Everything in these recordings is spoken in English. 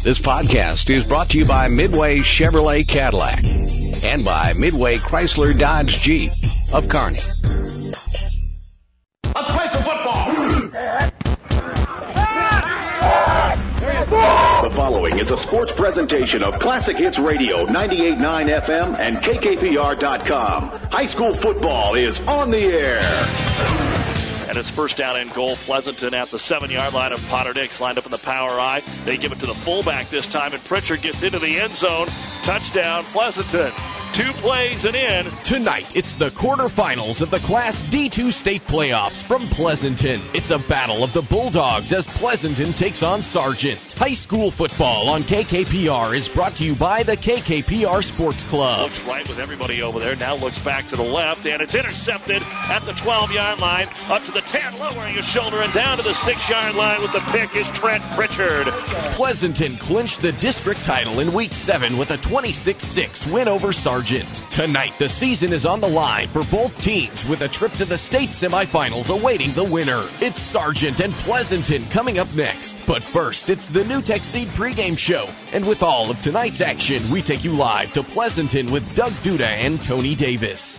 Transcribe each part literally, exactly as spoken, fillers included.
This podcast is brought to you by Midway Chevrolet Cadillac and by Midway Chrysler Dodge Jeep of Kearney. Let's play some football. The following is a sports presentation of Classic Hits Radio ninety-eight point nine F M and K K P R dot com. High school football is on the air. And it's first down and goal. Pleasanton at the seven-yard line of Potter Dix, lined up in the power I. They give it to the fullback this time, and Pritchard gets into the end zone. Touchdown, Pleasanton. Two plays and in. Tonight, it's the quarterfinals of the Class D two state playoffs from Pleasanton. It's a battle of the Bulldogs as Pleasanton takes on Sargent. High school football on K K P R is brought to you by the K K P R Sports Club. Looks right with everybody over there. Now looks back to the left, and it's intercepted at the twelve-yard line. Up to the ten, lowering his shoulder, and down to the six-yard line with the pick is Trent Pritchard. Pleasanton clinched the district title in Week seven with a twenty-six six win over Sargent. Tonight, the season is on the line for both teams with a trip to the state semifinals awaiting the winner. It's Sargent and Pleasanton coming up next. But first, it's the New Tech Seed pregame show. And with all of tonight's action, we take you live to Pleasanton with Doug Duda and Tony Davis.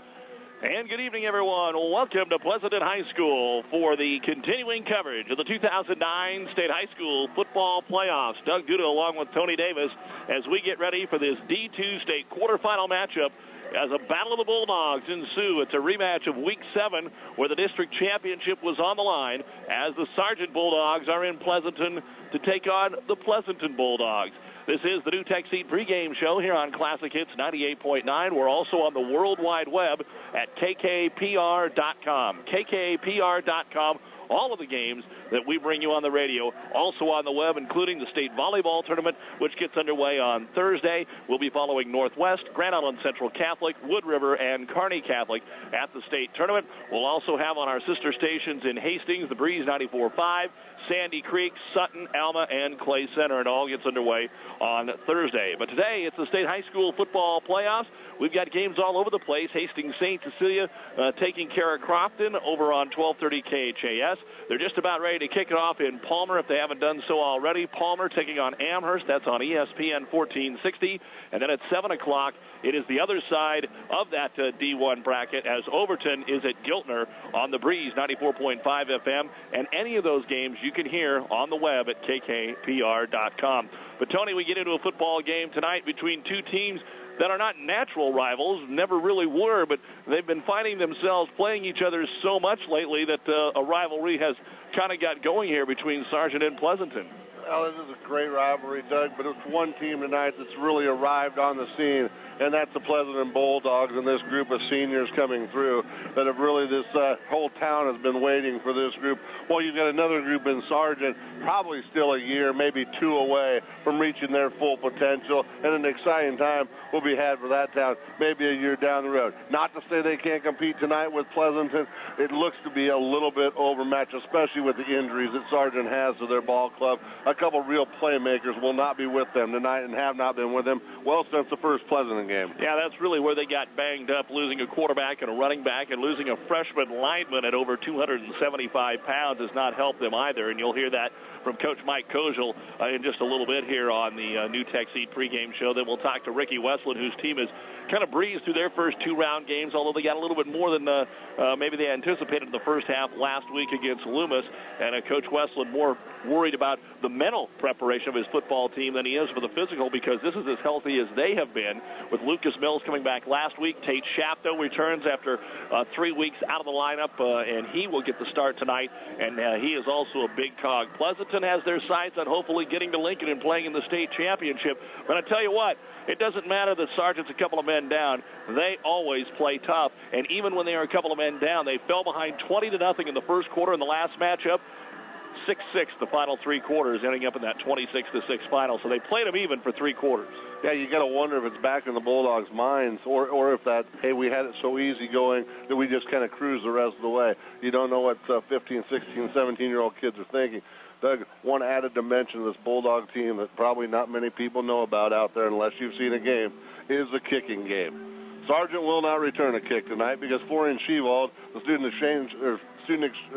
And good evening, everyone. Welcome to Pleasanton High School for the continuing coverage of the two thousand nine State High School Football Playoffs. Doug Duda along with Tony Davis as we get ready for this D two State quarterfinal matchup as a battle of the Bulldogs ensue. It's a rematch of Week seven where the district championship was on the line as the Sargent Bulldogs are in Pleasanton to take on the Pleasanton Bulldogs. This is the New Tech Seed pregame show here on Classic Hits ninety-eight point nine. We're also on the World Wide Web at K K P R dot com. K K P R dot com. All of the games that we bring you on the radio, also on the web, including the state volleyball tournament, which gets underway on Thursday. We'll be following Northwest, Grand Island Central Catholic, Wood River, and Kearney Catholic at the state tournament. We'll also have on our sister stations in Hastings, the Breeze ninety-four point five, Sandy Creek, Sutton, Alma, and Clay Center. It all gets underway on Thursday. But today, it's the state high school football playoffs. We've got games all over the place. Hastings Saint Cecilia uh, taking care of Crofton over on twelve thirty K H A S. They're just about ready to kick it off in Palmer if they haven't done so already. Palmer taking on Amherst. That's on E S P N fourteen sixty. And then at seven o'clock, it is the other side of that uh, D one bracket as Overton is at Giltner on the Breeze ninety-four point five F M. And any of those games you can hear on the web at K K P R dot com. But, Tony, we get into a football game tonight between two teams that are not natural rivals, never really were, but they've been finding themselves playing each other so much lately that uh, a rivalry has kind of got going here between Sargent and Pleasanton. Well, this is a great rivalry, Doug, but it's one team tonight that's really arrived on the scene, and that's the Pleasanton Bulldogs and this group of seniors coming through that have really, this uh, whole town has been waiting for this group. Well, you've got another group in Sargent, probably still a year, maybe two away from reaching their full potential, and an exciting time will be had for that town maybe a year down the road. Not to say they can't compete tonight with Pleasanton. It looks to be a little bit overmatched, especially with the injuries that Sargent has to their ball club. A couple real playmakers will not be with them tonight and have not been with them well since the first Pleasanton game. Yeah, that's really where they got banged up, losing a quarterback and a running back and losing a freshman lineman at over two hundred seventy-five pounds has not helped them either, and you'll hear that from Coach Mike Kozel uh, in just a little bit here on the uh, New Tech Seed pregame show. Then we'll talk to Ricky Westland, whose team has kind of breezed through their first two-round games, although they got a little bit more than uh, uh, maybe they anticipated in the first half last week against Loomis. And uh, Coach Westland more worried about the mental preparation of his football team than he is for the physical, because this is as healthy as they have been, with Lucas Mills coming back last week. Tate Shapto returns after uh, three weeks out of the lineup, uh, and he will get the start tonight, and uh, he is also a big cog. Pleasanton has their sights on hopefully getting to Lincoln and playing in the state championship, but I tell you what, it doesn't matter that Sargent's a couple of men down. They always play tough, and even when they are a couple of men down, they fell behind twenty to nothing in the first quarter in the last matchup. six six the final three quarters, ending up in that twenty-six to six final. So they played them even for three quarters. Yeah, you got to wonder if it's back in the Bulldogs' minds, or or if that, hey, we had it so easy going that we just kind of cruise the rest of the way. You don't know what uh, fifteen, sixteen, seventeen-year-old kids are thinking. Doug, one added dimension of this Bulldog team that probably not many people know about out there unless you've seen a game is the kicking game. Sargent will not return a kick tonight because Florian Shewald, the student exchange or student ex, or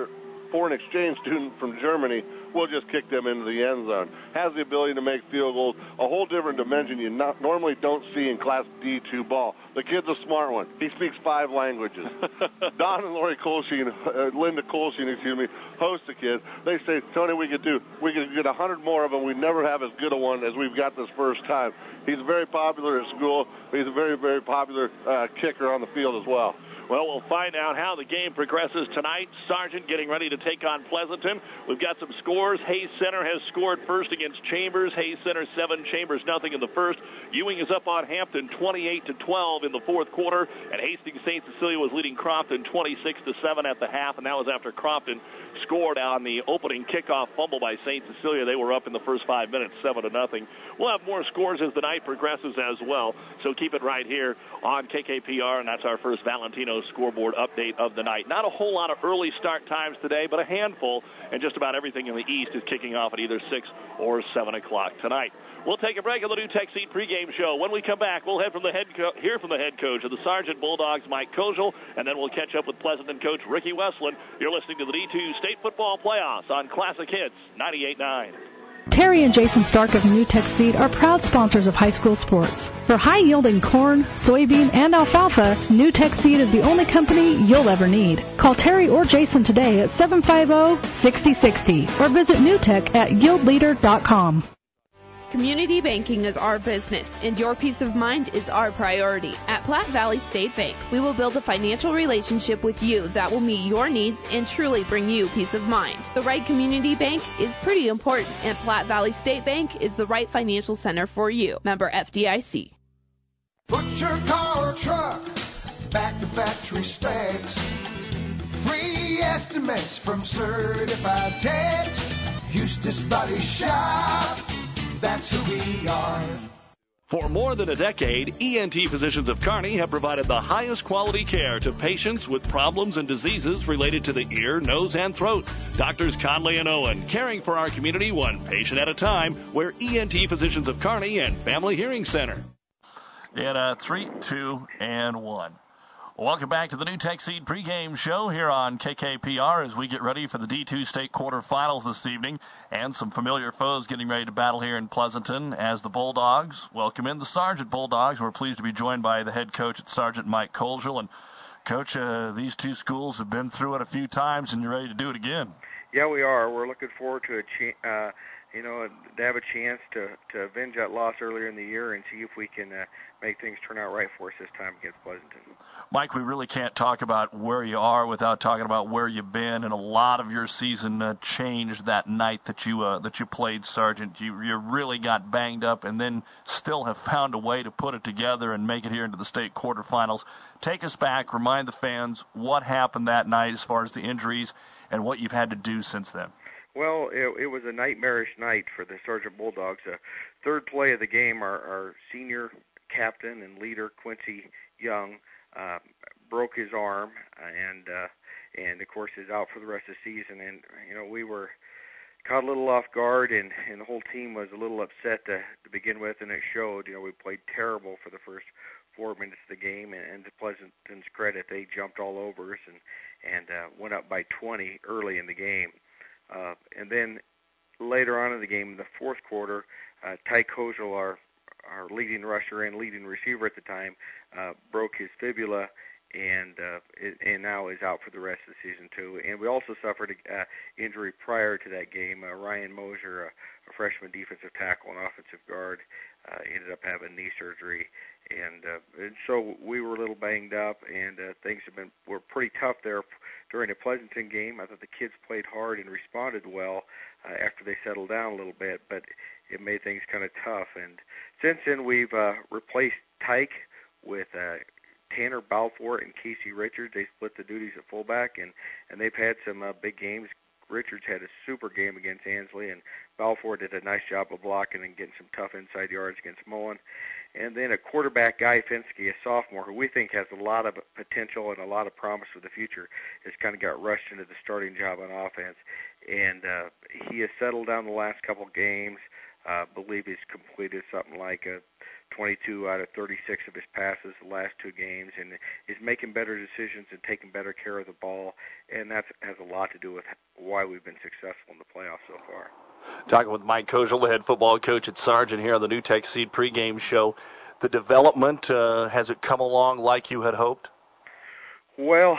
foreign exchange student from Germany, we'll just kick them into the end zone. Has the ability to make field goals, a whole different dimension you not, normally don't see in Class D two ball. The kid's a smart one. He speaks five languages. Don and Lori Colsheen, uh, Linda Colsheen, excuse me, host the kid. They say, Tony, we could do, we could get a hundred more of them. We never have as good a one as we've got this first time. He's very popular at school. He's a very, very popular uh, kicker on the field as well. Well, we'll find out how the game progresses tonight. Sargent getting ready to take on Pleasanton. We've got some scores. Hayes Center has scored first against Chambers. Hayes Center seven, Chambers nothing in the first. Ewing is up on Hampton twenty-eight to twelve in the fourth quarter, and Hastings Saint Cecilia was leading Crofton twenty-six to seven at the half, and that was after Crofton scored on the opening kickoff fumble by Saint Cecilia. They were up in the first five minutes, seven to nothing. We'll have more scores as the night progresses as well, so keep it right here on K K P R, and that's our first Valentino scoreboard update of the night. Not a whole lot of early start times today, but a handful, and just about everything in the East is kicking off at either six or seven o'clock tonight. We'll take a break on the New Tech Seed pregame show. When we come back, we'll head from the head co- hear from the head coach of the Sargent Bulldogs, Mike Kozel, and then we'll catch up with Pleasanton coach Ricky Westland. You're listening to the D two State Football Playoffs on Classic Hits ninety-eight point nine. Terry and Jason Stark of New Tech Seed are proud sponsors of high school sports. For high-yielding corn, soybean, and alfalfa, New Tech Seed is the only company you'll ever need. Call Terry or Jason today at seven five zero, six zero six zero or visit newtech at yield leader dot com. Community banking is our business, and your peace of mind is our priority. At Platte Valley State Bank, we will build a financial relationship with you that will meet your needs and truly bring you peace of mind. The right community bank is pretty important, and Platte Valley State Bank is the right financial center for you. Member F D I C. Put your car or truck back to factory specs. Free estimates from certified techs. Eustace Body Shop. That's who we are. For more than a decade, E N T Physicians of Kearney have provided the highest quality care to patients with problems and diseases related to the ear, nose, and throat. Doctors Conley and Owen, caring for our community one patient at a time. We're E N T Physicians of Kearney and Family Hearing Center. In a three, two, and one. Welcome back to the New Tech Seed pregame show here on K K P R as we get ready for the D two state quarterfinals this evening, and some familiar foes getting ready to battle here in Pleasanton as the Bulldogs welcome in the Sargent Bulldogs. We're pleased to be joined by the head coach at Sargent, Mike Kozel. And Coach, uh, these two schools have been through it a few times, and you're ready to do it again. Yeah, we are. We're looking forward to a ch- uh, you know, to have a chance to, to avenge that loss earlier in the year and see if we can uh, make things turn out right for us this time against Pleasanton. Mike, we really can't talk about where you are without talking about where you've been, and a lot of your season uh, changed that night that you uh, that you played Sargent. You you really got banged up, and then still have found a way to put it together and make it here into the state quarterfinals. Take us back, remind the fans what happened that night as far as the injuries and what you've had to do since then. Well, it, it was a nightmarish night for the Sargent Bulldogs. Uh, third play of the game, our, our senior captain and leader, Quincy Young, uh, broke his arm, and uh, and of course is out for the rest of the season. And you know, we were caught a little off guard, and, and the whole team was a little upset to, to begin with, and it showed. You know, we played terrible for the first four minutes of the game, and, and to Pleasanton's credit, they jumped all over us and and uh, went up by twenty early in the game. Uh, and then later on in the game, in the fourth quarter, uh, Ty Kozel, our our leading rusher and leading receiver at the time, uh, broke his fibula, and uh, it, and now is out for the rest of the season too. And we also suffered an uh, injury prior to that game. Uh, Ryan Mosier, a, a freshman defensive tackle and offensive guard, uh, ended up having knee surgery, and, uh, and so we were a little banged up, and uh, things have been were pretty tough there during the Pleasanton game. I thought the kids played hard and responded well uh, after they settled down a little bit, but it made things kind of tough. And since then, we've uh, replaced Tyke with uh, Tanner Balfour and Casey Richards. They split the duties at fullback, and, and they've had some uh, big games. Richards had a super game against Ansley, and Balfour did a nice job of blocking and getting some tough inside yards against Mullen. And then a quarterback, Guy Finsky, a sophomore, who we think has a lot of potential and a lot of promise for the future, has kind of got rushed into the starting job on offense. And uh, he has settled down the last couple games. I uh, believe he's completed something like a twenty-two out of thirty-six of his passes the last two games, and is making better decisions and taking better care of the ball, and that has a lot to do with why we've been successful in the playoffs so far. Talking with Mike Kozel, the head football coach at Sargent here on the New Tech Seed pregame show. The development, uh, has it come along like you had hoped? Well,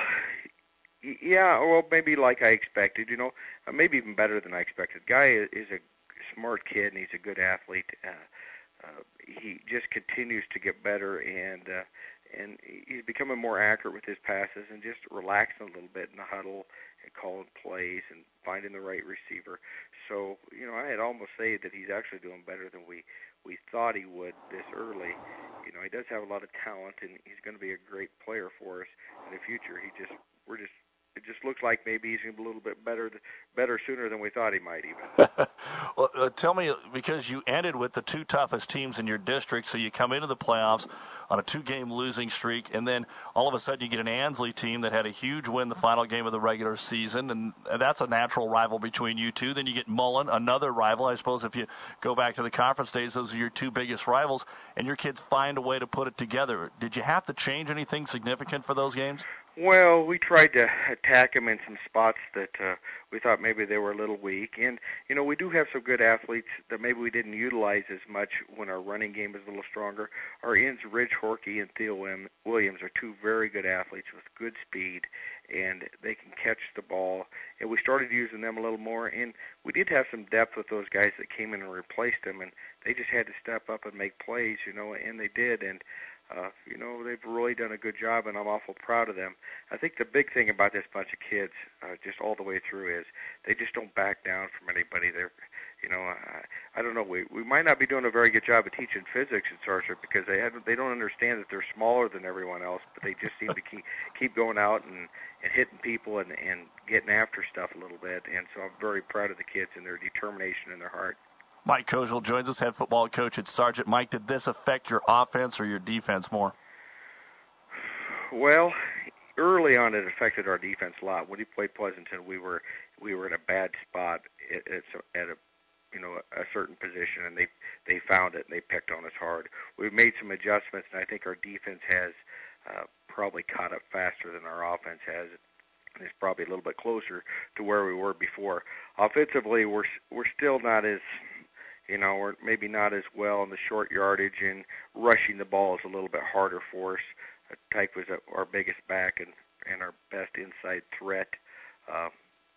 yeah, well, maybe like I expected, you know, uh, maybe even better than I expected. Guy is, is a smart kid, and he's a good athlete. Uh, uh, he just continues to get better, and uh, and he's becoming more accurate with his passes and just relaxing a little bit in the huddle and calling plays and finding the right receiver. So, you know, I had almost said that he's actually doing better than we, we thought he would this early. You know, he does have a lot of talent, and he's going to be a great player for us in the future. He just, we're just, it just looks like maybe he's going to be a little bit better, better sooner than we thought he might even. Well, uh, tell me, because you ended with the two toughest teams in your district, so you come into the playoffs on a two-game losing streak, and then all of a sudden you get an Ansley team that had a huge win the final game of the regular season, and that's a natural rival between you two. Then you get Mullen, another rival. I suppose if you go back to the conference days, those are your two biggest rivals, and your kids find a way to put it together. Did you have to change anything significant for those games? Well, we tried to attack them in some spots that uh, we thought maybe they were a little weak. And, you know, we do have some good athletes that maybe we didn't utilize as much when our running game is a little stronger. Our ends, Ridge Horkey and Theo Williams, are two very good athletes with good speed, and they can catch the ball. And we started using them a little more. And we did have some depth with those guys that came in and replaced them, and they just had to step up and make plays, you know, and they did. And Uh, you know, they've really done a good job, and I'm awful proud of them. I think the big thing about this bunch of kids, uh, just all the way through, is they just don't back down from anybody. They're, you know, I, I don't know. We we might not be doing a very good job of teaching physics at Sargent because they haven't, they don't understand that they're smaller than everyone else, but they just seem to keep keep going out and, and hitting people and, and getting after stuff a little bit. And so I'm very proud of the kids and their determination and their heart. Mike Kozel joins us, head football coach at Sargent. Mike, did this affect your offense or your defense more? Well, early on it affected our defense a lot. When he played Pleasanton, we were we were in a bad spot at, at a you know a certain position, and they they found it and they picked on us hard. We've made some adjustments, and I think our defense has uh, probably caught up faster than our offense has. And it's probably a little bit closer to where we were before. Offensively, we're we're still not as You know, we're maybe not as well in the short yardage, and rushing the ball is a little bit harder for us. Uh, Tyke was our biggest back and, and our best inside threat. Uh,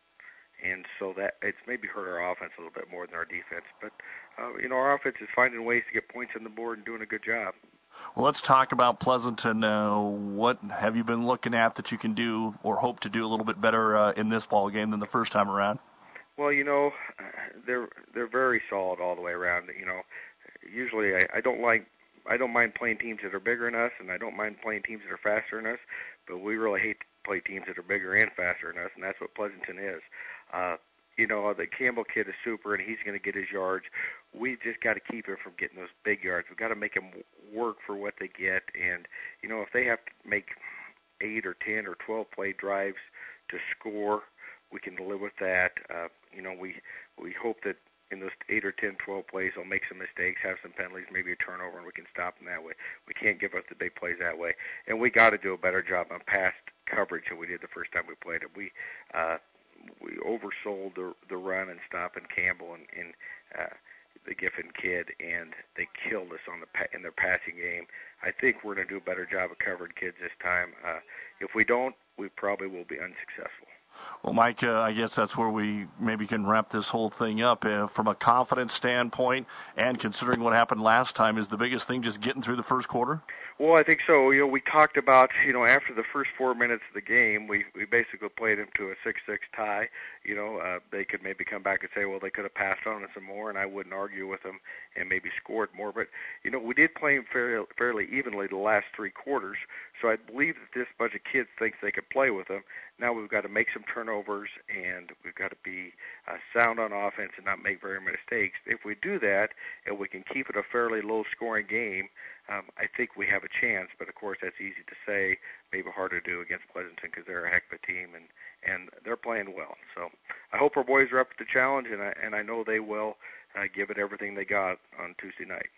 and so that it's maybe hurt our offense a little bit more than our defense. But, uh, you know, our offense is finding ways to get points on the board and doing a good job. Well, let's talk about Pleasanton. Uh, what have you been looking at that you can do or hope to do a little bit better uh, in this ball game than the first time around? Well, you know, they're they're very solid all the way around. You know, usually I, I don't like I don't mind playing teams that are bigger than us, and I don't mind playing teams that are faster than us. But we really hate to play teams that are bigger and faster than us, and that's what Pleasanton is. Uh, you know, the Campbell kid is super, and he's going to get his yards. We just got to keep him from getting those big yards. We've got to make them work for what they get. And you know, if they have to make eight or ten or twelve play drives to score, we can live with that. Uh, you know, we we hope that in those eight or ten, twelve plays, they'll make some mistakes, have some penalties, maybe a turnover, and we can stop them that way. We can't give up the big plays that way. And we got to do a better job on pass coverage than we did the first time we played it. We uh, we oversold the the run and stopping Campbell and, and uh, the Giffen kid, and they killed us on the in their passing game. I think we're going to do a better job of covering kids this time. Uh, if we don't, we probably will be unsuccessful. Well, Mike, uh, I guess that's where we maybe can wrap this whole thing up. Uh, from a confidence standpoint, and considering what happened last time, is the biggest thing just getting through the first quarter? Well, I think so. You know, we talked about, you know, after the first four minutes of the game, we, we basically played them to a six six tie. You know, uh, they could maybe come back and say, well, they could have passed on us some more, and I wouldn't argue with them and maybe scored more. But, you know, we did play them fairly, fairly evenly the last three quarters, so I believe that this bunch of kids thinks they could play with them. Now we've got to make some turnovers, and we've got to be uh, sound on offense and not make very many mistakes. If we do that, and we can keep it a fairly low-scoring game, um, I think we have a chance. But, of course, that's easy to say, maybe harder to do against Pleasanton because they're a heck of a team, and, and they're playing well. So I hope our boys are up to the challenge, and I, and I know they will uh, give it everything they got on Tuesday night.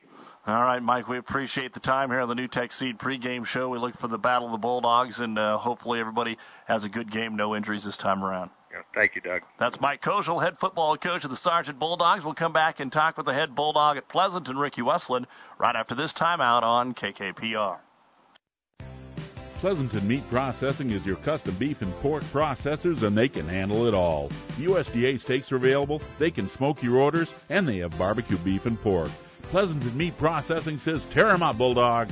All right, Mike, we appreciate the time here on the New Tech Seed pregame show. We look for the Battle of the Bulldogs, and uh, hopefully everybody has a good game, no injuries this time around. Yeah, thank you, Doug. That's Mike Kozel, head football coach of the Sargent Bulldogs. We'll come back and talk with the head Bulldog at Pleasanton, Ricky Westland, right after this timeout on K K P R. Pleasanton Meat Processing is your custom beef and pork processors, and they can handle it all. U S D A steaks are available, they can smoke your orders, and they have barbecue beef and pork. Pleasanton Meat Processing says, tear 'em up, Bulldogs.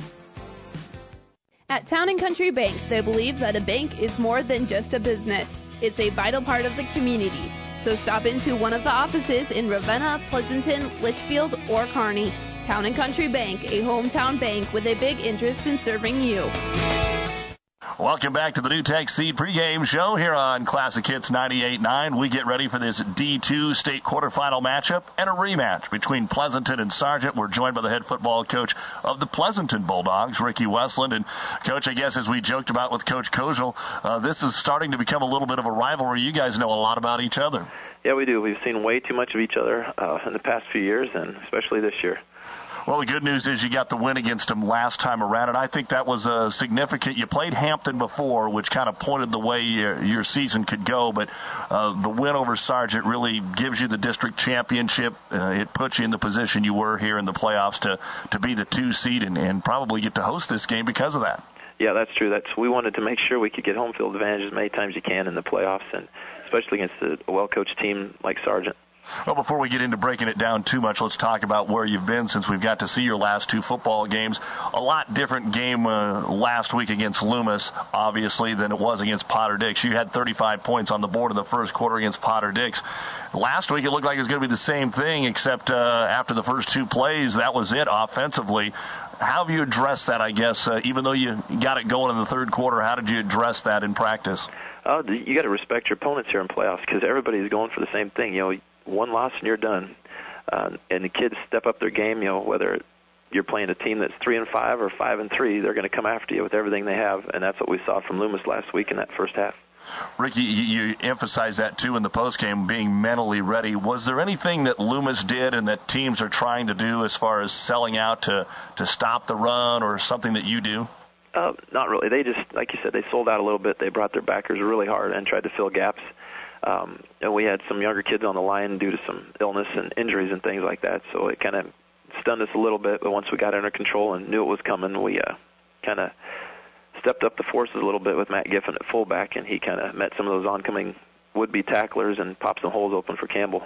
At Town and Country Bank, they believe that a bank is more than just a business. It's a vital part of the community. So stop into one of the offices in Ravenna, Pleasanton, Litchfield, or Kearney. Town and Country Bank, a hometown bank with a big interest in serving you. Welcome back to the New Tech Seed pregame show here on Classic Hits ninety-eight point nine. We get ready for this D two state quarterfinal matchup and a rematch between Pleasanton and Sargent. We're joined by the head football coach of the Pleasanton Bulldogs, Ricky Westland. And, Coach, I guess as we joked about with Coach Kozel, uh, this is starting to become a little bit of a rivalry. You guys know a lot about each other. Yeah, we do. We've seen way too much of each other uh, in the past few years, and especially this year. Well, the good news is you got the win against them last time around, and I think that was uh, significant. You played Hampton before, which kind of pointed the way your, your season could go, but uh, the win over Sargent really gives you the district championship. Uh, it puts you in the position you were here in the playoffs to, to be the two seed and, and probably get to host this game because of that. Yeah, that's true. That's we wanted to make sure we could get home field advantage as many times as you can in the playoffs, and especially against a well-coached team like Sargent. Well, before we get into breaking it down too much, let's talk about where you've been since we've got to see your last two football games. A lot different game uh, last week against Loomis, obviously, than it was against Potter Dix. You had thirty-five points on the board in the first quarter against Potter Dix. Last week it looked like it was going to be the same thing, except uh, after the first two plays, that was it offensively. How have you addressed that, I guess, uh, even though you got it going in the third quarter? How did you address that in practice? Oh, you got to respect your opponents here in playoffs because everybody's going for the same thing. You know, one loss and you're done. Uh, and the kids step up their game. You know, whether you're playing a team that's three and five or five and three, they're going to come after you with everything they have, and that's what we saw from Loomis last week in that first half. Ricky, you, you emphasized that too in the postgame, being mentally ready. Was there anything that Loomis did and that teams are trying to do as far as selling out to to stop the run, or something that you do? Uh, not really. They just, like you said, they sold out a little bit. They brought their backers really hard and tried to fill gaps. Um, and we had some younger kids on the line due to some illness and injuries and things like that, so it kind of stunned us a little bit. But once we got under control and knew it was coming, we uh, kind of stepped up the forces a little bit with Matt Giffen at fullback, and he kind of met some of those oncoming would-be tacklers and popped some holes open for Campbell.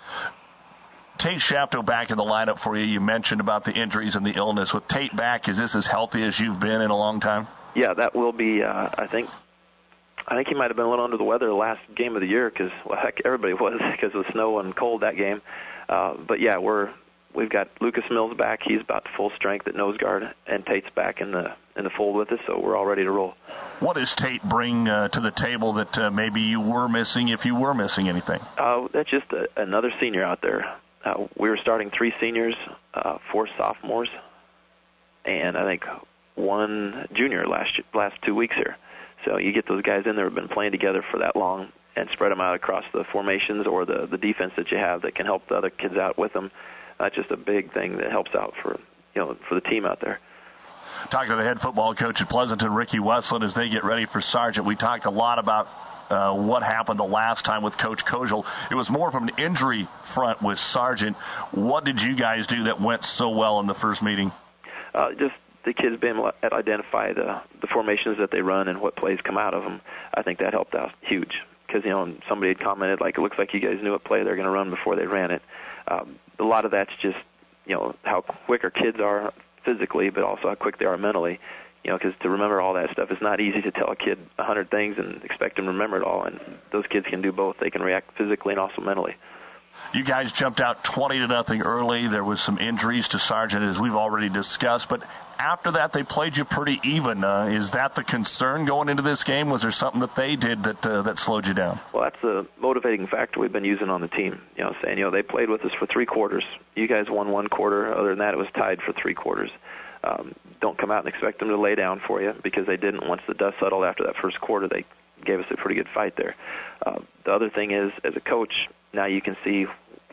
Tate Shapto back in the lineup for you. You mentioned about the injuries and the illness. With Tate back, is this as healthy as you've been in a long time? Yeah, that will be, uh, I think, I think he might have been a little under the weather the last game of the year because, well, heck, everybody was because of the snow and cold that game. Uh, but, yeah, we're, we've got Lucas Mills back. He's about to full strength at nose guard, and Tate's back in the in the fold with us, so we're all ready to roll. What does Tate bring uh, to the table that uh, maybe you were missing, if you were missing anything? Uh, that's just a, another senior out there. Uh, we were starting three seniors, uh, four sophomores, and I think one junior last last two weeks here. So you get those guys in there who have been playing together for that long and spread them out across the formations or the, the defense that you have that can help the other kids out with them. That's just a big thing that helps out for you know for the team out there. Talking to the head football coach at Pleasanton, Ricky Westland, as they get ready for Sargent. We talked a lot about uh, what happened the last time with Coach Kozel. It was more from an injury front with Sargent. What did you guys do that went so well in the first meeting? Uh, just the kids being able to identify the, the formations that they run and what plays come out of them. I think that helped out huge because, you know, somebody had commented, like, it looks like you guys knew what play they're going to run before they ran it. Um, a lot of that's just, you know, how quick our kids are physically, but also how quick they are mentally. You know, because to remember all that stuff, it's not easy to tell a kid a hundred things and expect them to remember it all. And those kids can do both. They can react physically and also mentally. You guys jumped out twenty to nothing early. There was some injuries to Sargent, as we've already discussed. But after that, they played you pretty even. Uh, is that the concern going into this game? Was there something that they did that uh, that slowed you down? Well, that's the motivating factor we've been using on the team. You know, saying, you know, they played with us for three quarters. You guys won one quarter. Other than that, it was tied for three quarters. Um, don't come out and expect them to lay down for you because they didn't. Once the dust settled after that first quarter, they gave us a pretty good fight there. Uh, the other thing is, as a coach, now you can see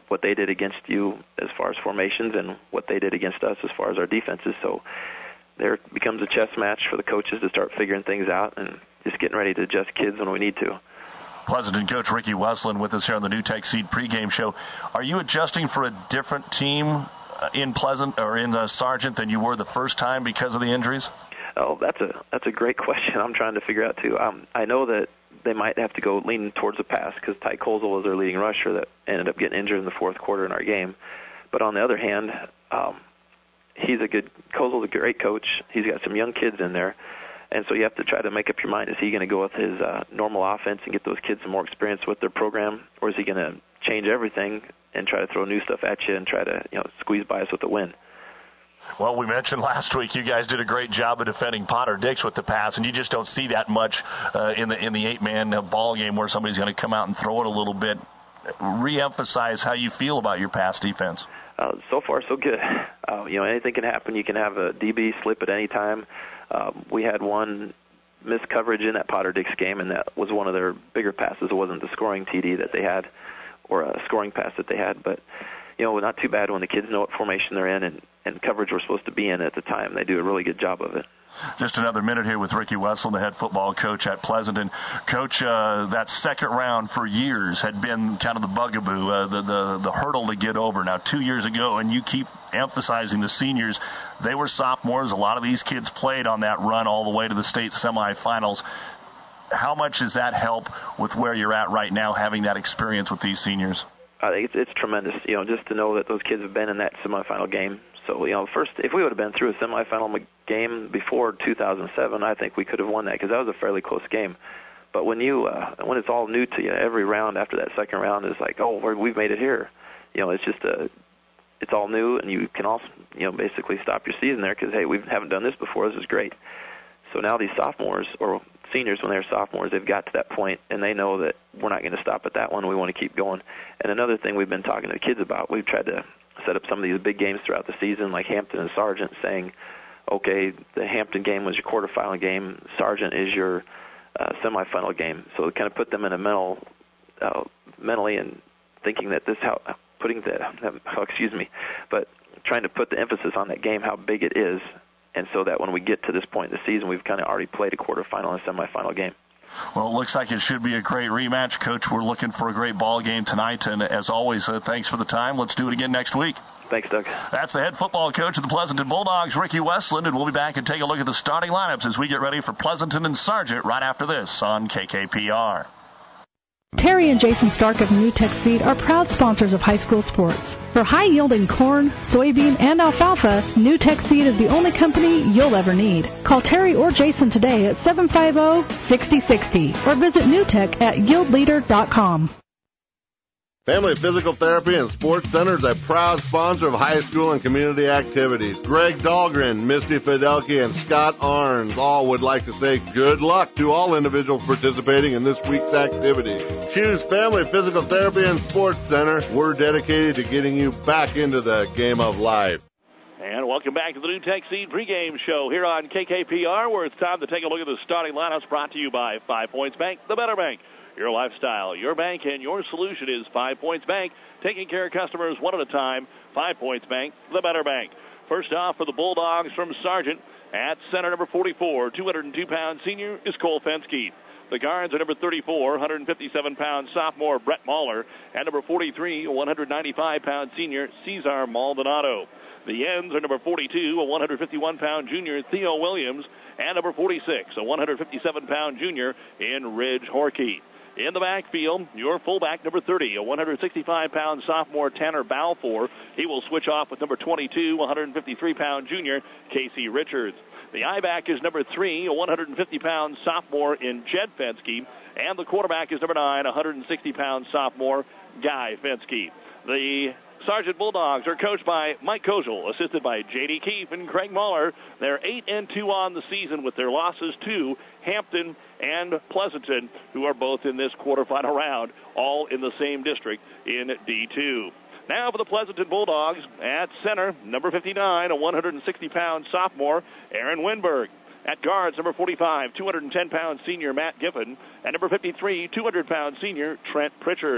what they did against you as far as formations and what they did against us as far as our defenses. So there becomes a chess match for the coaches to start figuring things out and just getting ready to adjust kids when we need to. Pleasanton coach Ricky Westland with us here on the New Tech Seed pregame show. Are you adjusting for a different team in Pleasant or in uh, Sargent than you were the first time because of the injuries? Oh, that's a that's a great question. I'm trying to figure out too. Um, I know that they might have to go lean towards the pass because Ty Kozel was their leading rusher that ended up getting injured in the fourth quarter in our game. But on the other hand, um, he's a good Kozel's a great coach. He's got some young kids in there, and so you have to try to make up your mind: is he going to go with his uh, normal offense and get those kids some more experience with their program, or is he going to change everything and try to throw new stuff at you and try to you know squeeze by us with a win? Well, we mentioned last week you guys did a great job of defending Potter Dix with the pass, and you just don't see that much uh, in the in the eight-man uh, ball game where somebody's going to come out and throw it a little bit. Re-emphasize how you feel about your pass defense. Uh, so far, so good. Uh, you know, anything can happen. You can have a D B slip at any time. Uh, we had one missed coverage in that Potter Dix game, and that was one of their bigger passes. It wasn't the scoring T D that they had or a scoring pass that they had, but you know, not too bad when the kids know what formation they're in and, and coverage we're supposed to be in at the time. They do a really good job of it. Just another minute here with Ricky Westland, the head football coach at Pleasanton. Coach, uh, that second round for years had been kind of the bugaboo, uh, the, the, the hurdle to get over. Now, two years ago, and you keep emphasizing the seniors, they were sophomores. A lot of these kids played on that run all the way to the state semifinals. How much does that help with where you're at right now, having that experience with these seniors? I think it's, it's tremendous, you know, just to know that those kids have been in that semifinal game. So, you know, first, if we would have been through a semifinal game before two thousand seven, I think we could have won that because that was a fairly close game. But when you, uh, when it's all new to you, every round after that second round is like, oh, we're, we've made it here. You know, it's just a, it's all new, and you can also, you know, basically stop your season there because, hey, we haven't done this before. This is great. So now these sophomores or seniors, when they're sophomores, they've got to that point, and they know that we're not going to stop at that one. We want to keep going. And another thing we've been talking to the kids about, we've tried to set up some of these big games throughout the season, like Hampton and Sargent, saying, okay, the Hampton game was your quarterfinal game. Sargent is your uh, semifinal game. So kind of put them in a mental, uh, mentally and thinking that this how putting the oh, excuse me, but trying to put the emphasis on that game, how big it is, and so that when we get to this point in the season, we've kind of already played a quarterfinal and a semifinal game. Well, it looks like it should be a great rematch, Coach. We're looking for a great ball game tonight, and as always, uh, thanks for the time. Let's do it again next week. Thanks, Doug. That's the head football coach of the Pleasanton Bulldogs, Ricky Westland, and we'll be back and take a look at the starting lineups as we get ready for Pleasanton and Sargent right after this on K K P R. Terry and Jason Stark of New Tech Seed are proud sponsors of high school sports. For high-yielding corn, soybean, and alfalfa, New Tech Seed is the only company you'll ever need. Call Terry or Jason today at seven five zero, six zero six zero or visit newtech at yield leader dot com. Family Physical Therapy and Sports Center is a proud sponsor of high school and community activities. Greg Dahlgren, Misty Fidelki, and Scott Arns all would like to say good luck to all individuals participating in this week's activity. Choose Family Physical Therapy and Sports Center. We're dedicated to getting you back into the game of life. And welcome back to the New Tech Seed pregame show here on K K P R, where it's time to take a look at the starting lineups brought to you by Five Points Bank, the Better Bank. Your lifestyle, your bank, and your solution is Five Points Bank, taking care of customers one at a time. Five Points Bank, the Better Bank. First off for the Bulldogs from Sargent, at center number forty-four, two hundred two pound senior is Cole Fensky. The guards are number thirty-four, one hundred fifty-seven pound sophomore Brett Mahler, and number forty-three, one hundred ninety-five pound senior Cesar Maldonado. The ends are number forty-two, a one hundred fifty-one pound junior Theo Williams, and number forty-six, a one hundred fifty-seven pound junior in Ridge Horkey. In the backfield, your fullback, number thirty, a one hundred sixty-five pound sophomore Tanner Balfour. He will switch off with number twenty-two, one hundred fifty-three pound junior Casey Richards. The I-back is number three, a one hundred fifty pound sophomore in Jed Fensky. And the quarterback is number nine, a one hundred sixty pound sophomore Guy Fensky. The Sargent Bulldogs are coached by Mike Kozel, assisted by J D Keefe and Craig Mahler. They're eight and two on the season with their losses to Hampton and Pleasanton, who are both in this quarterfinal round, all in the same district in D two. Now for the Pleasanton Bulldogs, at center, number fifty-nine, a one hundred sixty pound sophomore, Aaron Winberg. At guards, number forty-five, two hundred ten pound senior Matt Giffen, and number fifty-three, two hundred pound senior Trent Pritchard.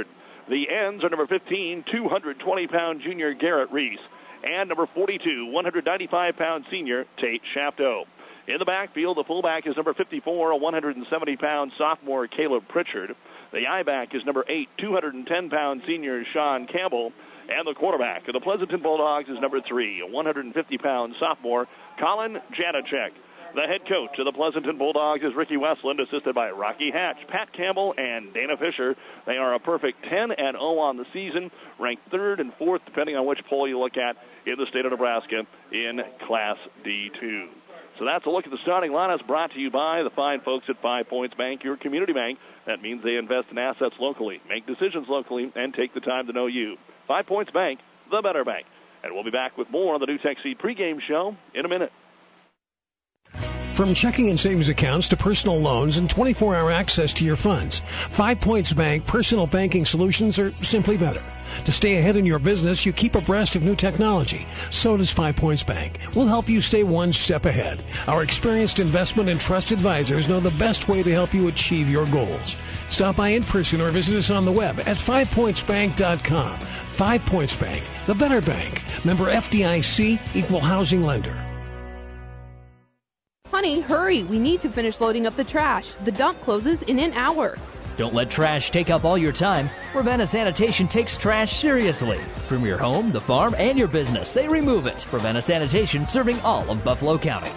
The ends are number fifteen, two hundred twenty pound junior Garrett Reese, and number forty-two, one hundred ninety-five pound senior Tate Shapto. In the backfield, the fullback is number fifty-four, one hundred seventy pound sophomore Caleb Pritchard. The I-back is number eight, two hundred ten pound senior Sean Campbell. And the quarterback of the Pleasanton Bulldogs is number three, one hundred fifty pound sophomore Colin Janacek. The head coach of the Pleasanton Bulldogs is Ricky Westland, assisted by Rocky Hatch, Pat Campbell, and Dana Fisher. They are a perfect ten and oh on the season, ranked third and fourth, depending on which poll you look at, in the state of Nebraska in Class D two. So that's a look at the starting lineups, brought to you by the fine folks at Five Points Bank, your community bank. That means they invest in assets locally, make decisions locally, and take the time to know you. Five Points Bank, the better bank. And we'll be back with more on the New Tech Seed pregame show in a minute. From checking and savings accounts to personal loans and twenty-four hour access to your funds, Five Points Bank personal banking solutions are simply better. To stay ahead in your business, you keep abreast of new technology. So does Five Points Bank. We'll help you stay one step ahead. Our experienced investment and trust advisors know the best way to help you achieve your goals. Stop by in person or visit us on the web at five points bank dot com. Five Points Bank, the better bank. Member F D I C, equal housing lender. Honey, hurry. We need to finish loading up the trash. The dump closes in an hour. Don't let trash take up all your time. Ravenna Sanitation takes trash seriously. From your home, the farm, and your business, they remove it. Ravenna Sanitation, serving all of Buffalo County.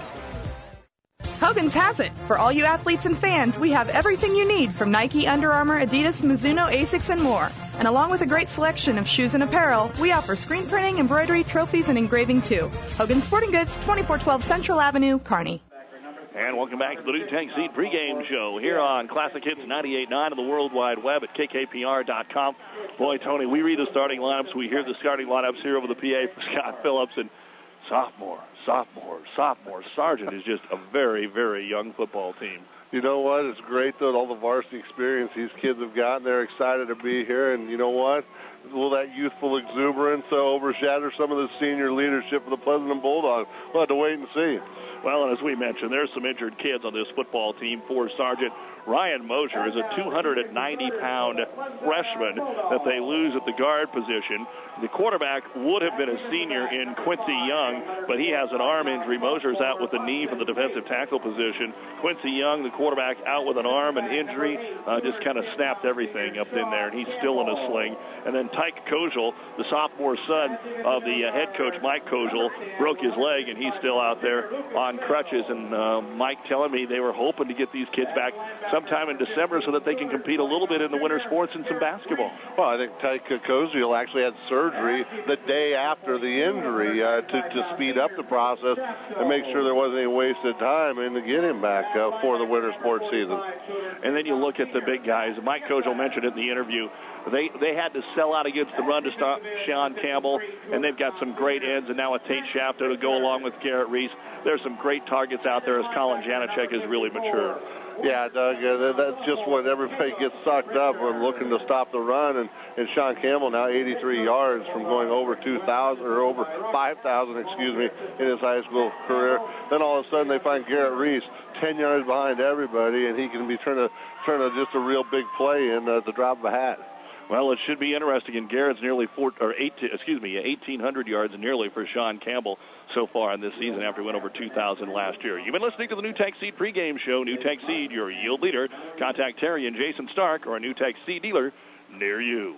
Hogan's has it. For all you athletes and fans, we have everything you need from Nike, Under Armour, Adidas, Mizuno, Asics, and more. And along with a great selection of shoes and apparel, we offer screen printing, embroidery, trophies, and engraving too. Hogan's Sporting Goods, twenty-four twelve Central Avenue, Kearney. And welcome back to the New Tech Seed pregame show here on Classic Hits ninety-eight point nine on the World Wide Web at K K P R dot com. Boy, Tony, we read the starting lineups. We hear the starting lineups here over the P A for Scott Phillips. And sophomore, sophomore, sophomore. Sargent is just a very, very young football team. You know what? It's great that all the varsity experience these kids have gotten. They're excited to be here. And you know what? Will that youthful exuberance uh, overshadow some of the senior leadership of the Pleasanton Bulldogs? We'll have to wait and see. Well, and as we mentioned, there's some injured kids on this football team for Sargent. Ryan Mosier is a two hundred ninety pound freshman that they lose at the guard position. The quarterback would have been a senior in Quincy Young, but he has an arm injury. Mosier's out with a knee from the defensive tackle position. Quincy Young, the quarterback, out with an arm and injury, uh, just kind of snapped everything up in there, and he's still in a sling. And then Tyke Kojal, the sophomore son of the uh, head coach, Mike Kojal, broke his leg, and he's still out there on crutches. And uh, Mike telling me they were hoping to get these kids back sometime in December so that they can compete a little bit in the winter sports and some basketball. Well, I think Tyke Kojal actually had surgery the day after the injury uh, to, to speed up the process and make sure there wasn't any wasted time and to get him back uh, for the winter sports season. And then you look at the big guys. Mike Kojal mentioned it in the interview. They they had to sell out against the run to stop Sean Campbell, and they've got some great ends, and now with Tate Shapto to go along with Garrett Reese. There's some great targets out there as Colin Janacek has really matured. Yeah, Doug, uh, that's just what everybody gets sucked up when looking to stop the run. And, and Sean Campbell now eighty-three yards from going over two thousand or over five thousand, excuse me, in his high school career. Then all of a sudden they find Garrett Reese ten yards behind everybody, and he can be trying to turn a, just a real big play in uh, the drop of a hat. Well, it should be interesting. And Garrett's nearly four or eight, excuse me, eighteen hundred yards nearly for Sean Campbell so far in this season after he went over two thousand last year. You've been listening to the New Tech Seed pregame show. New Tech Seed, your yield leader. Contact Terry and Jason Stark or a New Tech Seed dealer near you.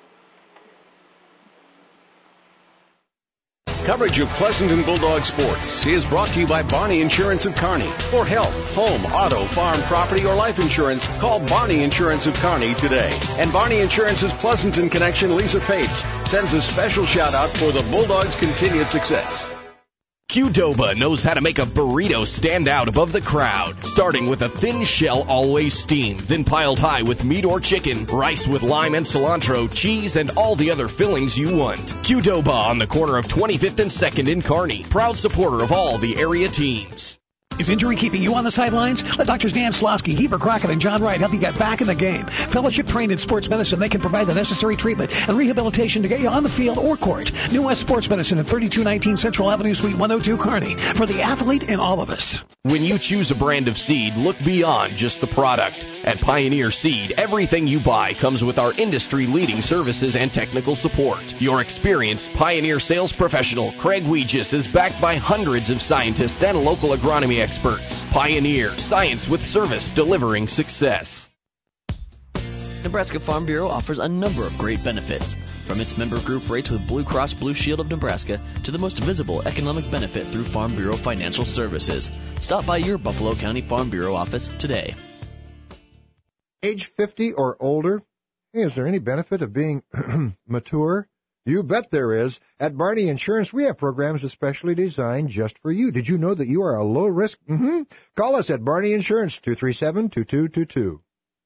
Coverage of Pleasanton Bulldog sports is brought to you by Barney Insurance of Kearney. For help, home, auto, farm, property, or life insurance, call Barney Insurance of Kearney today. And Barney Insurance's Pleasanton connection, Lisa Fates, sends a special shout-out for the Bulldogs' continued success. Qdoba knows how to make a burrito stand out above the crowd, starting with a thin shell always steamed, then piled high with meat or chicken, rice with lime and cilantro, cheese, and all the other fillings you want. Qdoba on the corner of twenty-fifth and second in Kearney, proud supporter of all the area teams. Is injury keeping you on the sidelines? Let Doctors Dan Slosky, Heber Crockett, and John Wright help you get back in the game. Fellowship trained in sports medicine, they can provide the necessary treatment and rehabilitation to get you on the field or court. New West Sports Medicine at thirty-two nineteen Central Avenue, Suite one oh two, Kearney. For the athlete in all of us. When you choose a brand of seed, look beyond just the product. At Pioneer Seed, everything you buy comes with our industry-leading services and technical support. Your experienced Pioneer sales professional, Craig Weegis, is backed by hundreds of scientists and local agronomy experts. Pioneer, science with service, delivering success. Nebraska Farm Bureau offers a number of great benefits, from its member group rates with Blue Cross Blue Shield of Nebraska to the most visible economic benefit through Farm Bureau Financial Services. Stop by your Buffalo County Farm Bureau office today. Age fifty or older? Hey, is there any benefit of being mature? You bet there is. At Barney Insurance, we have programs especially designed just for you. Did you know that you are a low risk? Mm-hmm. Call us at Barney Insurance, two three seven, two two two two.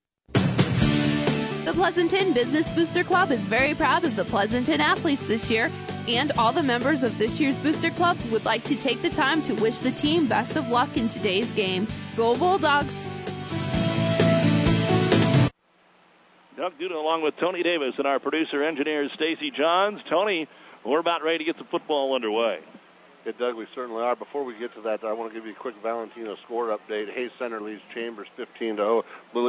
The Pleasanton Business Booster Club is very proud of the Pleasanton athletes this year, and all the members of this year's Booster Club would like to take the time to wish the team best of luck in today's game. Go Bulldogs! Doug Duda along with Tony Davis and our producer engineer Stacy Johns. Tony, we're about ready to get the football underway. Yeah, Doug, we certainly are. Before we get to that, I want to give you a quick Valentino score update. Hayes Center leads Chambers fifteen to oh.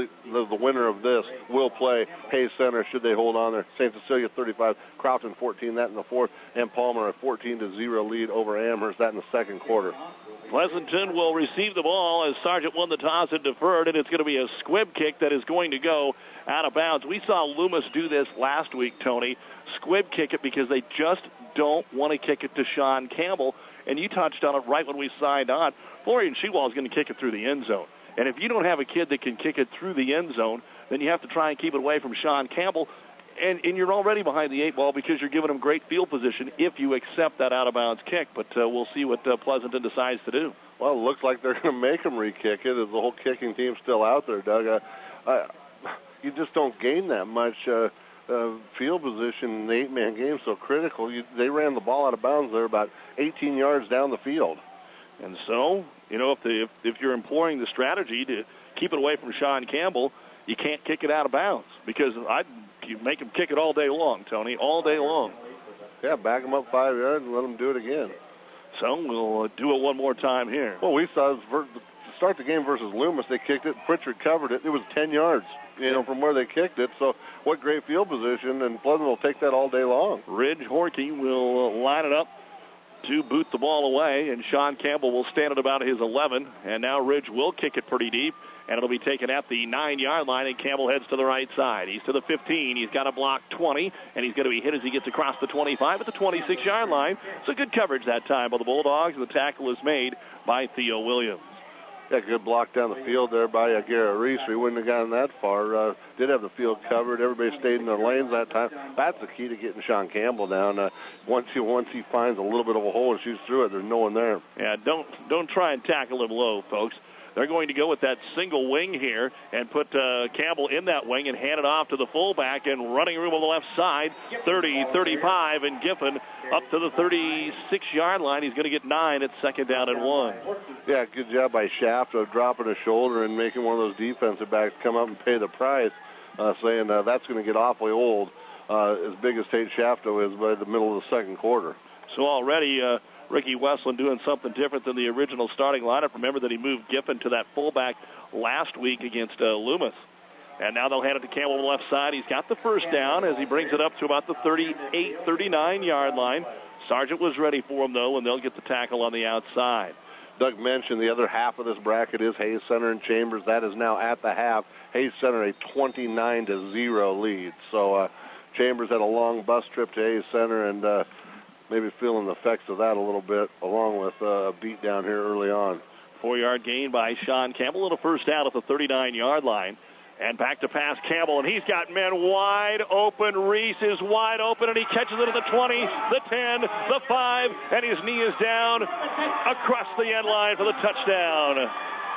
The winner of this will play Hayes Center should they hold on there. Saint Cecilia thirty-five, Crofton fourteen, that in the fourth, and Palmer a fourteen to zero lead over Amherst, that in the second quarter. Pleasanton will receive the ball as Sargent won the toss and deferred, and it's going to be a squib kick that is going to go out of bounds. We saw Loomis do this last week, Tony. Squib kick it because they just don't want to kick it to Sean Campbell, and you touched on it right when we signed on. Florian Shewall is going to kick it through the end zone. And if you don't have a kid that can kick it through the end zone, then you have to try and keep it away from Sean Campbell. And, and you're already behind the eight ball because you're giving them great field position if you accept that out-of-bounds kick. But uh, we'll see what uh, Pleasanton decides to do. Well, it looks like they're going to make them re-kick it as the whole kicking team's still out there, Doug. Uh, I, you just don't gain that much uh, uh, field position in the eight-man game, so critical. You, they ran the ball out of bounds there about eighteen yards down the field. And so, you know, if, the, if, if you're employing the strategy to keep it away from Sean Campbell, you can't kick it out of bounds because I'd make him kick it all day long, Tony, all day long. Yeah, back him up five yards and let him do it again. So we'll uh, do it one more time here. Well, we saw to start the game versus Loomis, they kicked it, Pritchard covered it. It was ten yards, you know, from where they kicked it. So what great field position, and Pleasant will take that all day long. Ridge Horkey will uh, line it up to boot the ball away, and Sean Campbell will stand at about his eleven. And now Ridge will kick it pretty deep, and it'll be taken at the nine-yard line, and Campbell heads to the right side. He's to the fifteen. He's got a block twenty, and he's going to be hit as he gets across the twenty-five at the twenty-six-yard line. So good coverage that time by the Bulldogs. The tackle is made by Theo Williams. Yeah, good block down the field there by uh, Garrett Reese. We wouldn't have gotten that far. Uh, did have the field covered. Everybody stayed in their lanes that time. That's the key to getting Sean Campbell down. Uh, once he once he finds a little bit of a hole and shoots through it, there's no one there. Yeah, don't don't try and tackle him low, folks. They're going to go with that single wing here and put uh, Campbell in that wing and hand it off to the fullback, and running room on the left side, thirty, thirty-five, and Giffen up to the thirty-six-yard line. He's going to get nine at second down and one. Yeah, good job by Shaft of dropping a shoulder and making one of those defensive backs come up and pay the price, uh, saying uh, that's going to get awfully old, uh, as big as Tate Shafto is by the middle of the second quarter. So already uh, Ricky Westland doing something different than the original starting lineup. Remember that he moved Giffen to that fullback last week against uh, Loomis. And now they'll hand it to Campbell on the left side. He's got the first down as he brings it up to about the thirty-eight, thirty-nine-yard line. Sargent was ready for him, though, and they'll get the tackle on the outside. Doug mentioned the other half of this bracket is Hayes Center and Chambers. That is now at the half. Hayes Center a twenty-nine to zero lead. So uh, Chambers had a long bus trip to Hayes Center and uh, maybe feeling the effects of that a little bit, along with uh, a beat down here early on. Four-yard gain by Sean Campbell and a first down at the thirty-nine-yard line. And back to pass Campbell, and he's got men wide open. Reese is wide open, and he catches it at the twenty, the ten, the five, and his knee is down across the end line for the touchdown.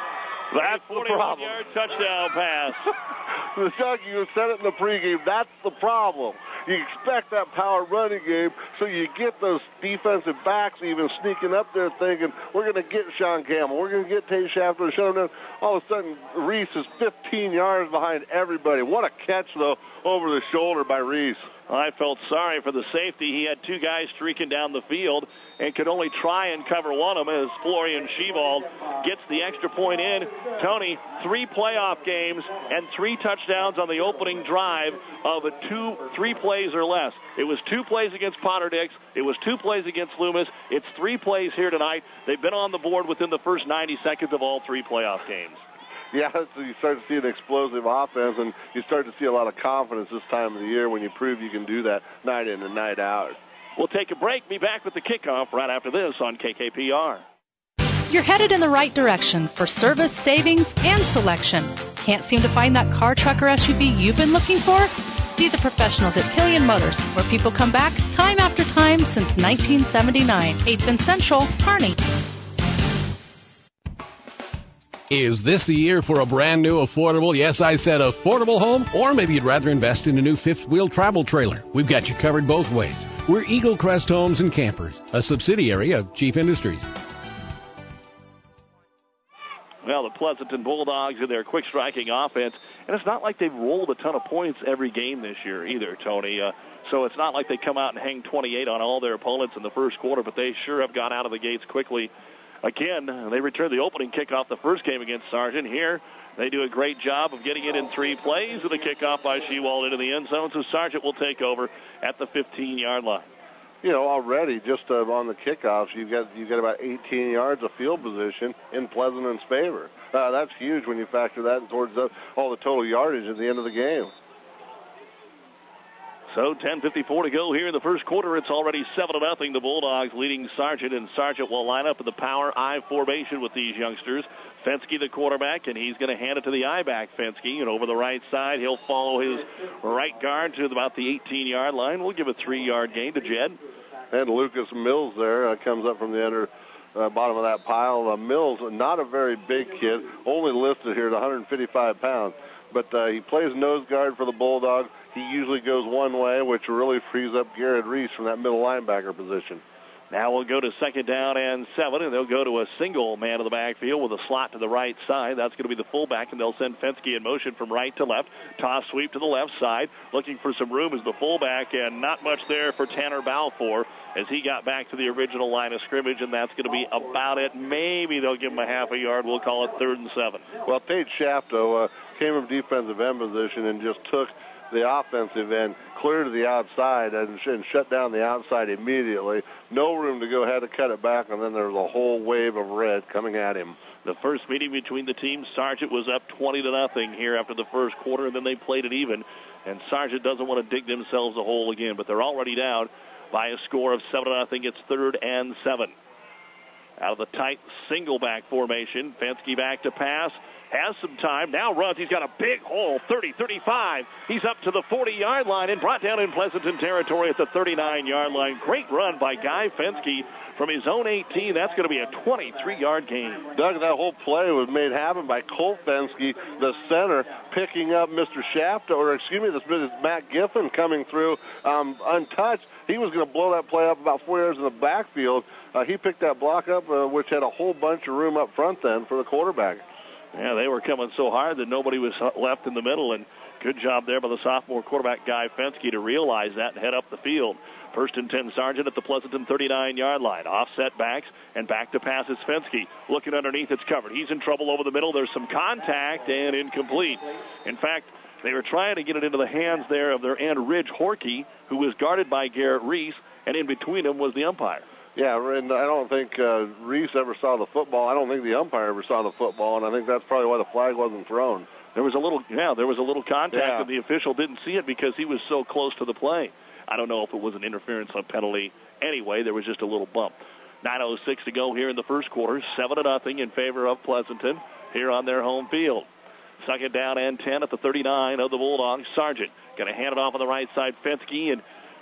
That's the forty-one-yard touchdown pass. Doug, you said it in the pregame. That's the problem. You expect that power running game, so you get those defensive backs even sneaking up there thinking, we're going to get Sean Campbell, we're going to get Tate Shafter to shut him down. All of a sudden, Reese is fifteen yards behind everybody. What a catch, though, over the shoulder by Reese. I felt sorry for the safety. He had two guys streaking down the field and could only try and cover one of them as Florian Shevald gets the extra point in. Tony, three playoff games and three touchdowns on the opening drive of a two, three plays or less. It was two plays against Potter Dix. It was two plays against Loomis. It's three plays here tonight. They've been on the board within the first ninety seconds of all three playoff games. Yeah, so you start to see an explosive offense, and you start to see a lot of confidence this time of the year when you prove you can do that night in and night out. We'll take a break. Be back with the kickoff right after this on K K P R. You're headed in the right direction for service, savings, and selection. Can't seem to find that car, truck, or S U V you've been looking for? See the professionals at Killian Motors, where people come back time after time since nineteen seventy-nine. eighth and Central, Kearney. Is this the year for a brand new affordable, yes, I said affordable home? Or maybe you'd rather invest in a new fifth wheel travel trailer. We've got you covered both ways. We're Eagle Crest Homes and Campers, a subsidiary of Chief Industries. Well, the Pleasanton Bulldogs in their quick striking offense, and it's not like they've rolled a ton of points every game this year either, Tony. Uh, so it's not like they come out and hang twenty-eight on all their opponents in the first quarter, but they sure have got out of the gates quickly. Again, they returned the opening kickoff the first game against Sargent. Here, they do a great job of getting it in three plays with a kickoff by Shewald into the end zone, so Sargent will take over at the fifteen-yard line. You know, already just uh, on the kickoffs, you've got you've got about eighteen yards of field position in Pleasanton's favor. Uh, that's huge when you factor that towards the, all the total yardage at the end of the game. So ten fifty-four to go here in the first quarter. It's already seven to nothing. The Bulldogs leading Sargent, and Sargent will line up in the power I formation with these youngsters. Fenske, the quarterback, and he's going to hand it to the I-back, Fenske. And over the right side, he'll follow his right guard to about the eighteen-yard line. We'll give a three-yard gain to Jed. And Lucas Mills there uh, comes up from the under uh, bottom of that pile. Uh, Mills, not a very big kid, only listed here at one hundred fifty-five pounds. But uh, he plays nose guard for the Bulldogs. He usually goes one way, which really frees up Garrett Reese from that middle linebacker position. Now we'll go to second down and seven, and they'll go to a single man in the backfield with a slot to the right side. That's going to be the fullback, and they'll send Fenske in motion from right to left. Toss sweep to the left side. Looking for some room as the fullback, and not much there for Tanner Balfour as he got back to the original line of scrimmage, and that's going to be about it. Maybe they'll give him a half a yard. We'll call it third and seven. Well, Tate Shafto uh, came from defensive end position and just took the offensive end clear to the outside and, and shut down the outside immediately. No room to go ahead and cut it back, and then there's a whole wave of red coming at him. The first meeting between the teams, Sargent was up twenty to nothing here after the first quarter, and then they played it even. And Sargent doesn't want to dig themselves a hole again, but they're already down by a score of seven to nothing. It's third and seven. Out of the tight single back formation, Fenske back to pass. Has some time, now runs. He's got a big hole, thirty, thirty-five. He's up to the forty-yard line and brought down in Pleasanton territory at the thirty-nine-yard line. Great run by Guy Fenske from his own eighteen. That's going to be a twenty-three-yard gain. Doug, that whole play was made happen by Colt Fenske, the center, picking up Mister Shafto, or excuse me, this is Matt Giffen coming through um, untouched. He was going to blow that play up about four yards in the backfield. Uh, he picked that block up, uh, which had a whole bunch of room up front then for the quarterback. Yeah, they were coming so hard that nobody was left in the middle, and good job there by the sophomore quarterback, Guy Fenske, to realize that and head up the field. First and ten, Sargent at the Pleasanton thirty-nine-yard line. Offset backs, and back to pass is Fenske. Looking underneath, it's covered. He's in trouble over the middle. There's some contact and incomplete. In fact, they were trying to get it into the hands there of their end, Ridge Horkey, who was guarded by Garrett Reese, and in between them was the umpire. Yeah, and I don't think uh, Reese ever saw the football. I don't think the umpire ever saw the football, and I think that's probably why the flag wasn't thrown. There was a little, yeah, there was a little contact, yeah. and the official didn't see it because he was so close to the play. I don't know if it was an interference on penalty. Anyway, there was just a little bump. nine oh six to go here in the first quarter. seven to nothing in favor of Pleasanton here on their home field. Second down and ten at the thirty-nine of the Bulldogs. Sargent going to hand it off on the right side. Fenske, and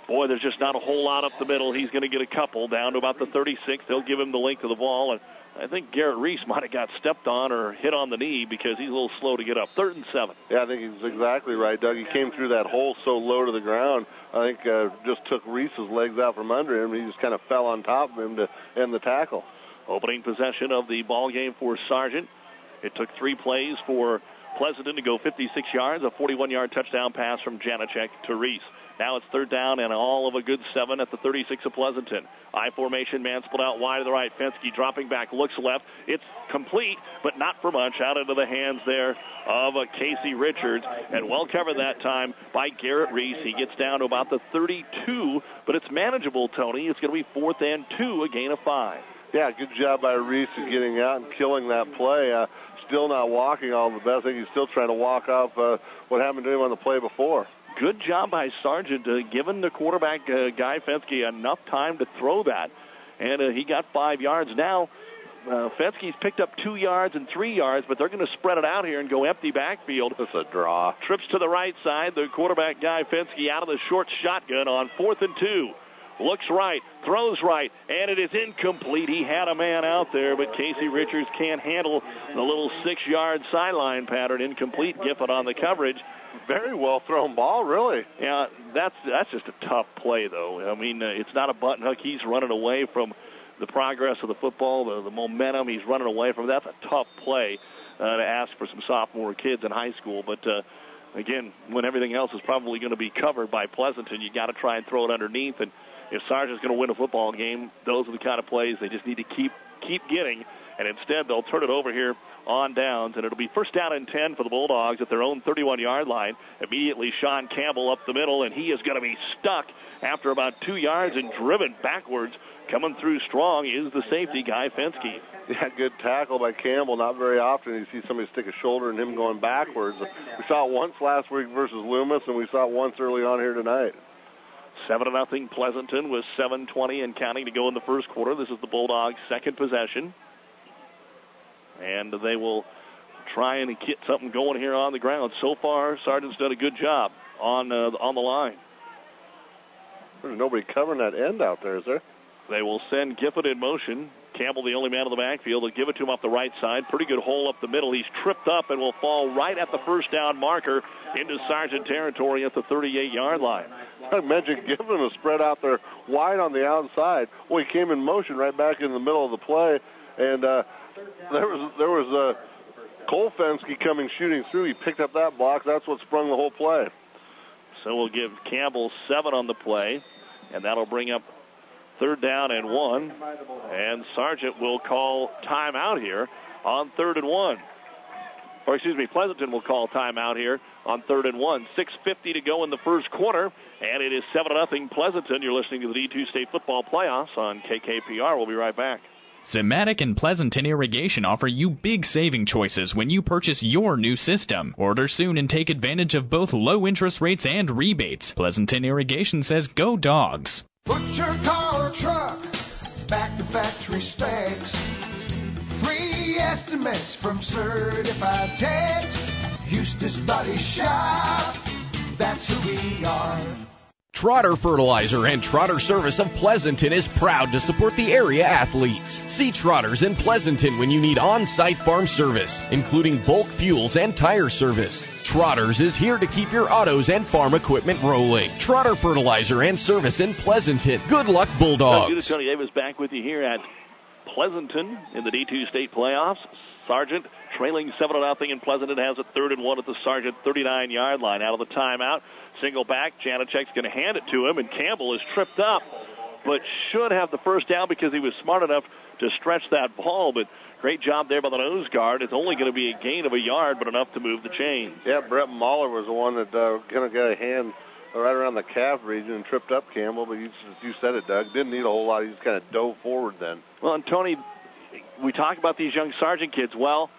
boy, there's just not a whole lot up the middle. He's going to get a couple down to about the thirty-six. They'll give him the length of the ball, and I think Garrett Reese might have got stepped on or hit on the knee because he's a little slow to get up. Third and seven. Yeah, I think he's exactly right, Doug. He came through that hole so low to the ground. I think uh, just took Reese's legs out from under him. He just kind of fell on top of him to end the tackle. Opening possession of the ball game for Sargent. It took three plays for Pleasanton to go fifty-six yards, a forty-one-yard touchdown pass from Janacek to Reese. Now it's third down and all of a good seven at the thirty-six of Pleasanton. I formation, man split out wide to the right. Fensky dropping back, looks left. It's complete, but not for much. Out into the hands there of uh, Casey Richards. And well covered that time by Garrett Reese. He gets down to about the thirty-two, but it's manageable, Tony. It's going to be fourth and two, a gain of five. Yeah, good job by Reese of getting out and killing that play. Uh, still not walking all the best. I think he's still trying to walk off uh, what happened to him on the play before. Good job by Sargent, uh, giving the quarterback, uh, Guy Fensky, enough time to throw that. And uh, he got five yards. Now, uh, Fensky's picked up two yards and three yards, but they're going to spread it out here and go empty backfield. It's a draw. Trips to the right side. The quarterback, Guy Fensky, out of the short shotgun on fourth and two. Looks right, throws right, and it is incomplete. He had a man out there, but Casey Richards can't handle the little six-yard sideline pattern. Incomplete. Gifford on the coverage. Very well thrown ball, really. Yeah, that's that's just a tough play, though. I mean, uh, it's not a button hook. He's running away from the progress of the football, the, the momentum he's running away from. That's a tough play uh, to ask for some sophomore kids in high school. But, uh, again, when everything else is probably going to be covered by Pleasanton, you got to try and throw it underneath. And if Sargent's going to win a football game, those are the kind of plays they just need to keep keep getting. And instead, they'll turn it over here on downs, and it'll be first down and ten for the Bulldogs at their own thirty-one-yard line. Immediately, Sean Campbell up the middle, and he is going to be stuck after about two yards and driven backwards. Coming through strong is the safety, Guy Fensky. Yeah, good tackle by Campbell. Not very often you see somebody stick a shoulder and him going backwards. We saw it once last week versus Loomis, and we saw it once early on here tonight. seven to nothing Pleasanton with seven twenty and counting to go in the first quarter. This is the Bulldogs' second possession. And they will try and get something going here on the ground. So far, Sargent's done a good job on uh, on the line. There's nobody covering that end out there, is there? They will send Gifford in motion. Campbell, the only man in the backfield, will give it to him off the right side. Pretty good hole up the middle. He's tripped up and will fall right at the first down marker into Sargent territory at the thirty-eight-yard line. I mentioned Gifford was spread out there wide on the outside. Well, he came in motion right back in the middle of the play, and uh, there was there was uh, Cole Fensky coming shooting through. He picked up that block. That's what sprung the whole play. So we'll give Campbell seven on the play, and that'll bring up third down and one. And Sargent will call timeout here on third and one. Or excuse me, Pleasanton will call timeout here on third and one. six fifty to go in the first quarter, and it is seven to nothing Pleasanton. You're listening to the D two State Football Playoffs on K K P R. We'll be right back. Simatic and Pleasanton Irrigation offer you big saving choices when you purchase your new system. Order soon and take advantage of both low interest rates and rebates. Pleasanton Irrigation says go Dogs. Put your car or truck back to factory specs. Free estimates from certified techs. Eustace Body Shop, that's who we are. Trotter Fertilizer and Trotter Service of Pleasanton is proud to support the area athletes. See Trotters in Pleasanton when you need on-site farm service, including bulk fuels and tire service. Trotters is here to keep your autos and farm equipment rolling. Trotter Fertilizer and Service in Pleasanton. Good luck, Bulldogs. Good, Tony Davis back with you here at Pleasanton in the D two State Playoffs. Sargent trailing seven to nothing, and Pleasanton has a third and one at the Sargent thirty-nine-yard line. Out of the timeout, single back. Janacek's going to hand it to him, and Campbell is tripped up, but should have the first down because he was smart enough to stretch that ball. But great job there by the nose guard. It's only going to be a gain of a yard, but enough to move the chains. Yeah, Brett Mahler was the one that uh, kind of got a hand right around the calf region and tripped up Campbell. But you, you said it, Doug. Didn't need a whole lot. He just kind of dove forward then. Well, and Tony, we talk about these young Sargent kids. Well,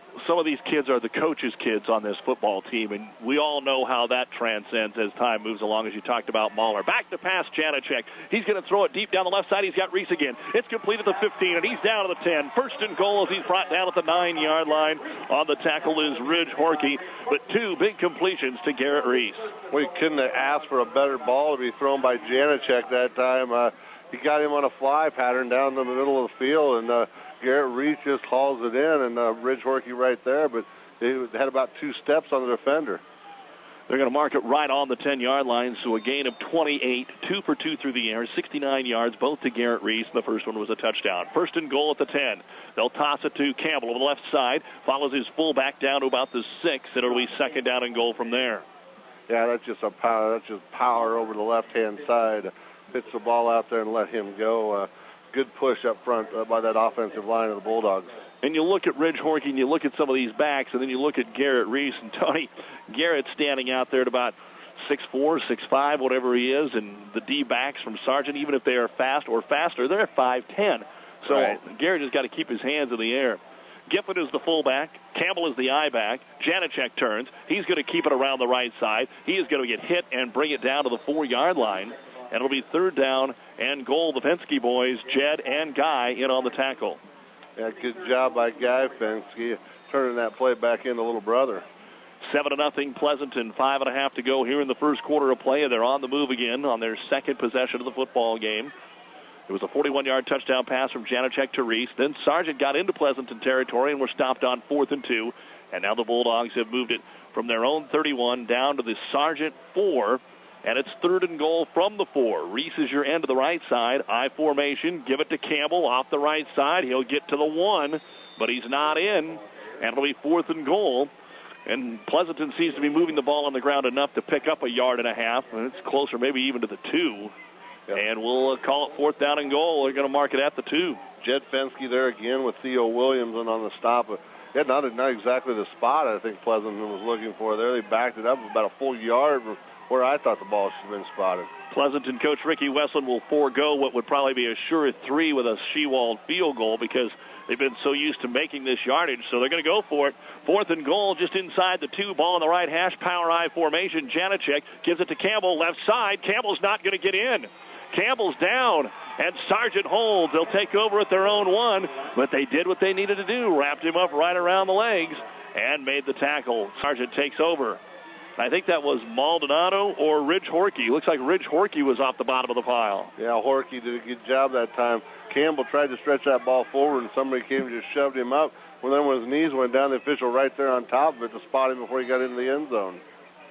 some of these kids are the coaches' kids on this football team, and we all know how that transcends as time moves along, as you talked about Mahler. Back to pass, Janacek. He's going to throw it deep down the left side. He's got Reese again. It's complete at the fifteen, and he's down to the ten. First and goal as he's brought down at the nine-yard line. On the tackle is Ridge Horkey, but two big completions to Garrett Reese. We couldn't have asked for a better ball to be thrown by Janacek that time. Uh, he got him on a fly pattern down the middle of the field, and uh, Garrett Reese just hauls it in, and uh, Ridge Horkey right there, but they had about two steps on the defender. They're going to mark it right on the ten-yard line, so a gain of twenty-eight, two for two through the air, sixty-nine yards, both to Garrett Reese. The first one was a touchdown. First and goal at the ten. They'll toss it to Campbell on the left side, follows his fullback down to about the six, and it'll be second down and goal from there. Yeah, that's just a power. That's just power over the left-hand side. Hits the ball out there and let him go. Uh, good push up front uh, by that offensive line of the Bulldogs. And you look at Ridge Horkey and you look at some of these backs, and then you look at Garrett Reese. And Tony, Garrett's standing out there at about six four, six five, whatever he is, and the D-backs from Sargent, even if they are fast or faster, they're at five ten. So right. Garrett has got to keep his hands in the air. Gifford is the fullback. Campbell is the I-back. Janacek turns. He's going to keep it around the right side. He is going to get hit and bring it down to the four-yard line. And it'll be third down and goal. The Fenske boys, Jed and Guy, in on the tackle. Yeah, good job by Guy Fenske, turning that play back into little brother. Seven to nothing, Pleasanton. Five and a half to go here in the first quarter of play. They're on the move again on their second possession of the football game. It was a forty-one-yard touchdown pass from Janacek to Reese. Then Sargent got into Pleasanton territory and were stopped on fourth and two. And now the Bulldogs have moved it from their own thirty-one down to the Sargent four. And it's third and goal from the four. Reese is your end to the right side. I formation. Give it to Campbell off the right side. He'll get to the one, but he's not in. And it'll be fourth and goal. And Pleasanton seems to be moving the ball on the ground enough to pick up a yard and a half. And it's closer maybe even to the two. Yep. And we'll uh, call it fourth down and goal. They're going to mark it at the two. Jed Fenske there again with Theo Williams and on the stop. Yeah, not, not exactly the spot I think Pleasanton was looking for there. They backed it up about a full yard where I thought the ball should have been spotted. Pleasanton coach Ricky Westland will forego what would probably be a sure three with a Shewald field goal because they've been so used to making this yardage, so they're going to go for it. Fourth and goal just inside the two, ball on the right hash, power I formation. Janacek gives it to Campbell, left side. Campbell's not going to get in. Campbell's down, and Sargent holds. They'll take over at their own one, but they did what they needed to do, wrapped him up right around the legs, and made the tackle. Sargent takes over. I think that was Maldonado or Ridge Horkey. Looks like Ridge Horkey was off the bottom of the pile. Yeah, Horkey did a good job that time. Campbell tried to stretch that ball forward, and somebody came and just shoved him up. Well, then when his knees went down, the official right there on top of it to spot him before he got into the end zone.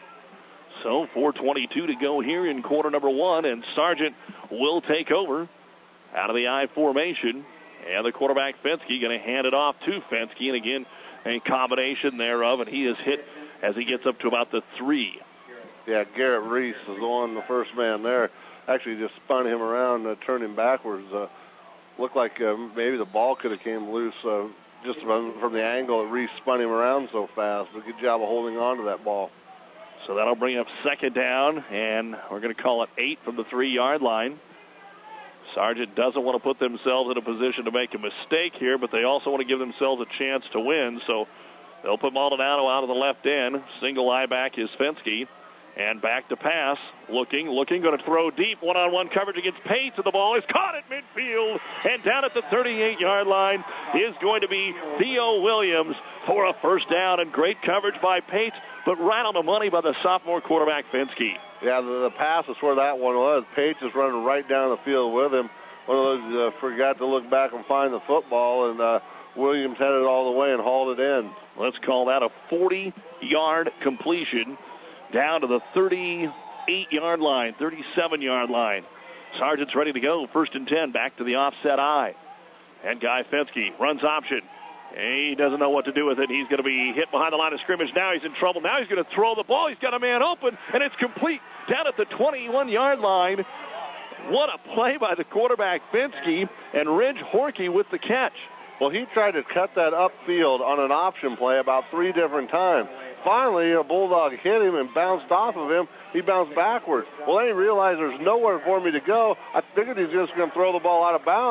So four twenty-two to go here in quarter number one, and Sargent will take over out of the I formation. And the quarterback, Fenske, going to hand it off to Fenske. And again, a combination thereof, and he is hit as he gets up to about the three. Yeah, Garrett Reese is on the first man there. Actually just spun him around, uh, turned him backwards. Uh, looked like uh, maybe the ball could have came loose uh, just from, from the angle that Reese spun him around so fast. But good job of holding on to that ball. So that'll bring up second down, and we're going to call it eight from the three-yard line. Sargent doesn't want to put themselves in a position to make a mistake here, but they also want to give themselves a chance to win. So they'll put Maldonado out of the left end. Single eye back is Fenske. And back to pass. Looking, looking, going to throw deep. One-on-one coverage against Pates, and the ball is caught at midfield. And down at the thirty-eight-yard line is going to be Theo Williams for a first down. And great coverage by Pates, but right on the money by the sophomore quarterback, Fenske. Yeah, the, the pass is where that one was. Pates is running right down the field with him. One of those uh, forgot to look back and find the football, and uh, Williams had it all the way and hauled it in. Let's call that a forty-yard completion down to the thirty-eight-yard line, thirty-seven-yard line. Sargent's ready to go. First and ten, back to the offset eye. And Guy Fenske runs option. He doesn't know what to do with it. He's going to be hit behind the line of scrimmage. Now he's in trouble. Now he's going to throw the ball. He's got a man open, and it's complete down at the twenty-one-yard line. What a play by the quarterback, Fenske, and Ridge Horkey with the catch. Well, he tried to cut that upfield on an option play about three different times. Finally, a Bulldog hit him and bounced off of him. He bounced backwards. Well, then he realized there's nowhere for me to go. I figured he's just going to throw the ball out of bounds.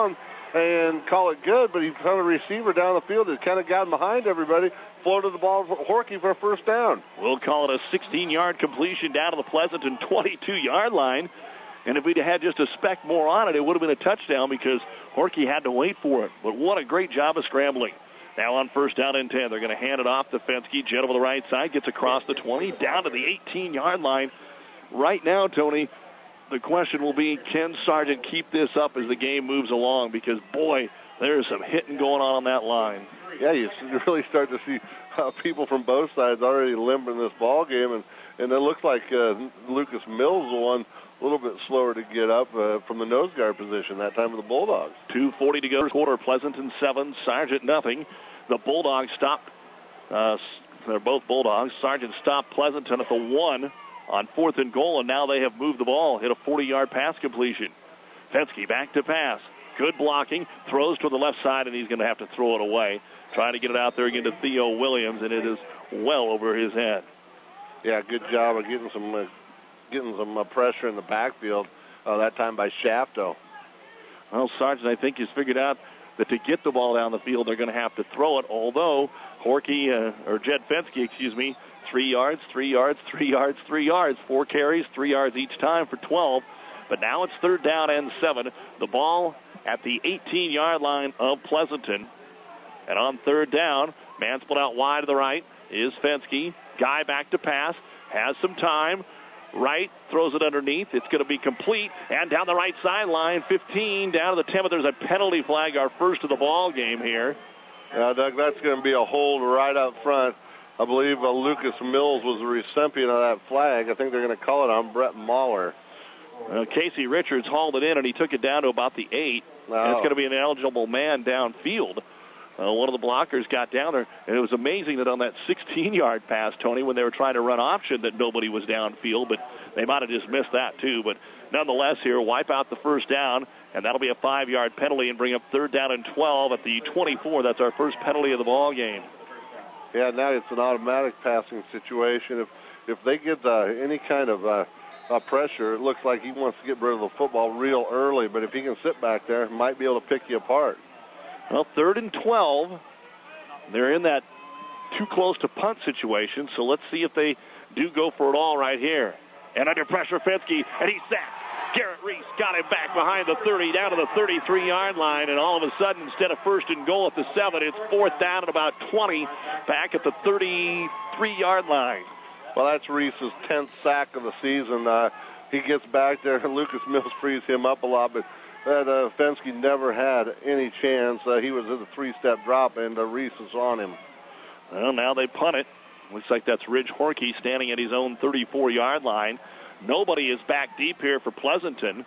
and call it good, but he found a receiver down the field that kind of got behind everybody, floated the ball for Horky for a first down. We'll call it a sixteen-yard completion down to the Pleasanton twenty-two-yard line. And if we'd had just a speck more on it, it would have been a touchdown because Horky had to wait for it. But what a great job of scrambling. Now on first down and ten, they're going to hand it off to Fensky. Jet over the right side, gets across the twenty, down to the eighteen-yard line. Right now, Tony, the question will be, can Sargent keep this up as the game moves along? Because, boy, there's some hitting going on on that line. Yeah, you really start to see uh, people from both sides already limping this ball game, and, and it looks like uh, Lucas Mills is the one a little bit slower to get up uh, from the nose guard position that time with the Bulldogs. two forty to go, quarter. Pleasanton seven, Sargent nothing. The Bulldogs stopped. Uh, they're both Bulldogs. Sargent stopped Pleasanton at the one on fourth and goal, and now they have moved the ball, hit a forty-yard pass completion. Fensky back to pass. Good blocking, throws to the left side, and he's going to have to throw it away. Trying to get it out there again to Theo Williams, and it is well over his head. Yeah, good job of getting some uh, getting some uh, pressure in the backfield, uh, that time by Shafto. Well, Sargent, I think, has figured out that to get the ball down the field, they're going to have to throw it, although Horky, uh, or Jed Fensky, excuse me, three yards, three yards, three yards, three yards, four carries, three yards each time for twelve. But now it's third down and seven. The ball at the eighteen-yard line of Pleasanton. And on third down, man split out wide to the right is Fensky. Guy back to pass, has some time. Right, throws it underneath. It's going to be complete. And down the right sideline, fifteen, down to the ten, but there's a penalty flag, our first of the ball game here. Yeah, Doug, that's going to be a hold right up front. I believe uh, Lucas Mills was the recipient of that flag. I think they're going to call it on Brett Mahler. Uh, Casey Richards hauled it in, and he took it down to about the eight. Oh. And it's going to be an eligible man downfield. Uh, one of the blockers got down there, and it was amazing that on that sixteen-yard pass, Tony, when they were trying to run option, that nobody was downfield, but they might have just missed that too. But nonetheless here, wipe out the first down, and that'll be a five-yard penalty and bring up third down and twelve at the twenty-four. That's our first penalty of the ball game. Yeah, now it's an automatic passing situation. If if they get uh, any kind of uh, uh, pressure, it looks like he wants to get rid of the football real early, but if he can sit back there, he might be able to pick you apart. Well, third and twelve. They're in that too close to punt situation, so let's see if they do go for it all right here. And under pressure, Fensky, and he's sacked. Garrett Reese got him back behind the thirty, down to the thirty-three-yard line, and all of a sudden, instead of first and goal at the seven, it's fourth down at about twenty, back at the thirty-three-yard line. Well, that's Reese's tenth sack of the season. Uh, he gets back there, and Lucas Mills frees him up a lot, but that uh, Fensky never had any chance. Uh, he was in a three-step drop, and uh, Reese is on him. Well, now they punt it. Looks like that's Ridge Horky standing at his own thirty-four-yard line. Nobody is back deep here for Pleasanton,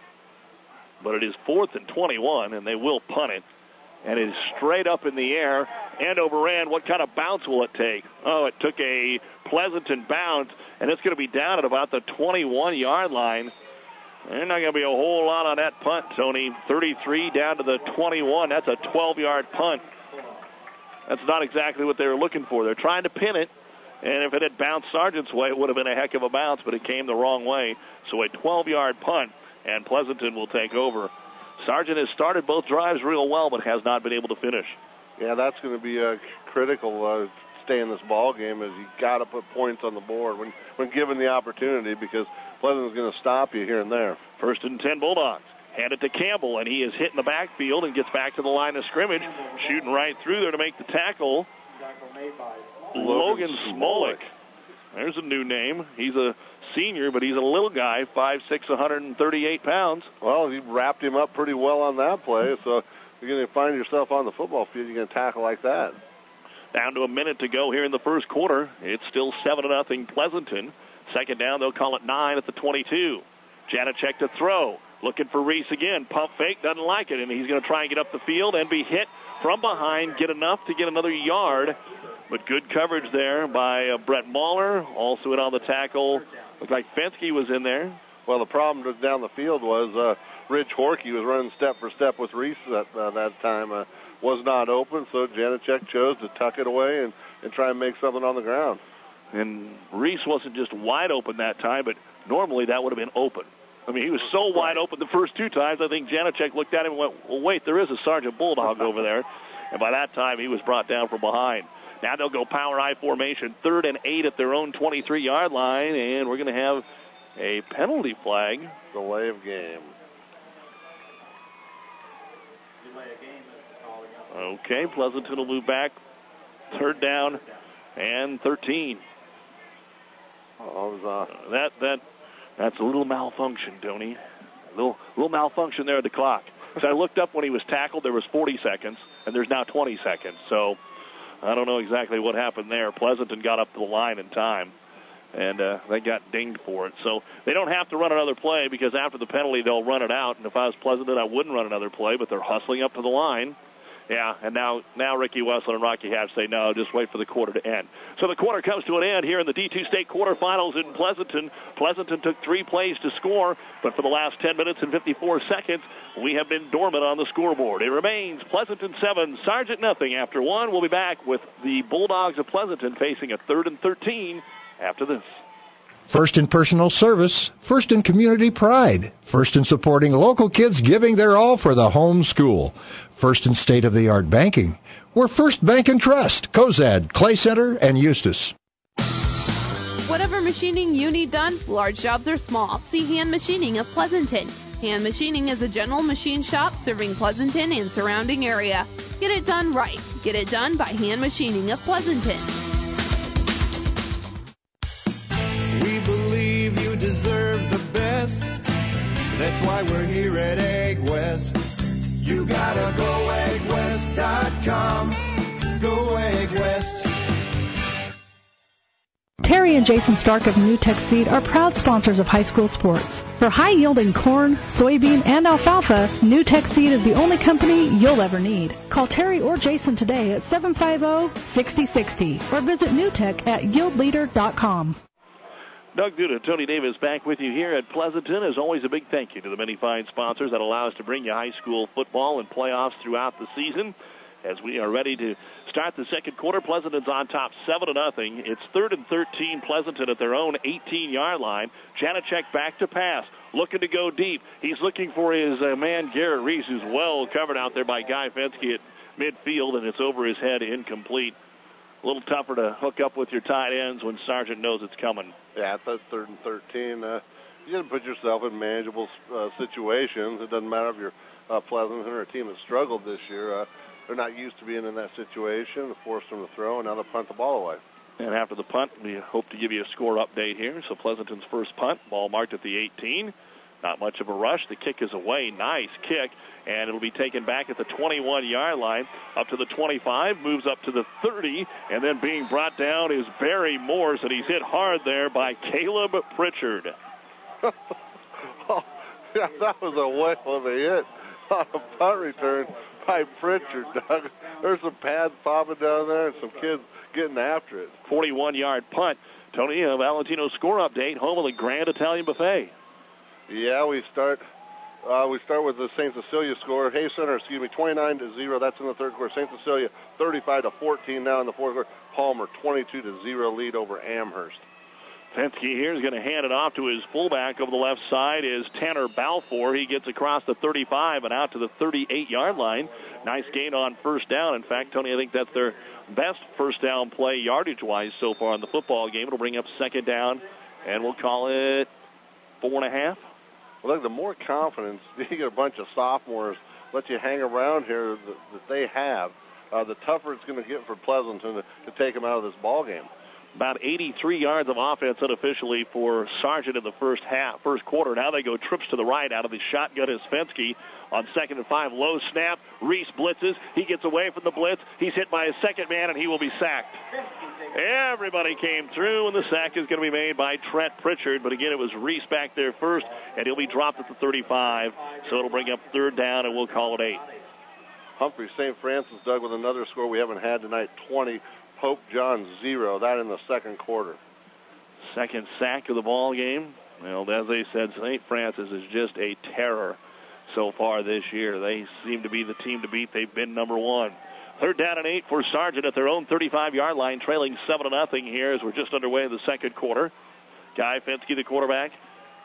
but it is fourth and twenty-one, and they will punt it. And it is straight up in the air and overran. What kind of bounce will it take? Oh, it took a Pleasanton bounce, and it's going to be down at about the twenty-one-yard line. There's not going to be a whole lot on that punt, Tony. thirty-three down to the twenty-one. That's a twelve-yard punt. That's not exactly what they were looking for. They're trying to pin it, and if it had bounced Sargent's way, it would have been a heck of a bounce, but it came the wrong way. So a twelve-yard punt, and Pleasanton will take over. Sargent has started both drives real well, but has not been able to finish. Yeah, that's going to be uh, critical uh, to stay in this ball game, is you got to put points on the board when, when given the opportunity, because Pleasant's going to stop you here and there. First and ten Bulldogs. Hand it to Campbell, and he is hit in the backfield and gets back to the line of scrimmage, shooting right through there to make the tackle. Logan Smolik. There's a new name. He's a senior, but he's a little guy, five six, one hundred thirty-eight pounds. Well, he wrapped him up pretty well on that play, so you're going to find yourself on the football field, you're going to tackle like that. Down to a minute to go here in the first quarter. It's still seven to nothing Pleasanton. Second down, they'll call it nine at the twenty-two. Janacek to throw. Looking for Reese again. Pump fake, doesn't like it, and he's going to try and get up the field and be hit from behind, get enough to get another yard. But good coverage there by uh, Brett Mahler. Also in on the tackle. Looked like Fensky was in there. Well, the problem down the field was uh, Ridge Horky was running step for step with Reese at uh, that time. Uh, was not open, so Janacek chose to tuck it away and, and try and make something on the ground. And Reese wasn't just wide open that time, but normally that would have been open. I mean, he was so wide open the first two times, I think Janacek looked at him and went, well, wait, there is a Sergeant Bulldog over there. And by that time, he was brought down from behind. Now they'll go power I formation, third and eight at their own twenty-three-yard line, and we're going to have a penalty flag. Delay of game. Okay, Pleasanton will move back. Third down and thirteen. Oh, it was, uh, that that that's a little malfunction, Tony. A little little malfunction there at the clock. So I looked up when he was tackled. There was forty seconds, and there's now twenty seconds. So I don't know exactly what happened there. Pleasanton got up to the line in time, and uh, they got dinged for it. So they don't have to run another play because after the penalty, they'll run it out. And if I was Pleasanton, I wouldn't run another play, but they're hustling up to the line. Yeah, and now now Ricky Wessler and Rocky Hatch say, no, just wait for the quarter to end. So the quarter comes to an end here in the D two State quarterfinals in Pleasanton. Pleasanton took three plays to score, but for the last ten minutes and fifty-four seconds, we have been dormant on the scoreboard. It remains Pleasanton seven, Sargent nothing after one. We'll be back with the Bulldogs of Pleasanton facing a third and thirteen after this. First in personal service, first in community pride, first in supporting local kids giving their all for the home school, first in state-of-the-art banking. We're First Bank and Trust, Cozad, Clay Center, and Eustis. Whatever machining you need done, large jobs or small, see Hand Machining of Pleasanton. Hand Machining is a general machine shop serving Pleasanton and surrounding area. Get it done right. Get it done by Hand Machining of Pleasanton. Deserve the best. That's why we're here at Egg West. You gotta go egg west dot com. Go Egg West. Terry and Jason Stark of New Tech Seed are proud sponsors of high school sports. For high-yielding corn, soybean, and alfalfa, New Tech Seed is the only company you'll ever need. Call Terry or Jason today at seven five zero, six zero six zero or visit newtech at yield leader dot com. Doug Duda, Tony Davis back with you here at Pleasanton. As always, a big thank you to the many fine sponsors that allow us to bring you high school football and playoffs throughout the season. As we are ready to start the second quarter, Pleasanton's on top seven to nothing. It's third and thirteen, Pleasanton at their own eighteen-yard line. Janacek back to pass, looking to go deep. He's looking for his uh, man Garrett Reese, who's well covered out there by Guy Fensky at midfield, and it's over his head, incomplete. A little tougher to hook up with your tight ends when Sargent knows it's coming. Yeah, that's third and thirteen. Uh, you got to put yourself in manageable uh, situations. It doesn't matter if you're uh, Pleasanton or a team that struggled this year. Uh, they're not used to being in that situation. It forced them to throw, and now they punt the ball away. And after the punt, we hope to give you a score update here. So Pleasanton's first punt, ball marked at the eighteen. Not much of a rush. The kick is away. Nice kick. And it'll be taken back at the twenty-one-yard line, up to the twenty-five, moves up to the thirty, and then being brought down is Barry Morse, and he's hit hard there by Caleb Pritchard. Oh, yeah, that was a whale of a hit on a punt return by Pritchard, Doug. There's some pads popping down there and some kids getting after it. forty-one-yard punt. Tony, a Valentino score update, home of the Grand Italian Buffet. Yeah, we start uh, we start with the Saint Cecilia score. Hay Center, excuse me, twenty-nine to zero. That's in the third quarter. Saint Cecilia thirty-five to fourteen now in the fourth quarter. Palmer twenty-two to zero lead over Amherst. Fensky here is going to hand it off to his fullback over the left side is Tanner Balfour. He gets across the thirty-five and out to the thirty-eight-yard line. Nice gain on first down. In fact, Tony, I think that's their best first down play yardage-wise so far in the football game. It'll bring up second down, and we'll call it four and a half. Well, look, the more confidence you get a bunch of sophomores let you hang around here that, that they have, uh, the tougher it's going to get for Pleasanton to, to take them out of this ball game. About eighty-three yards of offense unofficially for Sargent in the first half, first quarter. Now they go trips to the right out of the shotgun is Fensky on second and five. Low snap. Reese blitzes. He gets away from the blitz. He's hit by his second man, and he will be sacked. Everybody came through, and the sack is going to be made by Trent Pritchard. But again, it was Reese back there first, and he'll be dropped at the thirty-five. So it'll bring up third down, and we'll call it eight. Humphrey Saint Francis, Doug, with another score we haven't had tonight, twenty. Pope John zero. That in the second quarter. Second sack of the ball game. Well, as they said, Saint Francis is just a terror so far this year. They seem to be the team to beat. They've been number one. Third down and eight for Sargent at their own thirty-five-yard line, trailing seven to nothing here as we're just underway in the second quarter. Guy Fensky, the quarterback.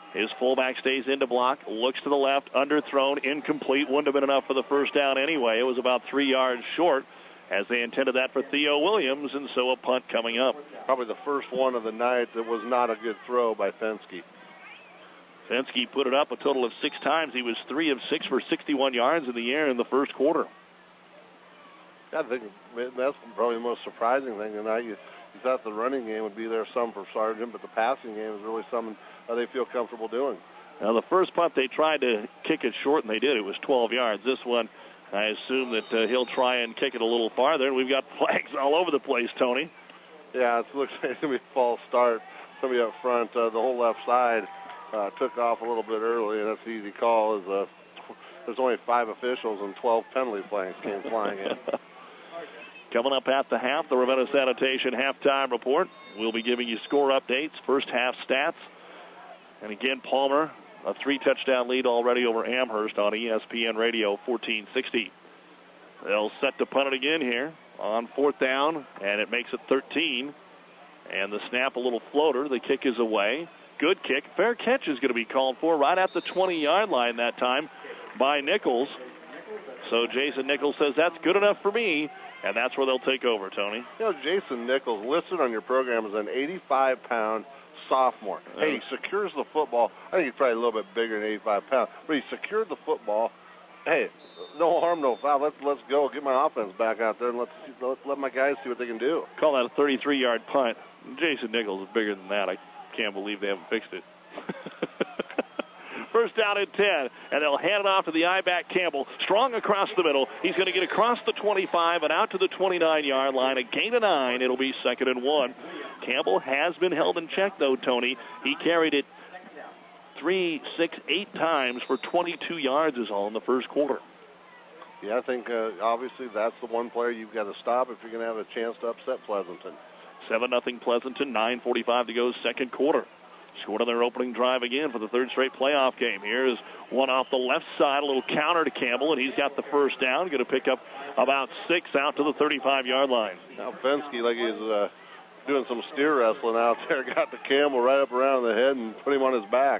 His fullback stays into block, looks to the left, underthrown, incomplete. Wouldn't have been enough for the first down anyway. It was about three yards short as they intended that for Theo Williams, and so a punt coming up. Probably the first one of the night that was not a good throw by Fenske. Fenske put it up a total of six times. He was three of six for sixty-one yards in the air in the first quarter. I think that's probably the most surprising thing tonight. You, you thought the running game would be there some for Sargent, but the passing game is really something uh, they feel comfortable doing. Now, the first punt, they tried to kick it short, and they did. It was twelve yards. This one, I assume that uh, he'll try and kick it a little farther, and we've got flags all over the place, Tony. Yeah, it looks like it's going to be a false start. Somebody up front, uh, the whole left side uh, took off a little bit early, and that's an easy call. As, uh, there's only five officials, and twelve penalty flags came flying in. Coming up at the half, the Ravenna Sanitation halftime report. We'll be giving you score updates, first half stats. And again, Palmer, a three-touchdown lead already over Amherst on E S P N Radio fourteen sixty. They'll set to punt it again here on fourth down, and it makes it thirteen. And the snap, a little floater. The kick is away. Good kick. Fair catch is going to be called for right at the twenty-yard line that time by Nichols. So Jason Nichols says, that's good enough for me, and that's where they'll take over, Tony. You know, Jason Nichols, listed on your program as an eighty-five pound sophomore. Uh, hey, he secures the football. I think he's probably a little bit bigger than eighty-five pounds, but he secured the football. Hey, no harm, no foul. Let's let's go. Get my offense back out there, and let's, let's let my guys see what they can do. Call that a thirty-three-yard punt. Jason Nichols is bigger than that. I can't believe they haven't fixed it. First down and ten, and they'll hand it off to the I-back Campbell. Strong across the middle. He's going to get across the twenty-five and out to the twenty-nine-yard line. A gain of nine. It'll be second and one. Campbell has been held in check, though, Tony. He carried it three, six, eight times for twenty-two yards is all in the first quarter. Yeah, I think uh, obviously that's the one player you've got to stop if you're going to have a chance to upset Pleasanton. seven nothing Pleasanton, nine forty-five to go, second quarter. Scored on their opening drive again for the third straight playoff game. Here is one off the left side, a little counter to Campbell, and he's got the first down. Going to pick up about six out to the thirty-five-yard line. Now Fenske, like he's uh, doing some steer wrestling out there, got the Campbell right up around the head and put him on his back.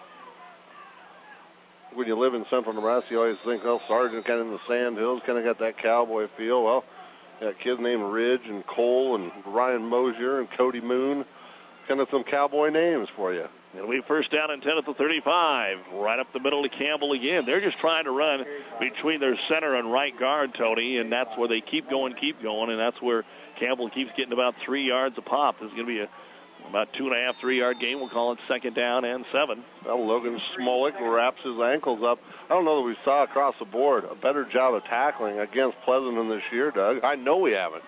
When you live in central Nebraska, you always think, oh, Sargent kind of in the sand hills, kind of got that cowboy feel. Well, got kids named Ridge and Cole and Ryan Mosier and Cody Moon. Kind of some cowboy names for you. It'll be first down and ten at the thirty-five. Right up the middle to Campbell again. They're just trying to run between their center and right guard, Tony, and that's where they keep going, keep going, and that's where Campbell keeps getting about three yards a pop. This is going to be a about two and a half, three-yard game. We'll call it second down and seven. Well, Logan Smolik wraps his ankles up. I don't know that we saw across the board a better job of tackling against Pleasanton this year, Doug. I know we haven't.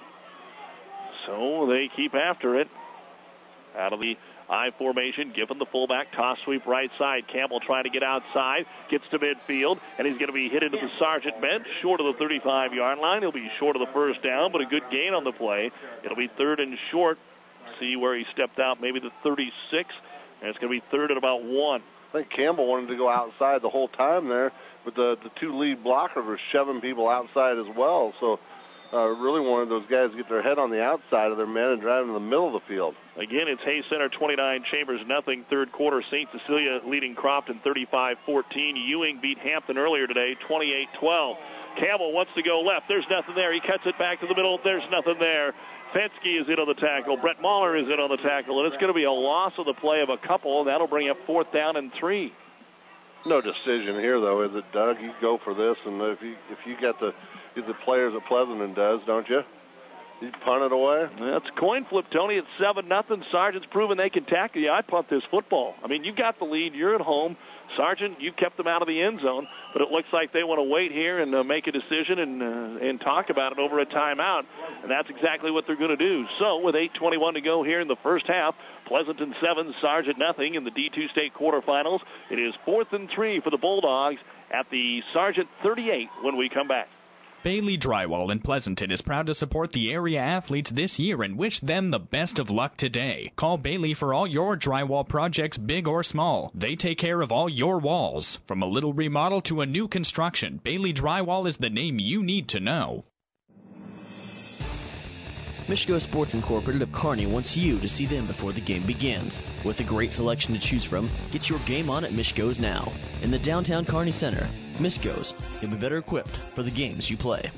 So they keep after it. Out of the I formation, Giffen the fullback, toss sweep right side. Campbell trying to get outside, gets to midfield, and he's going to be hit into the Sargent bench, short of the thirty-five-yard line. He'll be short of the first down, but a good gain on the play. It'll be third and short. See where he stepped out, maybe the thirty-six, and it's going to be third and about one. I think Campbell wanted to go outside the whole time there, but the, the two lead blockers were shoving people outside as well, so uh, really wanted those guys to get their head on the outside of their men and drive in the middle of the field. Again, it's Hayes Center twenty-nine, Chambers nothing. Third quarter, Saint Cecilia leading Crofton thirty-five fourteen. Ewing beat Hampton earlier today, twenty-eight twelve. Campbell wants to go left. There's nothing there. He cuts it back to the middle. There's nothing there. Fenske is in on the tackle. Brett Mahler is in on the tackle. And it's going to be a loss of the play of a couple. That'll bring up fourth down and three. No decision here, though, is it, Doug? You go for this, and if you if you get the the players that Pleasanton does, don't you? You punt it away? That's a coin flip, Tony. It's seven nothing. Sargent's proven they can tackle you. I punt this football. I mean, you got the lead. You're at home. Sargent, you kept them out of the end zone, but it looks like they want to wait here and uh, make a decision and uh, and talk about it over a timeout, and that's exactly what they're going to do. So with eight twenty-one to go here in the first half, Pleasanton seven, Sargent nothing in the D two state quarterfinals. It is fourth and three for the Bulldogs at the Sargent thirty-eight when we come back. Bailey Drywall in Pleasanton is proud to support the area athletes this year and wish them the best of luck today. Call Bailey for all your drywall projects, big or small. They take care of all your walls. From a little remodel to a new construction, Bailey Drywall is the name you need to know. Michigo Sports Incorporated of Kearney wants you to see them before the game begins. With a great selection to choose from, get your game on at Michigo's now. In the downtown Kearney Center, Michigo's, you'll be better equipped for the games you play.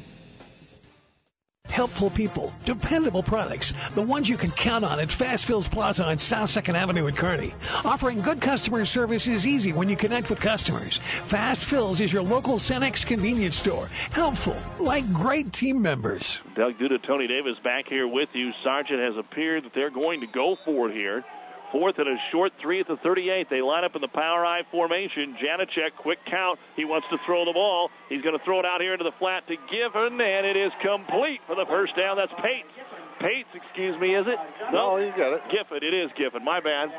Helpful people, dependable products, the ones you can count on at Fast Fills Plaza on South second Avenue in Kearney. Offering good customer service is easy when you connect with customers. Fast Fills is your local Cenex convenience store. Helpful, like great team members. Doug Duda, Tony Davis back here with you. Sargent has appeared that they're going to go for it here. Fourth and a short three at the thirty-eight. They line up in the power I formation. Janacek, quick count. He wants to throw the ball. He's going to throw it out here into the flat to Giffen, and it is complete for the first down. That's Pates. Pates, excuse me, is it? No, you got it. Giffen, it is Giffen. My bad.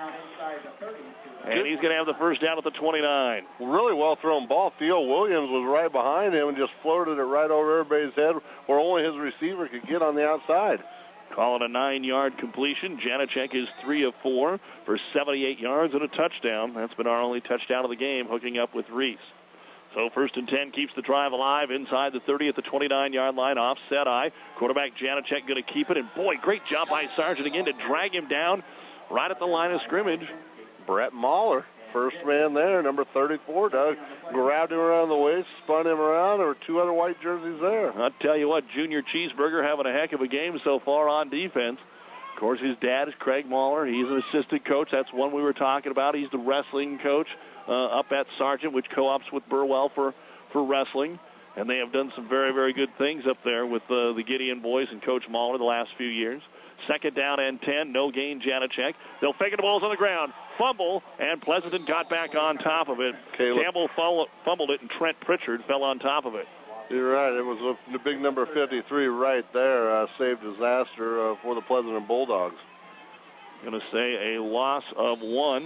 And he's going to have the first down at the twenty-nine. Really well thrown ball. Theo Williams was right behind him and just floated it right over everybody's head where only his receiver could get on the outside. Call it a nine-yard completion. Janacek is three of four for seventy-eight yards and a touchdown. That's been our only touchdown of the game, hooking up with Reese. So first and ten keeps the drive alive inside the thirty at the twenty-nine-yard line. Offset eye. Quarterback Janacek going to keep it. And, boy, great job by Sargent again to drag him down right at the line of scrimmage. Brett Mahler, first man there, number thirty-four, Doug. Grabbed him around the waist, spun him around. There were two other white jerseys there. I'll tell you what, Junior Cheeseburger having a heck of a game so far on defense. Of course, his dad is Craig Mahler. He's an assistant coach. That's one we were talking about. He's the wrestling coach uh, up at Sargent, which co-ops with Burwell for, for wrestling. And they have done some very, very good things up there with uh, the Gideon boys and Coach Mahler the last few years. Second down and ten, no gain, Janacek. They'll fake it, the ball's on the ground. Fumble, and Pleasanton got back on top of it. Caleb. Campbell fumbled, fumbled it, and Trent Pritchard fell on top of it. You're right. It was the big number fifty-three right there. Uh, saved disaster uh, for the Pleasanton Bulldogs. Going to say a loss of one.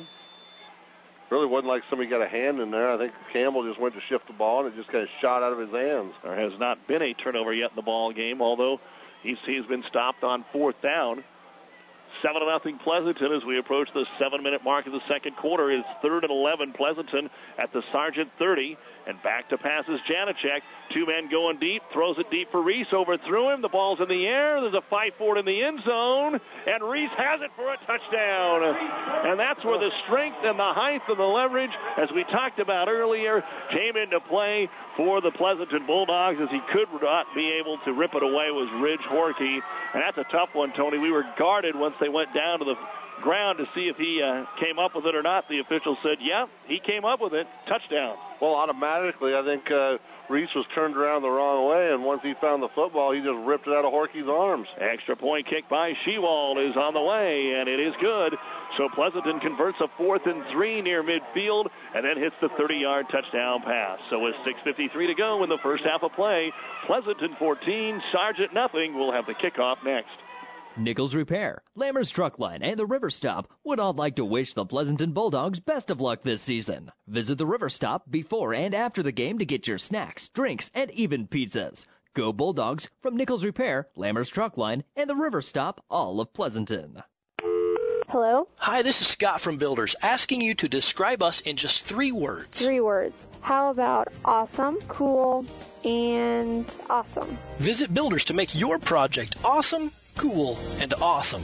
Really wasn't like somebody got a hand in there. I think Campbell just went to shift the ball, and it just kind of shot out of his hands. There has not been a turnover yet in the ball game, although he's, he's been stopped on fourth down. seven to nothing Pleasanton as we approach the seven-minute mark of the second quarter. Is third and eleven Pleasanton at the Sargent thirty. And back to passes Janacek. Two men going deep. Throws it deep for Reese. Overthrew him. The ball's in the air. There's a fight for it in the end zone. And Reese has it for a touchdown. And that's where the strength and the height and the leverage, as we talked about earlier, came into play for the Pleasanton Bulldogs, as he could not be able to rip it away was Ridge Horkey. And that's a tough one, Tony. We were guarded once they went down to the ground to see if he uh, came up with it or not. The official said, yeah, he came up with it. Touchdown. Well, automatically, I think uh, Reese was turned around the wrong way, and once he found the football, he just ripped it out of Horkey's arms. Extra point kick by Shewald is on the way, and it is good. So Pleasanton converts a fourth and three near midfield, and then hits the thirty-yard touchdown pass. So with six fifty-three to go in the first half of play, Pleasanton fourteen, Sargent nothing. We'll have the kickoff next. Nichols Repair, Lammers Truck Line, and the River Stop would all like to wish the Pleasanton Bulldogs best of luck this season. Visit the River Stop before and after the game to get your snacks, drinks, and even pizzas. Go Bulldogs from Nichols Repair, Lammers Truck Line, and the River Stop, all of Pleasanton. Hello? Hi, this is Scott from Builders, asking you to describe us in just three words. Three words. How about awesome, cool, and awesome? Visit Builders to make your project awesome, cool, and awesome.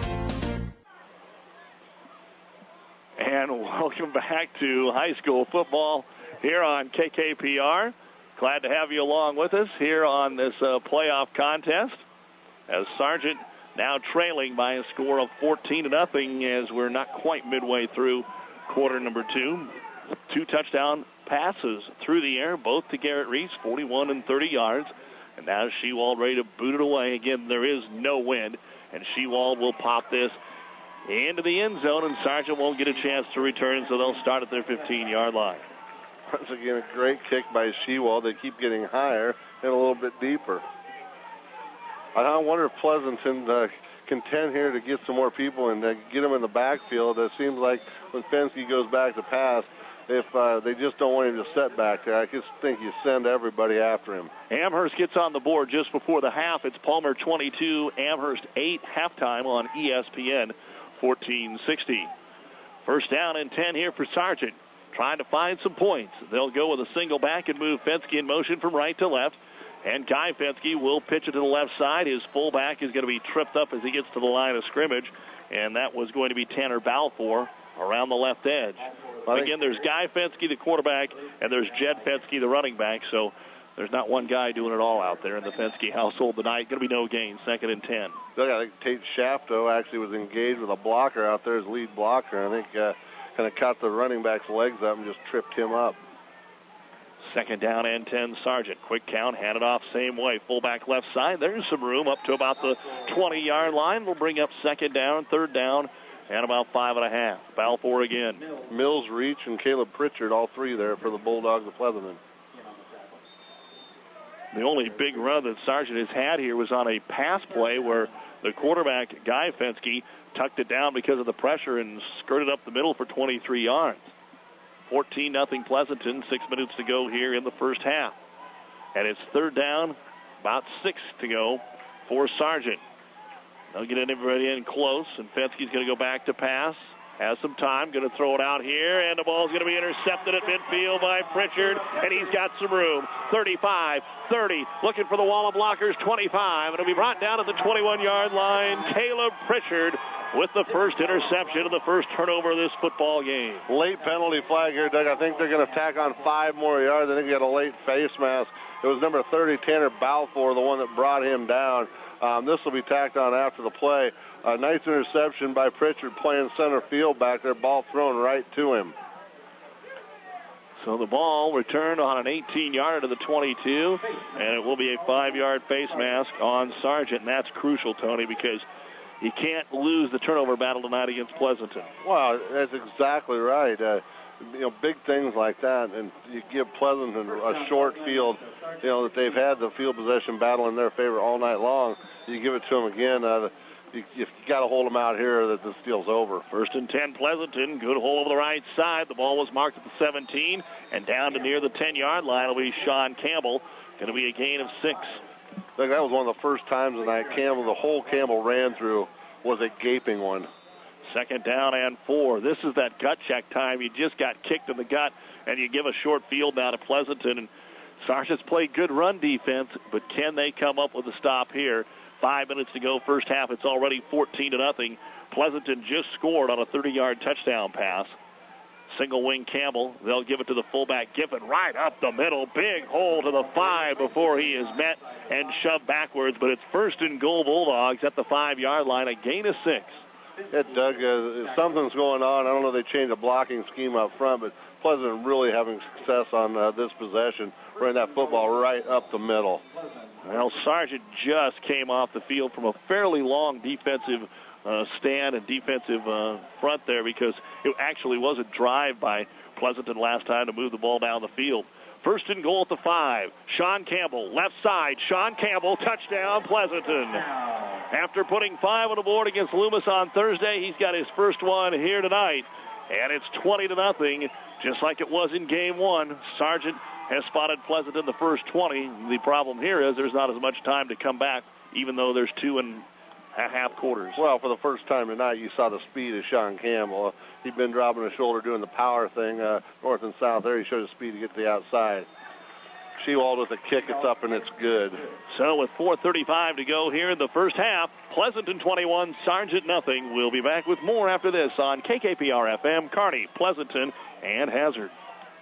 And welcome back to high school football here on K K P R. Glad to have you along with us here on this uh, playoff contest, as Sargent now trailing by a score of fourteen to nothing, as we're not quite midway through quarter number two. Two touchdown passes through the air, both to Garrett Reese, forty-one and thirty yards. And now Shewald ready to boot it away. Again, there is no wind, and Shewald will pop this into the end zone, and Sargent won't get a chance to return, so they'll start at their fifteen-yard line. Once again, a great kick by Shewald. They keep getting higher and a little bit deeper. I wonder if Pleasanton uh, contend here to get some more people and uh, get them in the backfield. It seems like when Fenske goes back to pass, if uh, they just don't want him to set back there, I just think you send everybody after him. Amherst gets on the board just before the half. It's Palmer twenty-two, Amherst eight, halftime on E S P N fourteen sixty. First down and ten here for Sargent, trying to find some points. They'll go with a single back and move Fenske in motion from right to left. And Guy Fenske will pitch it to the left side. His fullback is going to be tripped up as he gets to the line of scrimmage, and that was going to be Tanner Balfour around the left edge. Again, there's Guy Fenske, the quarterback, and there's Jed Fenske, the running back, so there's not one guy doing it all out there in the Fenske household tonight. Going to be no gain, second and ten. I think Tate Shafto actually was engaged with a blocker out there, his lead blocker. I think uh, kind of caught the running back's legs up and just tripped him up. Second down and ten, Sargent. Quick count, hand it off same way. Fullback left side. There's some room up to about the twenty-yard line. We'll bring up second down, third down, and about five and a half. Balfour again. Mills, Reach, and Caleb Pritchard, all three there for the Bulldogs of Pleasanton. The only big run that Sargent has had here was on a pass play where the quarterback, Guy Fenske, tucked it down because of the pressure and skirted up the middle for twenty-three yards. fourteen nothing Pleasanton, six minutes to go here in the first half. And it's third down, about six to go for Sargent. They'll get everybody in close, and Fenske's going to go back to pass. Has some time, going to throw it out here, and the ball's going to be intercepted at midfield by Pritchard, and he's got some room. thirty-five, thirty, looking for the wall of blockers, twenty-five, and it'll be brought down at the twenty-one-yard line. Caleb Pritchard with the first interception and the first turnover of this football game. Late penalty flag here, Doug. I think they're going to tack on five more yards. I think he had a late face mask. It was number thirty, Tanner Balfour, the one that brought him down. Um, this will be tacked on after the play. A nice interception by Pritchard playing center field back there. Ball thrown right to him. So the ball returned on an eighteen-yarder to the twenty-two, and it will be a five-yard face mask on Sargent. And that's crucial, Tony, because you can't lose the turnover battle tonight against Pleasanton. Well, that's exactly right. Uh, you know, big things like that, and you give Pleasanton a short field, you know, that they've had the field possession battle in their favor all night long. You give it to them again, uh, you, you got to hold them out here that this deal's over. First and ten, Pleasanton. Good hole over the right side. The ball was marked at the seventeen, and down to near the ten-yard line will be Sean Campbell. Going to be a gain of six. I think that was one of the first times tonight Campbell, the hole Campbell ran through was a gaping one. Second down and four. This is that gut check time. You just got kicked in the gut, and you give a short field now to Pleasanton. And Sargent's played good run defense, but can they come up with a stop here? Five minutes to go, first half. It's already fourteen to nothing. Pleasanton just scored on a thirty-yard touchdown pass. Single wing Campbell. They'll give it to the fullback Giffen right up the middle. Big hole to the five before he is met and shoved backwards. But it's first and goal Bulldogs at the five-yard line. A gain of six. Yeah, Doug, uh, something's going on. I don't know if they changed the blocking scheme up front, but Pleasanton really having success on uh, this possession, running that football right up the middle. Well, Sargent just came off the field from a fairly long defensive uh, stand and defensive uh, front there, because it actually was a drive by Pleasanton last time to move the ball down the field. First and goal at the five. Sean Campbell, left side. Sean Campbell, touchdown, Pleasanton. After putting five on the board against Loomis on Thursday, he's got his first one here tonight. And it's twenty to nothing, just like it was in game one. Sargent has spotted Pleasanton the first twenty. The problem here is there's not as much time to come back, even though there's two and a half quarters. Well, for the first time tonight, you saw the speed of Sean Campbell. He'd been dropping his shoulder, doing the power thing, uh, north and south there. He showed his speed to get to the outside. Shewald with a kick, it's up and it's good. So with four thirty-five to go here in the first half, Pleasanton twenty-one, Sargent nothing. We'll be back with more after this on K K P R F M, Kearney, Pleasanton, and Hazard.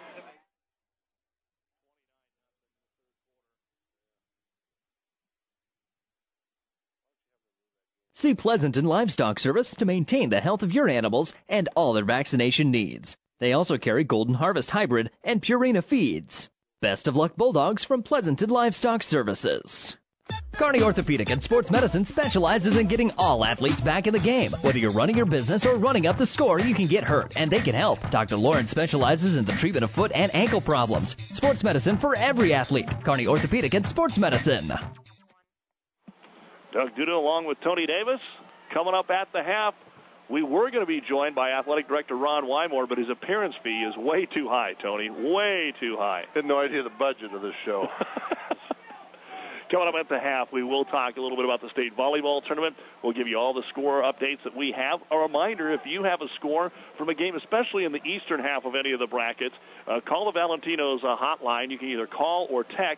See Pleasanton Livestock Service to maintain the health of your animals and all their vaccination needs. They also carry Golden Harvest Hybrid and Purina feeds. Best of luck, Bulldogs, from Pleasanton Livestock Services. Kearney Orthopedic and Sports Medicine specializes in getting all athletes back in the game. Whether you're running your business or running up the score, you can get hurt, and they can help. Doctor Lauren specializes in the treatment of foot and ankle problems. Sports medicine for every athlete. Kearney Orthopedic and Sports Medicine. Doug Duda along with Tony Davis. Coming up at the half, we were going to be joined by Athletic Director Ron Wymore, but his appearance fee is way too high, Tony. Way too high. I had no idea the budget of this show. Coming up at the half, we will talk a little bit about the state volleyball tournament. We'll give you all the score updates that we have. A reminder, if you have a score from a game, especially in the eastern half of any of the brackets, uh, call the Valentinos uh, hotline. You can either call or text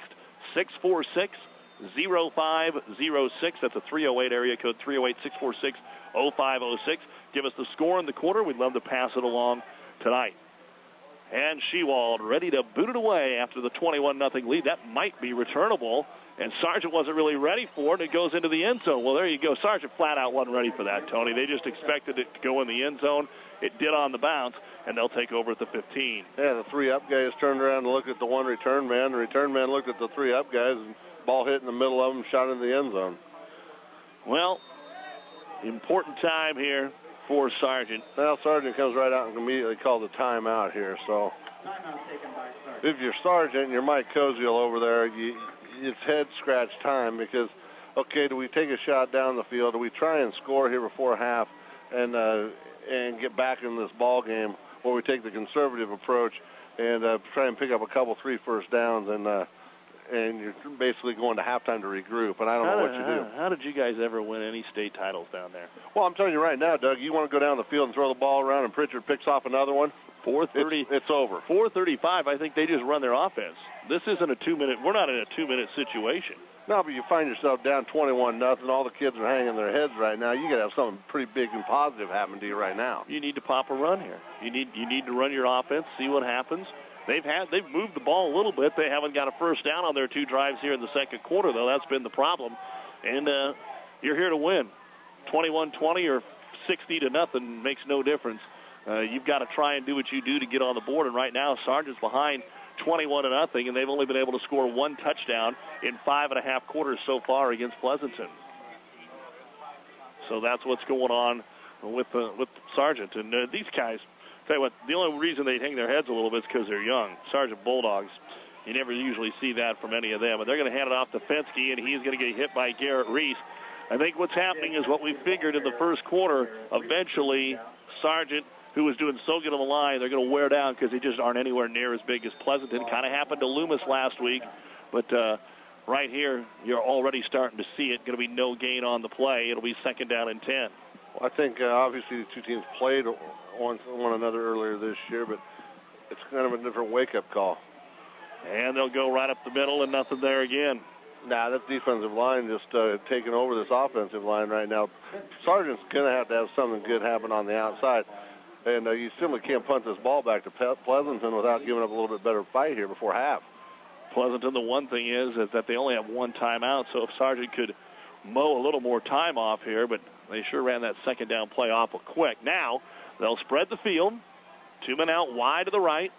six four six, zero five zero six. That's a three oh eight area code, three oh eight, six four six, oh five oh six. Give us the score in the quarter. We'd love to pass it along tonight. And Shewald ready to boot it away after the twenty-one nothing lead. That might be returnable. And Sargent wasn't really ready for it. It goes into the end zone. Well, there you go. Sargent flat out wasn't ready for that, Tony. They just expected it to go in the end zone. It did on the bounce, and they'll take over at the fifteen. Yeah, the three up guys turned around and looked at the one return man. The return man looked at the three up guys, and ball hit in the middle of them, shot in the end zone. Well, important time here for Sargent. Well, Sargent comes right out and immediately calls a timeout here. So if you're Sargent and you're Mike Koziel over there, you, it's head scratch time because, okay, do we take a shot down the field? Do we try and score here before half and uh, and get back in this ball game, or we take the conservative approach and uh, try and pick up a couple, three first downs, and uh, and you're basically going to halftime to regroup, and I don't how know did, what you how, do. How did you guys ever win any state titles down there? Well, I'm telling you right now, Doug, you want to go down the field and throw the ball around and Pritchard picks off another one? four thirty. It's, it's over. four thirty-five, I think they just run their offense. This isn't a two-minute, we're not in a two-minute situation. No, but you find yourself down twenty-one nothing. All the kids are hanging their heads right now. You got to have something pretty big and positive happen to you right now. You need to pop a run here. You need you need to run your offense, see what happens. They've had they've moved the ball a little bit. They haven't got a first down on their two drives here in the second quarter, though. That's been the problem. And uh, you're here to win. twenty-one twenty or sixty to nothing makes no difference. Uh, you've got to try and do what you do to get on the board. And right now, Sargent's behind twenty-one to nothing, and they've only been able to score one touchdown in five and a half quarters so far against Pleasanton. So that's what's going on with uh, with Sargent. And uh, these guys, tell you what, the only reason they hang their heads a little bit is because they're young. Sargent Bulldogs, you never usually see that from any of them. And they're going to hand it off to Fensky, and he's going to get hit by Garrett Reese. I think what's happening is what we figured in the first quarter. Eventually, Sargent, who was doing so good on the line, they're going to wear down because they just aren't anywhere near as big as Pleasanton. Kind of happened to Loomis last week, but uh, right here, you're already starting to see it. Going to be no gain on the play. It'll be second down and ten. Well, I think uh, obviously the two teams played on one another earlier this year, but it's kind of a different wake-up call. And they'll go right up the middle and nothing there again. Nah, that defensive line just uh, taking over this offensive line right now. Sargent's going to have to have something good happen on the outside. And uh, you simply can't punt this ball back to Pe- Pleasanton without giving up a little bit better fight here before half. Pleasanton, the one thing is, is that they only have one timeout, so if Sargent could mow a little more time off here, but they sure ran that second down play awful quick. Now, they'll spread the field. Two men out wide to the right,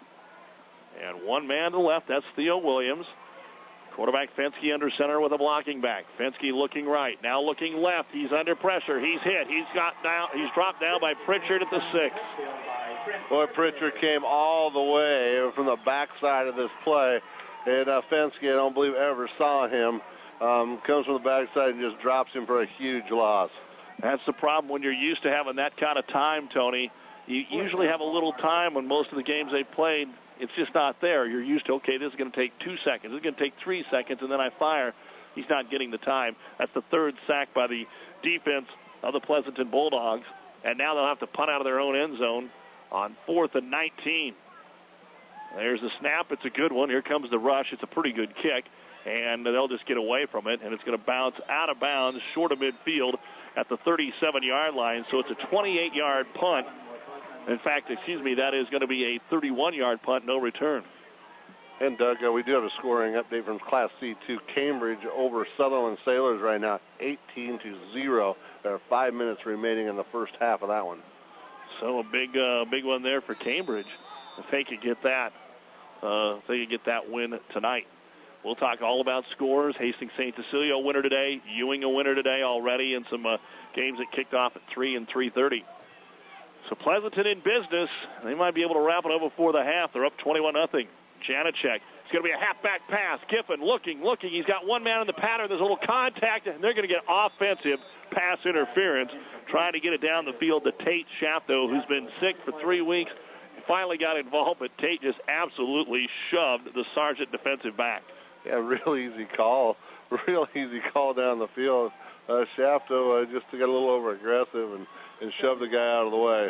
and one man to the left. That's Theo Williams. Quarterback Fensky under center with a blocking back. Fensky looking right, now looking left. He's under pressure. He's hit. He's got down. He's dropped down by Pritchard at the six. Boy, Pritchard came all the way from the backside of this play, and uh, Fensky, I don't believe ever saw him. Um, comes from the backside and just drops him for a huge loss. That's the problem when you're used to having that kind of time, Tony. You usually have a little time when most of the games they've played. It's just not there. You're used to, okay, this is going to take two seconds. This is going to take three seconds, and then I fire. He's not getting the time. That's the third sack by the defense of the Pleasanton Bulldogs. And now they'll have to punt out of their own end zone on fourth and nineteen. There's the snap. It's a good one. Here comes the rush. It's a pretty good kick, and they'll just get away from it, and it's going to bounce out of bounds short of midfield at the thirty-seven-yard line. So it's a twenty-eight-yard punt. In fact, excuse me, that is going to be a thirty-one-yard punt, no return. And, Doug, uh, we do have a scoring update from Class C two. Cambridge over Sutherland Sailors right now, eighteen to zero. There are five minutes remaining in the first half of that one. So a big uh, big one there for Cambridge. If they could get that, uh, if they could get that win tonight. We'll talk all about scores. Hastings Saint Cecilia a winner today. Ewing a winner today already, and some uh, games that kicked off at three and three thirty. So Pleasanton in business. They might be able to wrap it up before the half. They're up twenty-one nothing. Janacek. It's going to be a halfback pass. Giffen looking, looking. He's got one man in the pattern. There's a little contact, and they're going to get offensive pass interference, trying to get it down the field to Tate Shafto, who's been sick for three weeks. Finally got involved, but Tate just absolutely shoved the Sargent defensive back. Yeah, real easy call. Real easy call down the field. Uh, Shafto uh, just got a little over-aggressive and, and shoved the guy out of the way.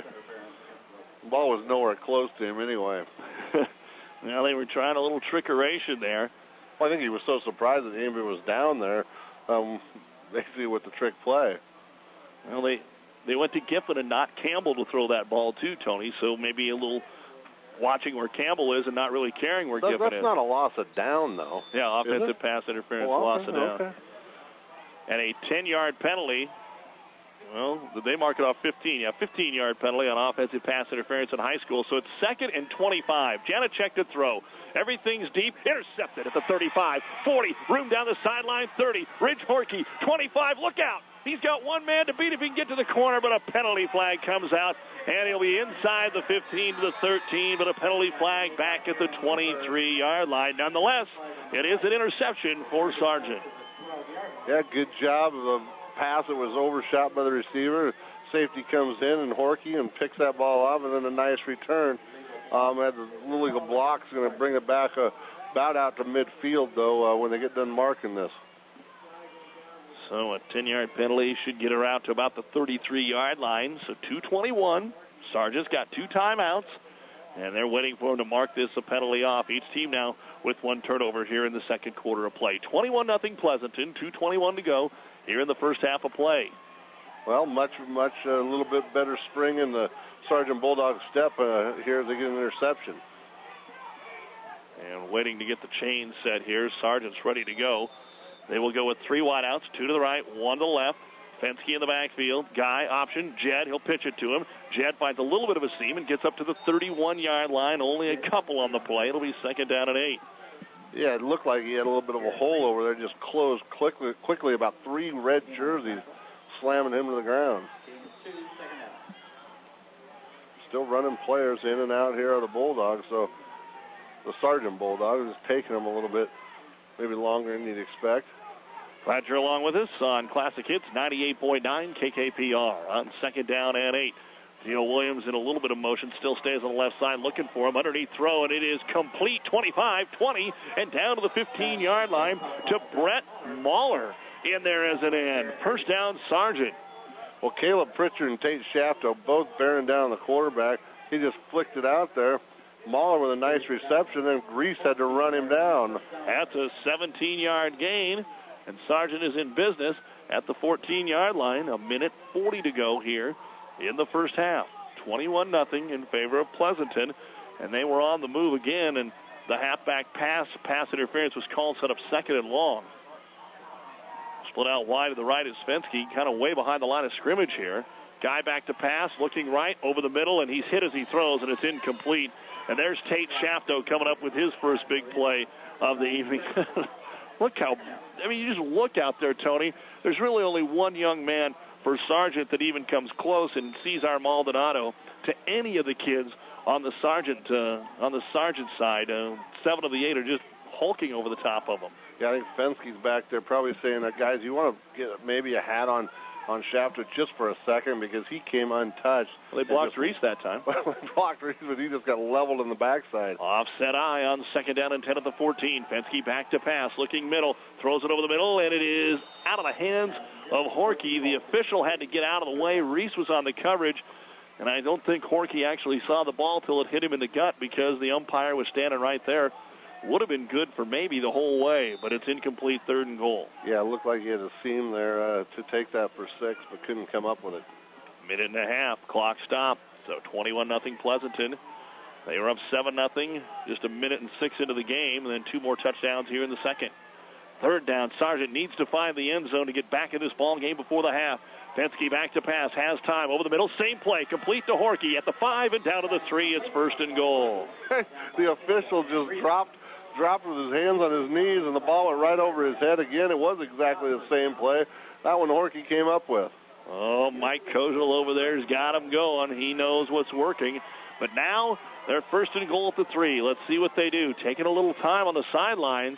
The ball was nowhere close to him anyway. Well, they were trying a little trickeration there. Well, I think he was so surprised that anybody was down there, um, basically with the trick play. Well, they they went to Giffen and not Campbell to throw that ball too, Tony. So maybe a little watching where Campbell is and not really caring where That, Giffen that's is. That's not a loss of down, though. Yeah, offensive pass interference, oh, okay, loss of down. Okay. And a ten-yard penalty. Well, did they mark it off fifteen? Yeah, fifteen-yard penalty on offensive pass interference in high school. So it's second and twenty-five. Janacek to throw. Everything's deep. Intercepted at the thirty-five, forty. Room down the sideline, thirty. Ridge Horkey, twenty-five. Look out. He's got one man to beat if he can get to the corner, but a penalty flag comes out, and he'll be inside the fifteen to the thirteen, but a penalty flag back at the twenty-three-yard line. Nonetheless, it is an interception for Sargent. Yeah, good job of a pass that was overshot by the receiver. Safety comes in, and Horkey and picks that ball up, and then a nice return. Um, and the Little Eagle block's going to bring it back uh, about out to midfield, though, uh, when they get done marking this. So a ten-yard penalty should get her out to about the thirty-three-yard line. So two twenty-one. Sargent's got two timeouts, and they're waiting for him to mark this a penalty off. Each team now with one turnover here in the second quarter of play. twenty-one nothing Pleasanton, two twenty-one to go here in the first half of play. Well, much, much, a uh, little bit better spring in the Sargent Bulldogs step uh, here as they get an interception. And waiting to get the chain set here. Sargent's ready to go. They will go with three wideouts, two to the right, one to the left. Fensky in the backfield. Guy option. Jed, he'll pitch it to him. Jed finds a little bit of a seam and gets up to the thirty-one-yard line. Only a couple on the play. It'll be second down and eight. Yeah, it looked like he had a little bit of a hole over there. Just closed quickly, quickly about three red jerseys slamming him to the ground. Still running players in and out here of the Bulldogs, so the Sargent Bulldogs is taking them a little bit, maybe longer than you'd expect. Glad you're along with us on Classic Hits ninety-eight point nine K K P R on second down and eight. Theo Williams in a little bit of motion, still stays on the left side looking for him. Underneath throw, and it is complete, twenty-five twenty, and down to the fifteen-yard line to Brett Mahler in there as an end. First down, Sargent. Well, Caleb Pritchard and Tate Shafto both bearing down the quarterback. He just flicked it out there. Mahler with a nice reception, then Reese had to run him down. That's a seventeen-yard gain, and Sargent is in business at the fourteen-yard line. A minute forty to go here in the first half. twenty-one nothing in favor of Pleasanton, and they were on the move again, and the halfback pass, pass interference was called, set up second and long. Split out wide to the right is Svensky, kind of way behind the line of scrimmage here. Guy back to pass, looking right over the middle, and he's hit as he throws, and it's incomplete. And there's Tate Shafto coming up with his first big play of the evening. Look how, I mean, you just look out there, Tony. There's really only one young man for Sargent that even comes close, and Cesar Maldonado to any of the kids on the Sargent uh, on the Sargent side. Uh, seven of the eight are just hulking over the top of them. Yeah, I think Fensky's back there probably saying, that, guys, you want to get maybe a hat on on Shafter just for a second because he came untouched. Well, they blocked Reese that time. Well, they blocked Reese, but he just got leveled in the backside. Offset eye on second down and ten at the fourteen. Fensky back to pass, looking middle, throws it over the middle, and it is out of the hands of Horkey. The official had to get out of the way. Reese was on the coverage, and I don't think Horkey actually saw the ball till it hit him in the gut because the umpire was standing right there. Would have been good for maybe the whole way, but it's incomplete, third and goal. Yeah, it looked like he had a seam there uh, to take that for six, but couldn't come up with it. Minute and a half, clock stopped. So twenty-one nothing Pleasanton. They were up seven nothing, just a minute and six into the game, and then two more touchdowns here in the second. Third down, Sargent needs to find the end zone to get back in this ball game before the half. Fensky back to pass, has time, over the middle, same play, complete to Horkey at the five and down to the three. It's first and goal. The official just dropped dropped with his hands on his knees, and the ball went right over his head again. It was exactly the same play. That one Horkey came up with. Oh, Mike Kozel over there has got him going. He knows what's working. But now they're first and goal at the three. Let's see what they do. Taking a little time on the sidelines,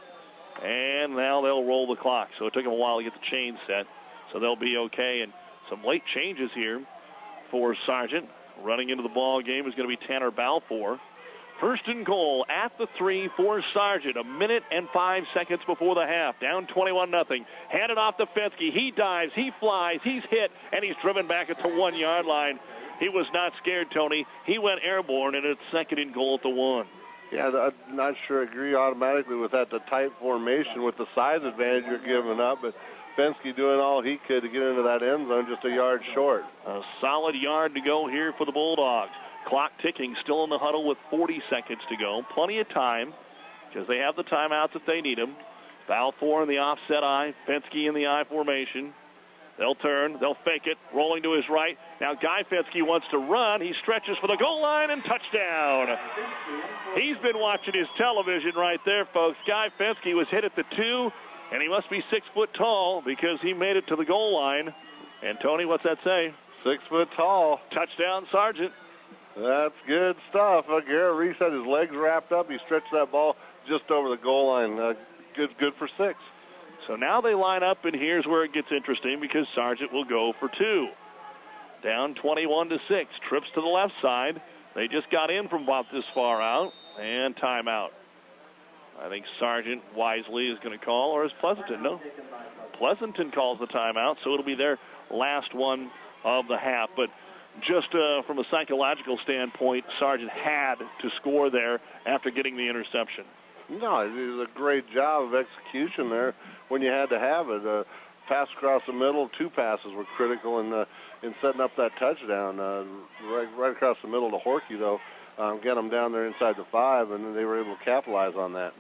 and now they'll roll the clock. So it took them a while to get the chain set, so they'll be okay. And some late changes here for Sargent. Running into the ball game is going to be Tanner Balfour. First and goal at the three for Sargent. A minute and five seconds before the half. Down twenty-one nothing. Handed off to Fensky. He dives, he flies, he's hit, and he's driven back at the one-yard line. He was not scared, Tony. He went airborne, and it's second and goal at the one. Yeah, I'm not sure I agree automatically with that, the tight formation with the size advantage you're giving up, but Fenske doing all he could to get into that end zone, just a yard short. A solid yard to go here for the Bulldogs. Clock ticking, still in the huddle with forty seconds to go. Plenty of time because they have the timeouts if they need them. Balfour in the offset I, Fenske in the I formation. They'll turn, they'll fake it, rolling to his right. Now Guy Fenske wants to run. He stretches for the goal line and touchdown. He's been watching his television right there, folks. Guy Fenske was hit at the two, and he must be six foot tall because he made it to the goal line. And Tony, what's that say? Six foot tall. Touchdown, Sargent. That's good stuff. Uh, Garrett Reese had his legs wrapped up. He stretched that ball just over the goal line. Uh, good, good for six. So now they line up, and here's where it gets interesting because Sargent will go for two. Down twenty-one to six. Trips to the left side. They just got in from about this far out. And timeout. I think Sargent wisely is going to call, or is Pleasanton? No. Pleasanton calls the timeout, so it'll be their last one of the half. But just uh, from a psychological standpoint, Sargent had to score there after getting the interception. No, it was a great job of execution there when you had to have it. Uh, pass across the middle, two passes were critical in uh, in setting up that touchdown. Uh, right, right across the middle to Horky, though, um, get them down there inside the five, and they were able to capitalize on that.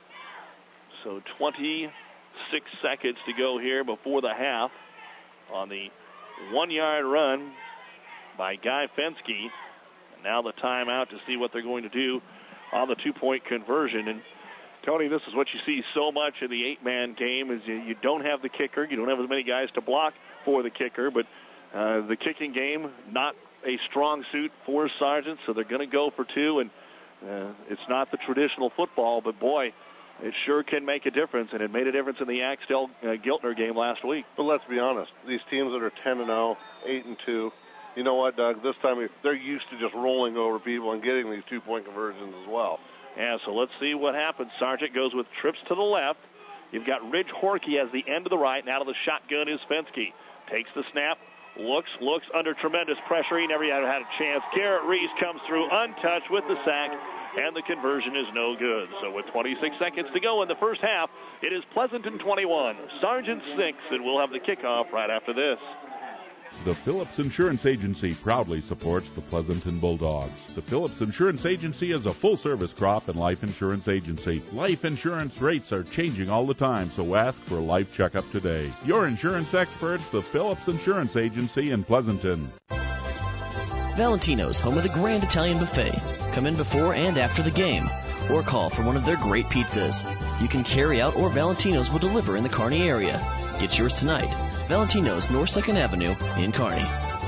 So twenty-six seconds to go here before the half on the one-yard run by Guy Fenske. And now the timeout to see what they're going to do on the two-point conversion. And Tony, this is what you see so much in the eight-man game is you, you don't have the kicker. You don't have as many guys to block for the kicker, but uh, the kicking game, not a strong suit for Sargent, so they're going to go for two. And uh, it's not the traditional football, but boy, it sure can make a difference, and it made a difference in the Axtell uh, Giltner game last week. But let's be honest, these teams that are ten and oh, eight and two, you know what, Doug? This time they're used to just rolling over people and getting these two-point conversions as well. Yeah, so let's see what happens. Sargent goes with trips to the left. You've got Ridge Horky as the end to the right. Now to the shotgun is Fenske. Takes the snap, looks, looks under tremendous pressure. He never had a chance. Garrett Reese comes through untouched with the sack, and the conversion is no good. So with twenty-six seconds to go in the first half, it is Pleasanton twenty-one, Sargent six, and we'll have the kickoff right after this. The Phillips Insurance Agency proudly supports the Pleasanton Bulldogs. The Phillips Insurance Agency is a full-service crop and life insurance agency. Life insurance rates are changing all the time, so ask for a life checkup today. Your insurance experts, the Phillips Insurance Agency in Pleasanton. Valentino's, home of the Grand Italian Buffet. Come in before and after the game, or call for one of their great pizzas. You can carry out, or Valentino's will deliver in the Kearney area. Get yours tonight. Valentino's, North second Avenue in Kearney.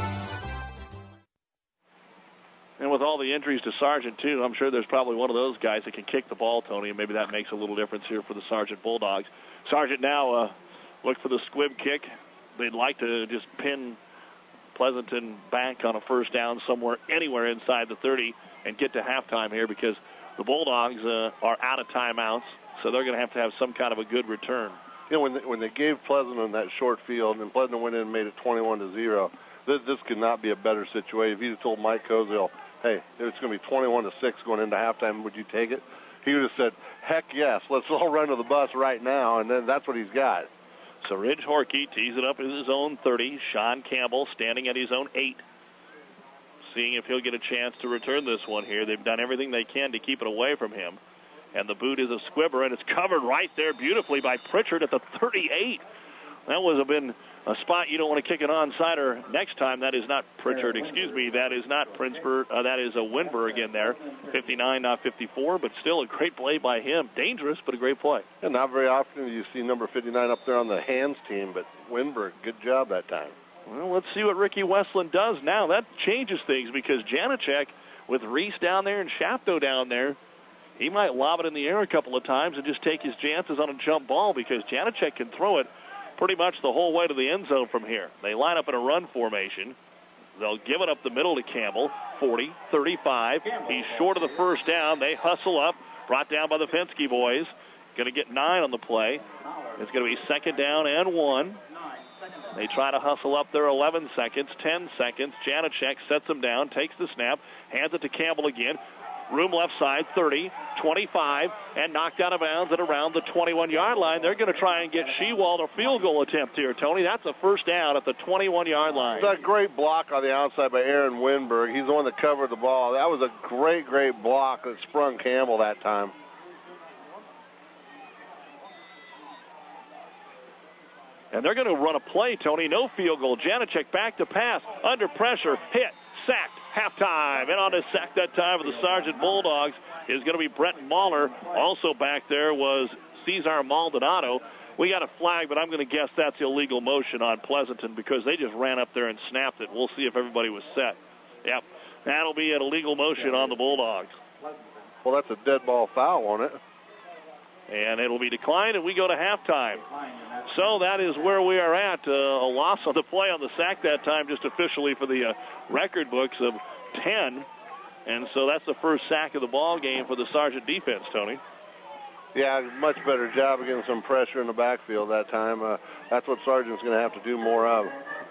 And with all the injuries to Sargent, too, I'm sure there's probably one of those guys that can kick the ball, Tony, and maybe that makes a little difference here for the Sargent Bulldogs. Sargent now uh, look for the squib kick. They'd like to just pin Pleasanton back on a first down somewhere, anywhere inside the thirty, and get to halftime here because the Bulldogs uh, are out of timeouts, so they're going to have to have some kind of a good return. You know, when they, when they gave Pleasanton that short field and Pleasanton went in and made it twenty-one to zero, this, this could not be a better situation. If you told Mike Koziel, hey, it's going to be twenty-one to six going into halftime, would you take it? He would have said, heck yes, let's all run to the bus right now, and then that's what he's got. So Ridge Horky tees it up in his own thirty. Sean Campbell standing at his own eight, seeing if he'll get a chance to return this one here. They've done everything they can to keep it away from him. And the boot is a squibber, and it's covered right there beautifully by Pritchard at the thirty-eight. That would have been a spot you don't want to kick an onside-er next time. That is not Pritchard, excuse me. That is not Princeburg. Uh, that is a Winberg in there. fifty-nine, not fifty-four, but still a great play by him. Dangerous, but a great play. And not very often you see number fifty-nine up there on the hands team, but Winberg, good job that time. Well, let's see what Ricky Westland does now. That changes things because Janacek, with Reese down there and Shapto down there, he might lob it in the air a couple of times and just take his chances on a jump ball because Janacek can throw it pretty much the whole way to the end zone from here. They line up in a run formation. They'll give it up the middle to Campbell, forty, thirty-five. He's short of the first down. They hustle up, brought down by the Fenske boys. Going to get nine on the play. It's going to be second down and one. They try to hustle up there eleven seconds, ten seconds. Janacek sets them down, takes the snap, hands it to Campbell again. Room left side, thirty, twenty-five, and knocked out of bounds at around the twenty-one-yard line. They're going to try and get Shewald a field goal attempt here, Tony. That's a first down at the twenty-one-yard line. It's a great block on the outside by Aaron Winberg. He's the one that covered the ball. That was a great, great block that sprung Campbell that time. And they're going to run a play, Tony. No field goal. Janacek back to pass. Under pressure. Hit. Sacked. Halftime. And on to sack that time for the Sargent Bulldogs is going to be Brett Mahler. Also back there was Cesar Maldonado. We got a flag, but I'm going to guess that's illegal motion on Pleasanton because they just ran up there and snapped it. We'll see if everybody was set. Yep. That'll be an illegal motion on the Bulldogs. Well, that's a dead ball foul on it. And it'll be declined, and we go to halftime. So that is where we are at. Uh, a loss on the play on the sack that time, just officially for the uh, record books of ten. And so that's the first sack of the ball game for the Sargent defense, Tony. Yeah, much better job of getting some pressure in the backfield that time. Uh, that's what Sargent's going to have to do more of.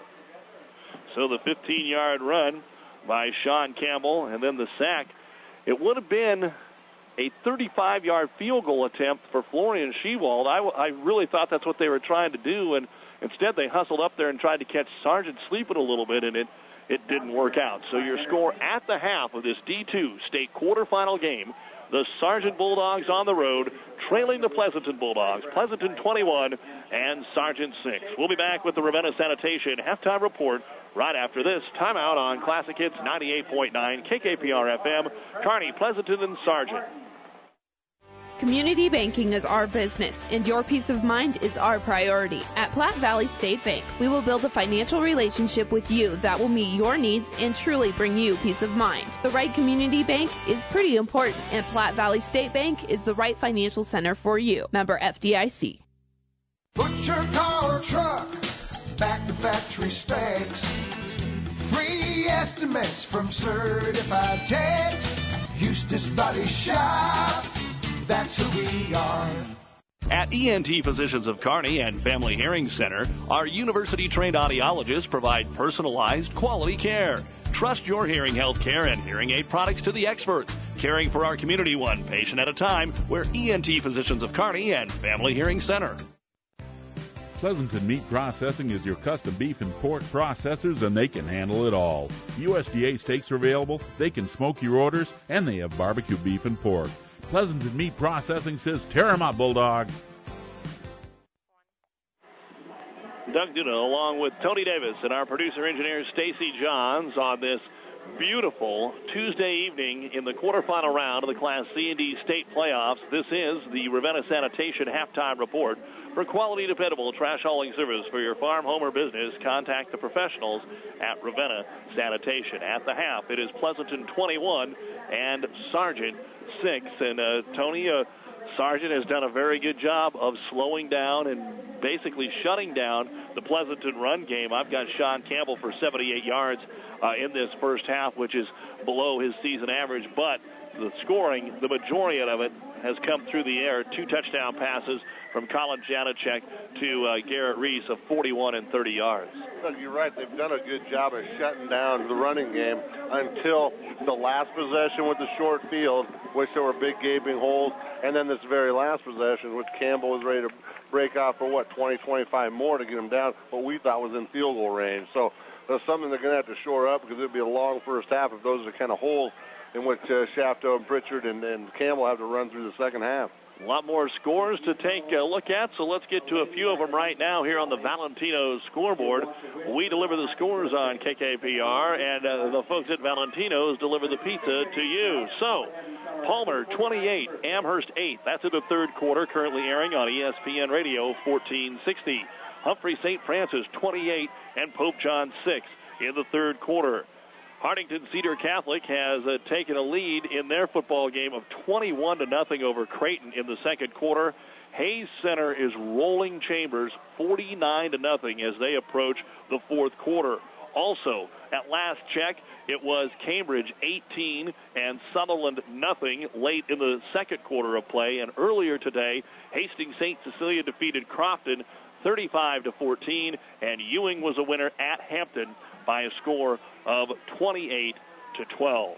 So the fifteen-yard run by Sean Campbell, and then the sack. It would have been a thirty-five-yard field goal attempt for Florian Shewald. I, I really thought that's what they were trying to do, and instead they hustled up there and tried to catch Sargent sleeping a little bit, and it, it didn't work out. So your score at the half of this D two state quarterfinal game, the Sargent Bulldogs on the road, trailing the Pleasanton Bulldogs. Pleasanton twenty-one and Sargent six. We'll be back with the Ravenna Sanitation halftime report right after this timeout on Classic Hits ninety-eight point nine K K P R F M, Kearney, Pleasanton, and Sargent. Community banking is our business, and your peace of mind is our priority. At Platte Valley State Bank, we will build a financial relationship with you that will meet your needs and truly bring you peace of mind. The right community bank is pretty important, and Platte Valley State Bank is the right financial center for you. Member F D I C. Put your car or truck back to factory specs. Free estimates from certified techs. Eustace Body Shop. That's who we are. At E N T Physicians of Kearney and Family Hearing Center, our university-trained audiologists provide personalized, quality care. Trust your hearing health care and hearing aid products to the experts, caring for our community one patient at a time. We're E N T Physicians of Kearney and Family Hearing Center. Pleasanton Meat Processing is your custom beef and pork processors, and they can handle it all. U S D A steaks are available, they can smoke your orders, and they have barbecue beef and pork. Pleasanton Meat Processing says, tear 'em up, Bulldogs. Doug Duda along with Tony Davis and our producer-engineer Stacy Johns on this beautiful Tuesday evening in the quarterfinal round of the Class C and D state playoffs. This is the Ravenna Sanitation halftime report. For quality, dependable trash hauling service for your farm, home, or business, contact the professionals at Ravenna Sanitation. At the half, it is Pleasanton twenty-one and Sargent six. And uh, Tony, uh, Sargent has done a very good job of slowing down and basically shutting down the Pleasanton run game. I've got Sean Campbell for seventy-eight yards uh, in this first half, which is below his season average, but the scoring, the majority of it, has come through the air. Two touchdown passes from Colin Janacek to uh, Garrett Reese of forty-one and thirty yards. Doug, you're right. They've done a good job of shutting down the running game until the last possession with the short field, which there were big gaping holes, and then this very last possession, which Campbell was ready to break off for, what, twenty, twenty-five more to get him down, what we thought was in field goal range. So that's something they're going to have to shore up because it would be a long first half if those are the kind of holes in which uh, Shafto and Pritchard and, and Campbell have to run through the second half. A lot more scores to take a look at, so let's get to a few of them right now here on the Valentino scoreboard. We deliver the scores on K K P R, and uh, the folks at Valentino's deliver the pizza to you. So, Palmer, twenty-eight, Amherst, eight. That's in the third quarter, currently airing on E S P N Radio, fourteen sixty. Humphrey Saint Francis, twenty-eight, and Pope John, six in the third quarter. Hartington Cedar Catholic has uh, taken a lead in their football game of twenty-one to nothing over Creighton in the second quarter. Hayes Center is rolling Chambers forty-nine to nothing as they approach the fourth quarter. Also, at last check, it was Cambridge eighteen and Sutherland nothing late in the second quarter of play. And earlier today, Hastings Saint Cecilia defeated Crofton thirty-five to fourteen, and Ewing was a winner at Hampton by a score of twenty-eight to twelve.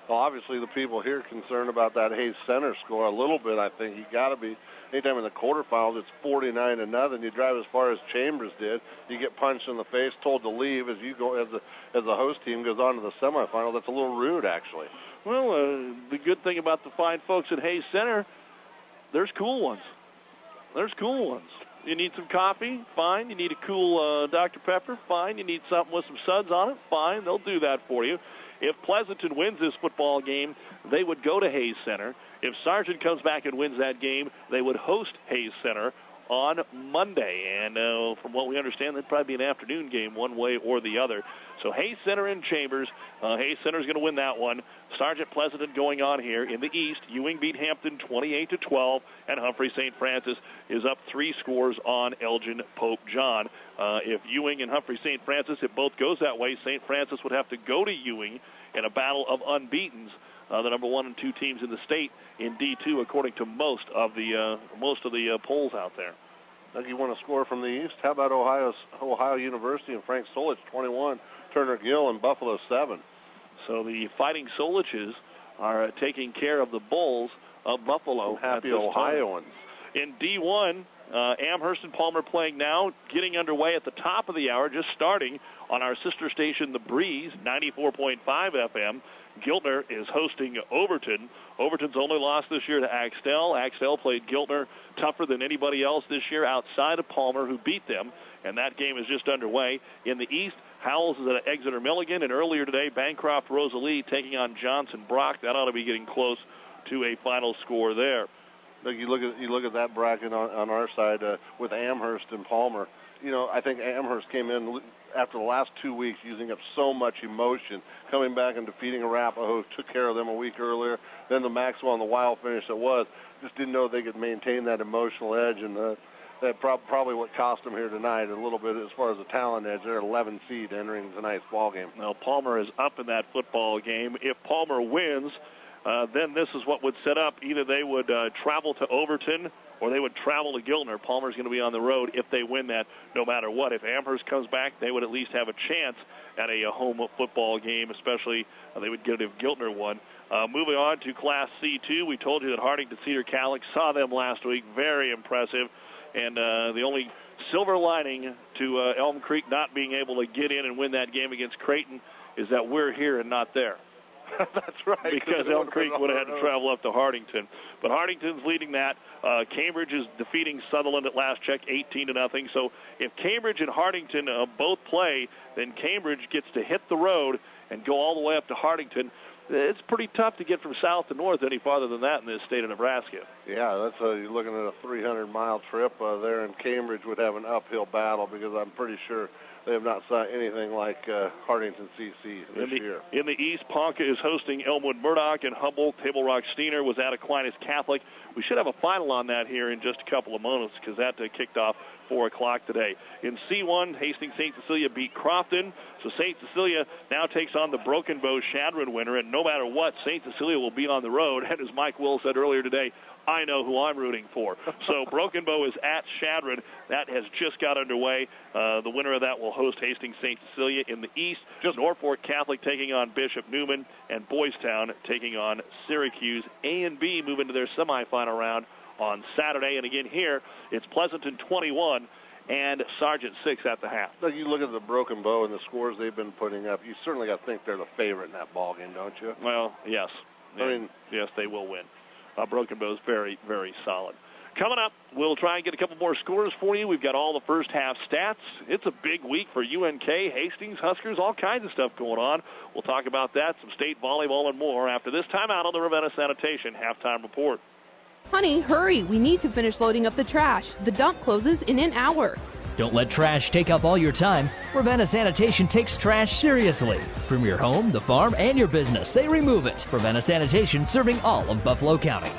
Well, obviously the people here are concerned about that Hayes Center score a little bit. I think you got to be. Anytime in the quarterfinals, it's forty-nine to nothing. You drive as far as Chambers did, you get punched in the face, told to leave as you go as the as the host team goes on to the semifinal. That's a little rude, actually. Well, uh, the good thing about the fine folks at Hayes Center, there's cool ones. There's cool ones. You need some coffee? Fine. You need a cool uh, Doctor Pepper? Fine. You need something with some suds on it? Fine. They'll do that for you. If Pleasanton wins this football game, they would go to Hayes Center. If Sargent comes back and wins that game, they would host Hayes Center on Monday. And uh, from what we understand, that'd probably be an afternoon game one way or the other. So Hayes Center and Chambers. Uh, Hayes Center is going to win that one. Sargent Pleasanton going on here. In the East, Ewing beat Hampton twenty-eight to twelve, and Humphrey Saint Francis is up three scores on Elgin Pope John. Uh, if Ewing and Humphrey Saint Francis, it both goes that way, Saint Francis would have to go to Ewing in a battle of unbeatens. Uh, the number one and two teams in the state in D two, according to most of the uh, most of the uh, polls out there. Doug, you want to score from the East? How about Ohio Ohio University and Frank Solich twenty-one, Turner Gill and Buffalo seven. So the Fighting Soliches are uh, taking care of the Bulls of Buffalo. Some happy Ohioans. Time. In D one, uh, Amherst and Palmer playing now, getting underway at the top of the hour, just starting on our sister station, The Breeze, ninety-four point five F M. Giltner is hosting Overton. Overton's only loss this year to Axtell. Axtell played Giltner tougher than anybody else this year outside of Palmer, who beat them, and that game is just underway. In the East, Howells is at Exeter Milligan, and earlier today, Bancroft Rosalie taking on Johnson Brock. That ought to be getting close to a final score there. Look, you look at you look at that bracket on, on our side uh, with Amherst and Palmer. You know, I think Amherst came in after the last two weeks using up so much emotion, coming back and defeating Arapahoe, took care of them a week earlier. Then the Maxwell and the Wild finish that was, just didn't know they could maintain that emotional edge, and uh, that pro- probably what cost them here tonight a little bit as far as the talent edge. They're eleven seed entering tonight's ball game. Now Palmer is up in that football game. If Palmer wins, uh, then this is what would set up. Either they would uh, travel to Overton or they would travel to Giltner. Palmer's going to be on the road if they win that no matter what. If Amherst comes back, they would at least have a chance at a, a home football game, especially uh, they would get it if Giltner won. Uh, moving on to Class C two, we told you that Hardington Cedar Catholic saw them last week. Very impressive. And uh, the only silver lining to uh, Elm Creek not being able to get in and win that game against Creighton is that we're here and not there. That's right. Because Elm Creek would have had to travel up to Hardington. But Hardington's leading that. Uh, Cambridge is defeating Sutherland at last check, eighteen to nothing. So if Cambridge and Hardington uh, both play, then Cambridge gets to hit the road and go all the way up to Hardington. It's pretty tough to get from south to north any farther than that in this state of Nebraska. Yeah, that's a, you're looking at a three hundred mile trip uh, there, and Cambridge would have an uphill battle because I'm pretty sure they have not saw anything like uh, Hardington C C this in the, year. In the East, Ponca is hosting Elmwood Murdoch, and Humboldt Table Rock Steiner was at Aquinas Catholic. We should have a final on that here in just a couple of moments because that uh, kicked off four o'clock today. In C one, Hastings Saint Cecilia beat Crofton, so Saint Cecilia now takes on the Broken Bow Shadron winner, and no matter what, Saint Cecilia will be on the road, and as Mike Will said earlier today, I know who I'm rooting for. So Broken Bow is at Shadron. That has just got underway. Uh, the winner of that will host Hastings Saint Cecilia. In the East, just Norfolk Catholic taking on Bishop Newman, and Boys Town taking on Syracuse. A and B move into their semifinal round on Saturday. And again here, it's Pleasanton twenty-one and Sargent six at the half. Look, you look at the Broken Bow and the scores they've been putting up, you certainly got to think they're the favorite in that ball game, don't you? Well, yes. I mean, yes, they will win. Uh, Broken Bow is very, very solid. Coming up, we'll try and get a couple more scores for you. We've got all the first half stats. It's a big week for U N K, Hastings, Huskers, all kinds of stuff going on. We'll talk about that, some state volleyball, and more after this timeout on the Ravenna Sanitation Halftime Report. Honey, hurry. We need to finish loading up the trash. The dump closes in an hour. Don't let trash take up all your time. Ravenna Sanitation takes trash seriously. From your home, the farm, and your business, they remove it. Ravenna Sanitation, serving all of Buffalo County.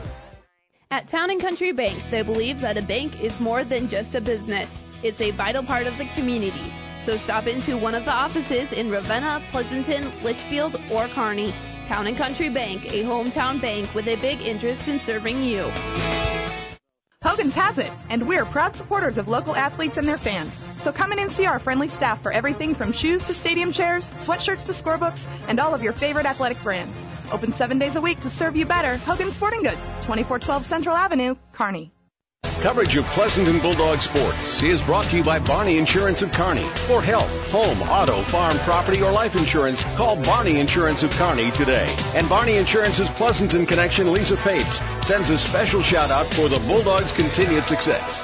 At Town and Country Bank, they believe that a bank is more than just a business. It's a vital part of the community. So stop into one of the offices in Ravenna, Pleasanton, Litchfield, or Kearney. Town and Country Bank, a hometown bank with a big interest in serving you. Hogan's has it, and we're proud supporters of local athletes and their fans. So come in and see our friendly staff for everything from shoes to stadium chairs, sweatshirts to scorebooks, and all of your favorite athletic brands. Open seven days a week to serve you better. Hogan Sporting Goods, twenty-four twelve Central Avenue, Kearney. Coverage of Pleasanton Bulldog sports is brought to you by Barney Insurance of Kearney. For health, home, auto, farm, property, or life insurance, call Barney Insurance of Kearney today. And Barney Insurance's Pleasanton connection, Lisa Pates, sends a special shout-out for the Bulldogs' continued success.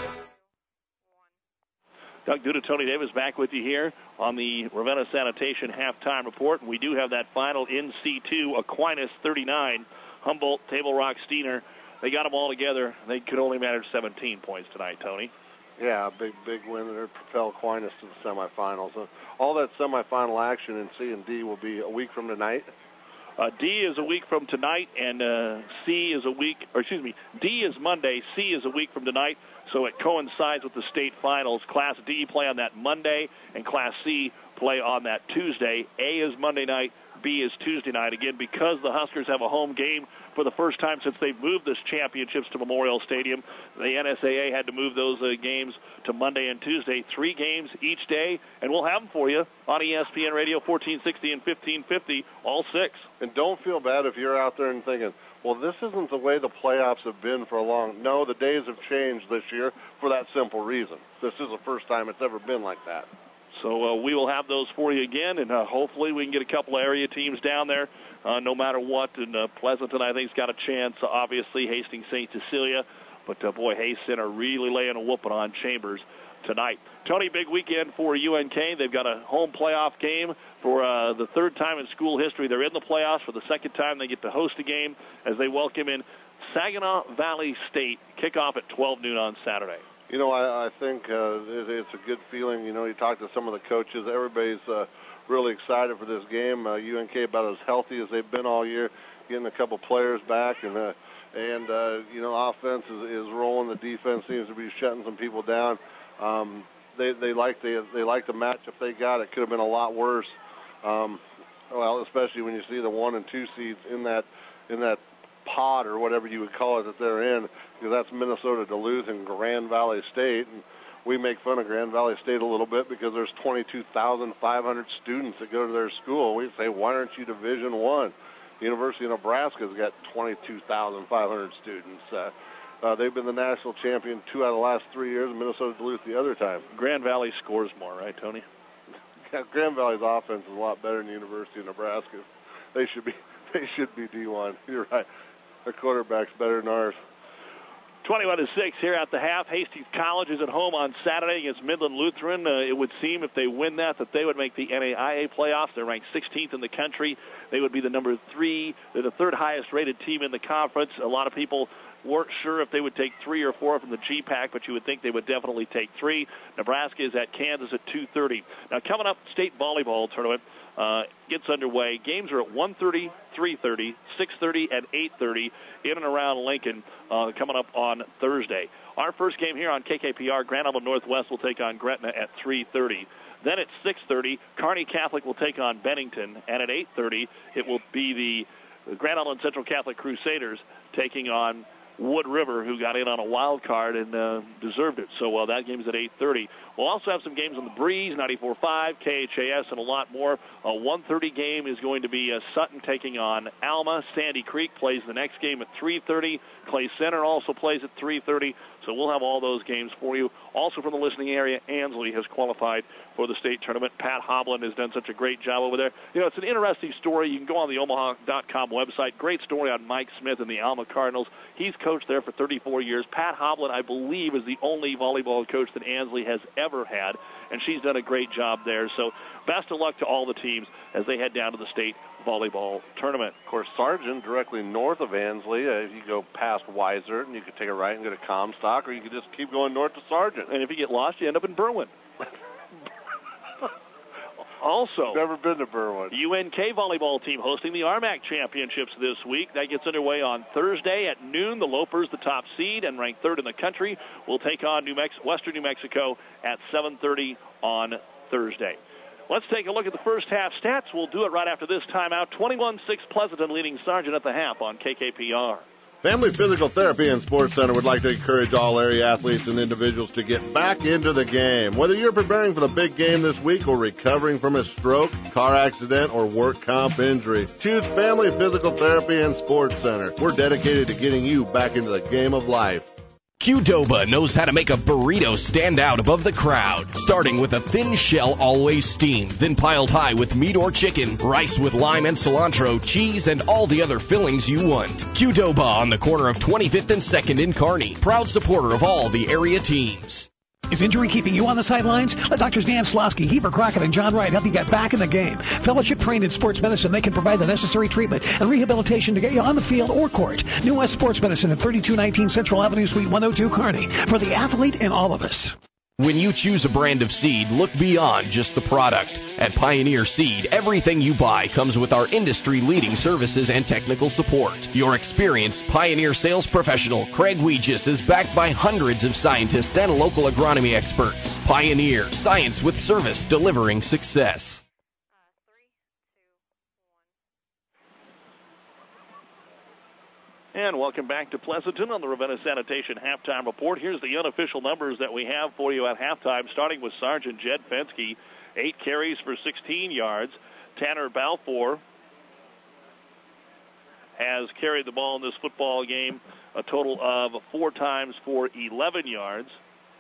Doug Duda, Tony Davis back with you here on the Ravenna Sanitation halftime report. We do have that final in C two, Aquinas thirty-nine, Humboldt, Table Rock, Steiner. They got them all together. They could only manage seventeen points tonight, Tony. Yeah, big, big win there. Propel Aquinas to the semifinals. Uh, all that semifinal action in C and D will be a week from tonight. Uh, D is a week from tonight, and uh, C is a week, or excuse me, D is Monday, C is a week from tonight, so it coincides with the state finals. Class D play on that Monday, and Class C play on that Tuesday. A is Monday night, B is Tuesday night. Again, because the Huskers have a home game for the first time since they've moved this championships to Memorial Stadium, the N S A A had to move those uh, games to Monday and Tuesday. Three games each day, and we'll have them for you on E S P N Radio fourteen sixty and fifteen fifty, all six. And don't feel bad if you're out there and thinking, well, this isn't the way the playoffs have been for a long. No, the days have changed this year for that simple reason. This is the first time it's ever been like that. So uh, we will have those for you again, and uh, hopefully we can get a couple of area teams down there, uh, no matter what. And uh, Pleasanton, I think, has got a chance. Uh, obviously, Hastings Saint Cecilia, but uh, boy, Hastings are really laying a whooping on Chambers tonight. Tony, big weekend for U N K. They've got a home playoff game for uh, the third time in school history. They're in the playoffs for the second time. They get to host a game as they welcome in Saginaw Valley State. Kickoff at twelve noon on Saturday. You know, I, I think uh, it, it's a good feeling. You know, you talk to some of the coaches. Everybody's uh, really excited for this game. Uh, U N K about as healthy as they've been all year, getting a couple players back, and uh, and uh, you know, offense is, is rolling. The defense seems to be shutting some people down. Um, they they like the they like the matchup they got. It could have been a lot worse. Um, well, especially when you see the one and two seeds in that in that. pod or whatever you would call it that they're in, because that's Minnesota, Duluth, and Grand Valley State. And we make fun of Grand Valley State a little bit because there's twenty-two thousand five hundred students that go to their school. We say, why aren't you Division One? University of Nebraska's got twenty-two thousand five hundred students. Uh, uh, they've been the national champion two out of the last three years, and Minnesota, Duluth the other time. Grand Valley scores more, right, Tony? Yeah, Grand Valley's offense is a lot better than the University of Nebraska. They should be they should be D one. You're right. Their quarterback's better than ours. twenty-one to six here at the half. Hastings College is at home on Saturday against Midland Lutheran. Uh, it would seem if they win that that they would make the N A I A playoffs. They're ranked sixteenth in the country. They would be the number three. They're the third highest rated team in the conference. A lot of people weren't sure if they would take three or four from the G PAC, but you would think they would definitely take three. Nebraska is at Kansas at two thirty. Now coming up, state volleyball tournament uh, gets underway. Games are at one thirty, three thirty, six thirty, and eight thirty in and around Lincoln uh, coming up on Thursday. Our first game here on K K P R, Grand Island Northwest will take on Gretna at three thirty. Then at six thirty, Kearney Catholic will take on Bennington, and at eight thirty, it will be the Grand Island Central Catholic Crusaders taking on Wood River, who got in on a wild card and uh, deserved it. So uh, that game is at eight thirty. We'll also have some games on the Breeze, ninety-four point five, K H A S, and a lot more. A one thirty game is going to be uh, Sutton taking on Alma. Sandy Creek plays the next game at three thirty. Clay Center also plays at three thirty. So we'll have all those games for you. Also from the listening area, Ansley has qualified for the state tournament. Pat Hovland has done such a great job over there. You know, it's an interesting story. You can go on the Omaha dot com website. Great story on Mike Smith and the Alma Cardinals. He's coached there for thirty-four years. Pat Hovland, I believe, is the only volleyball coach that Ansley has ever had, and she's done a great job there. So best of luck to all the teams as they head down to the state volleyball tournament. Of course, Sargent, directly north of Ansley, uh, you go past Weiser, and you could take a right and go to Comstock, or you could just keep going north to Sargent. And if you get lost, you end up in Berwyn. Also, never been to Berwyn. U N K volleyball team hosting the R M A C championships this week. That gets underway on Thursday at noon. The Lopers, the top seed and ranked third in the country, will take on New Mex- Western New Mexico at seven thirty on Thursday. Let's take a look at the first half stats. We'll do it right after this timeout. twenty-one six Pleasanton leading Sargent at the half on K K P R. Family Physical Therapy and Sports Center would like to encourage all area athletes and individuals to get back into the game. Whether you're preparing for the big game this week or recovering from a stroke, car accident, or work comp injury, choose Family Physical Therapy and Sports Center. We're dedicated to getting you back into the game of life. Qdoba knows how to make a burrito stand out above the crowd, starting with a thin shell always steamed, then piled high with meat or chicken, rice with lime and cilantro, cheese, and all the other fillings you want. Qdoba on the corner of twenty-fifth and second in Kearney, proud supporter of all the area teams. Is injury keeping you on the sidelines? Let Doctors Dan Slosky, Heber Crockett, and John Wright help you get back in the game. Fellowship trained in sports medicine, they can provide the necessary treatment and rehabilitation to get you on the field or court. New West Sports Medicine at thirty-two nineteen Central Avenue, Suite one oh two, Kearney. For the athlete in all of us. When you choose a brand of seed, look beyond just the product. At Pioneer Seed, everything you buy comes with our industry-leading services and technical support. Your experienced Pioneer sales professional, Craig Weegis, is backed by hundreds of scientists and local agronomy experts. Pioneer, science with service, delivering success. And welcome back to Pleasanton on the Ravenna Sanitation Halftime Report. Here's the unofficial numbers that we have for you at halftime, starting with Sergeant Jed Fenske. Eight carries for sixteen yards. Tanner Balfour has carried the ball in this football game a total of four times for eleven yards.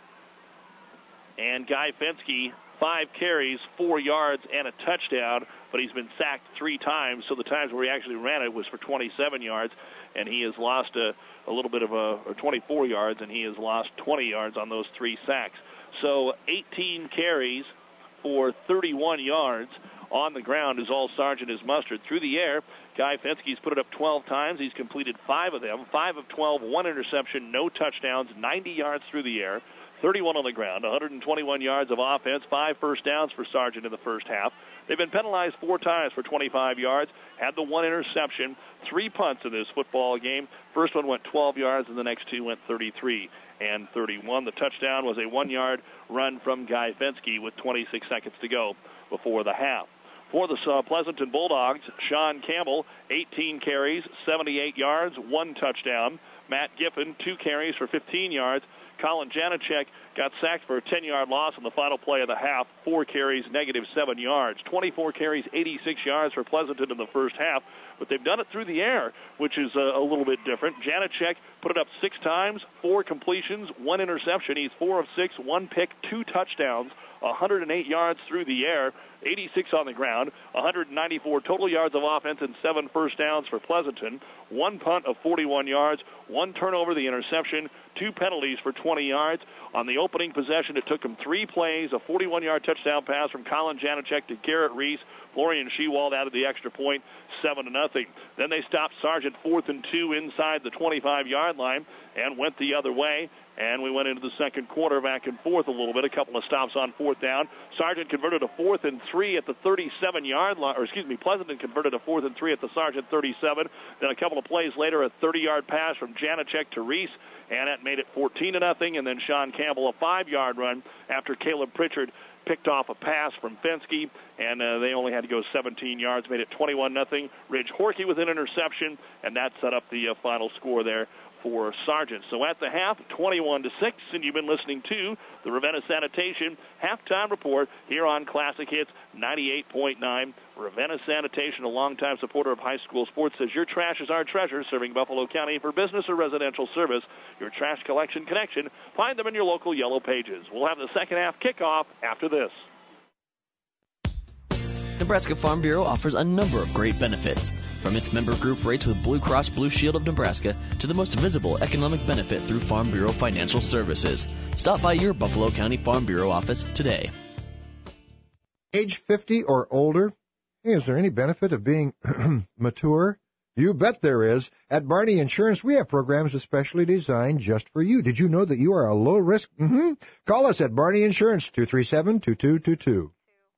And Guy Fenske, five carries, four yards, and a touchdown, but he's been sacked three times, so the times where he actually ran it was for twenty-seven yards, and he has lost a, a little bit of a, or twenty-four yards, and he has lost twenty yards on those three sacks. So eighteen carries for thirty-one yards on the ground is all Sargent has mustered. Through the air, Guy Fenske's put it up twelve times. He's completed five of them, five of twelve, one interception, no touchdowns, ninety yards through the air, thirty-one on the ground, one hundred twenty-one yards of offense, five first downs for Sargent in the first half. They've been penalized four times for twenty-five yards, had the one interception, three punts in this football game. First one went twelve yards, and the next two went thirty-three and thirty-one. The touchdown was a one-yard run from Guy Fenske with twenty-six seconds to go before the half. For the uh, Pleasanton Bulldogs, Sean Campbell, eighteen carries, seventy-eight yards, one touchdown. Matt Giffen, two carries for fifteen yards. Colin Janacek got sacked for a ten-yard loss in the final play of the half, four carries, negative seven yards. twenty-four carries, eighty-six yards for Pleasanton in the first half, but they've done it through the air, which is a, a little bit different. Janacek put it up six times, four completions, one interception. He's four of six, one pick, two touchdowns, one hundred eight yards through the air, eighty-six on the ground, one hundred ninety-four total yards of offense, and seven first downs for Pleasanton. One punt of forty-one yards, one turnover, the interception, two penalties for twenty yards. On the opening possession, it took them three plays, a forty-one-yard touchdown pass from Colin Janacek to Garrett Reese. Florian Shewald added the extra point, seven to nothing. Then they stopped Sargent fourth and two inside the twenty-five-yard line and went the other way. And we went into the second quarter back and forth a little bit, a couple of stops on fourth down. Sargent converted a fourth and three at the thirty-seven-yard line, or excuse me, Pleasanton converted a fourth and three at the Sargent thirty-seven. Then a couple of plays later, a thirty-yard pass from Janacek to Reese, and that made it fourteen to nothing. And then Sean Campbell, a five-yard run after Caleb Pritchard picked off a pass from Fenske, and uh, they only had to go seventeen yards, made it twenty-one nothing. Ridge Horkey with an interception, and that set up the uh, final score there for Sargent. So at the half, twenty-one to six, and you've been listening to the Ravenna Sanitation Halftime Report here on Classic Hits ninety-eight point nine. Ravenna Sanitation, a longtime supporter of high school sports, says your trash is our treasure, serving Buffalo County for business or residential service. Your trash collection connection. Find them in your local Yellow Pages. We'll have the second half kickoff after this. Nebraska Farm Bureau offers a number of great benefits, from its member group rates with Blue Cross Blue Shield of Nebraska to the most visible economic benefit through Farm Bureau Financial Services. Stop by your Buffalo County Farm Bureau office today. Age fifty or older? Hey, is there any benefit of being mature? You bet there is. At Barney Insurance, we have programs especially designed just for you. Did you know that you are a low risk? Mm-hmm. Call us at Barney Insurance, two three seven, two two two two.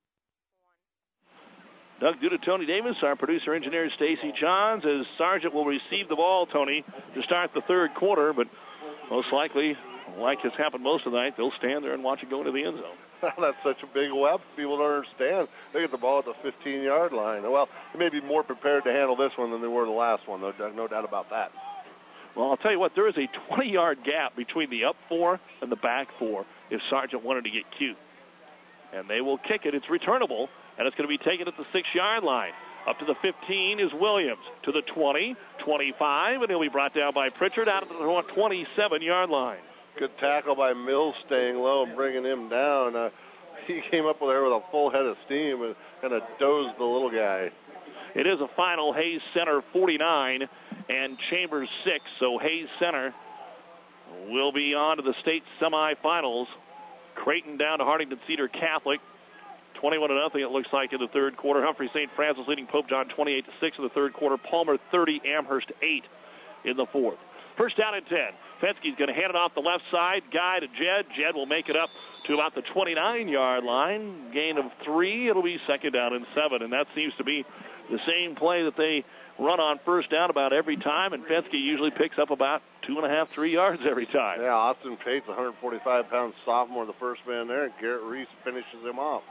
Doug Duda, Tony Davis, our producer engineer Stacy Johns, as Sargent will receive the ball, Tony, to start the third quarter, but most likely, like has happened most of the night, they'll stand there and watch it go into the end zone. That's such a big web. People don't understand. They get the ball at the fifteen-yard line. Well, they may be more prepared to handle this one than they were the last one, though, Doug. No doubt about that. Well, I'll tell you what, there is a twenty-yard gap between the up four and the back four if Sargent wanted to get cute. And they will kick it. It's returnable, and it's going to be taken at the six-yard line. Up to the fifteen is Williams. To the twenty, twenty-five, and he'll be brought down by Pritchard out of the twenty-seven-yard line. Good tackle by Mills staying low and bringing him down. Uh, he came up there with a full head of steam and kind of dozed the little guy. It is a final. Hayes Center forty-nine and Chambers six. So Hayes Center will be on to the state semifinals. Creighton down to Hartington Cedar Catholic. twenty-one to nothing, it looks like, in the third quarter. Humphrey Saint Francis leading Pope John twenty-eight to six in the third quarter. Palmer thirty, Amherst eight in the fourth. First down and ten. Fenske's going to hand it off the left side. Guy to Jed. Jed will make it up to about the twenty-nine-yard line. Gain of three. It'll be second down and seven. And that seems to be the same play that they run on first down about every time. And Fenske usually picks up about two and a half, three yards every time. Yeah, Austin Pate's one hundred forty-five pound sophomore, the first man there. And Garrett Reese finishes him off.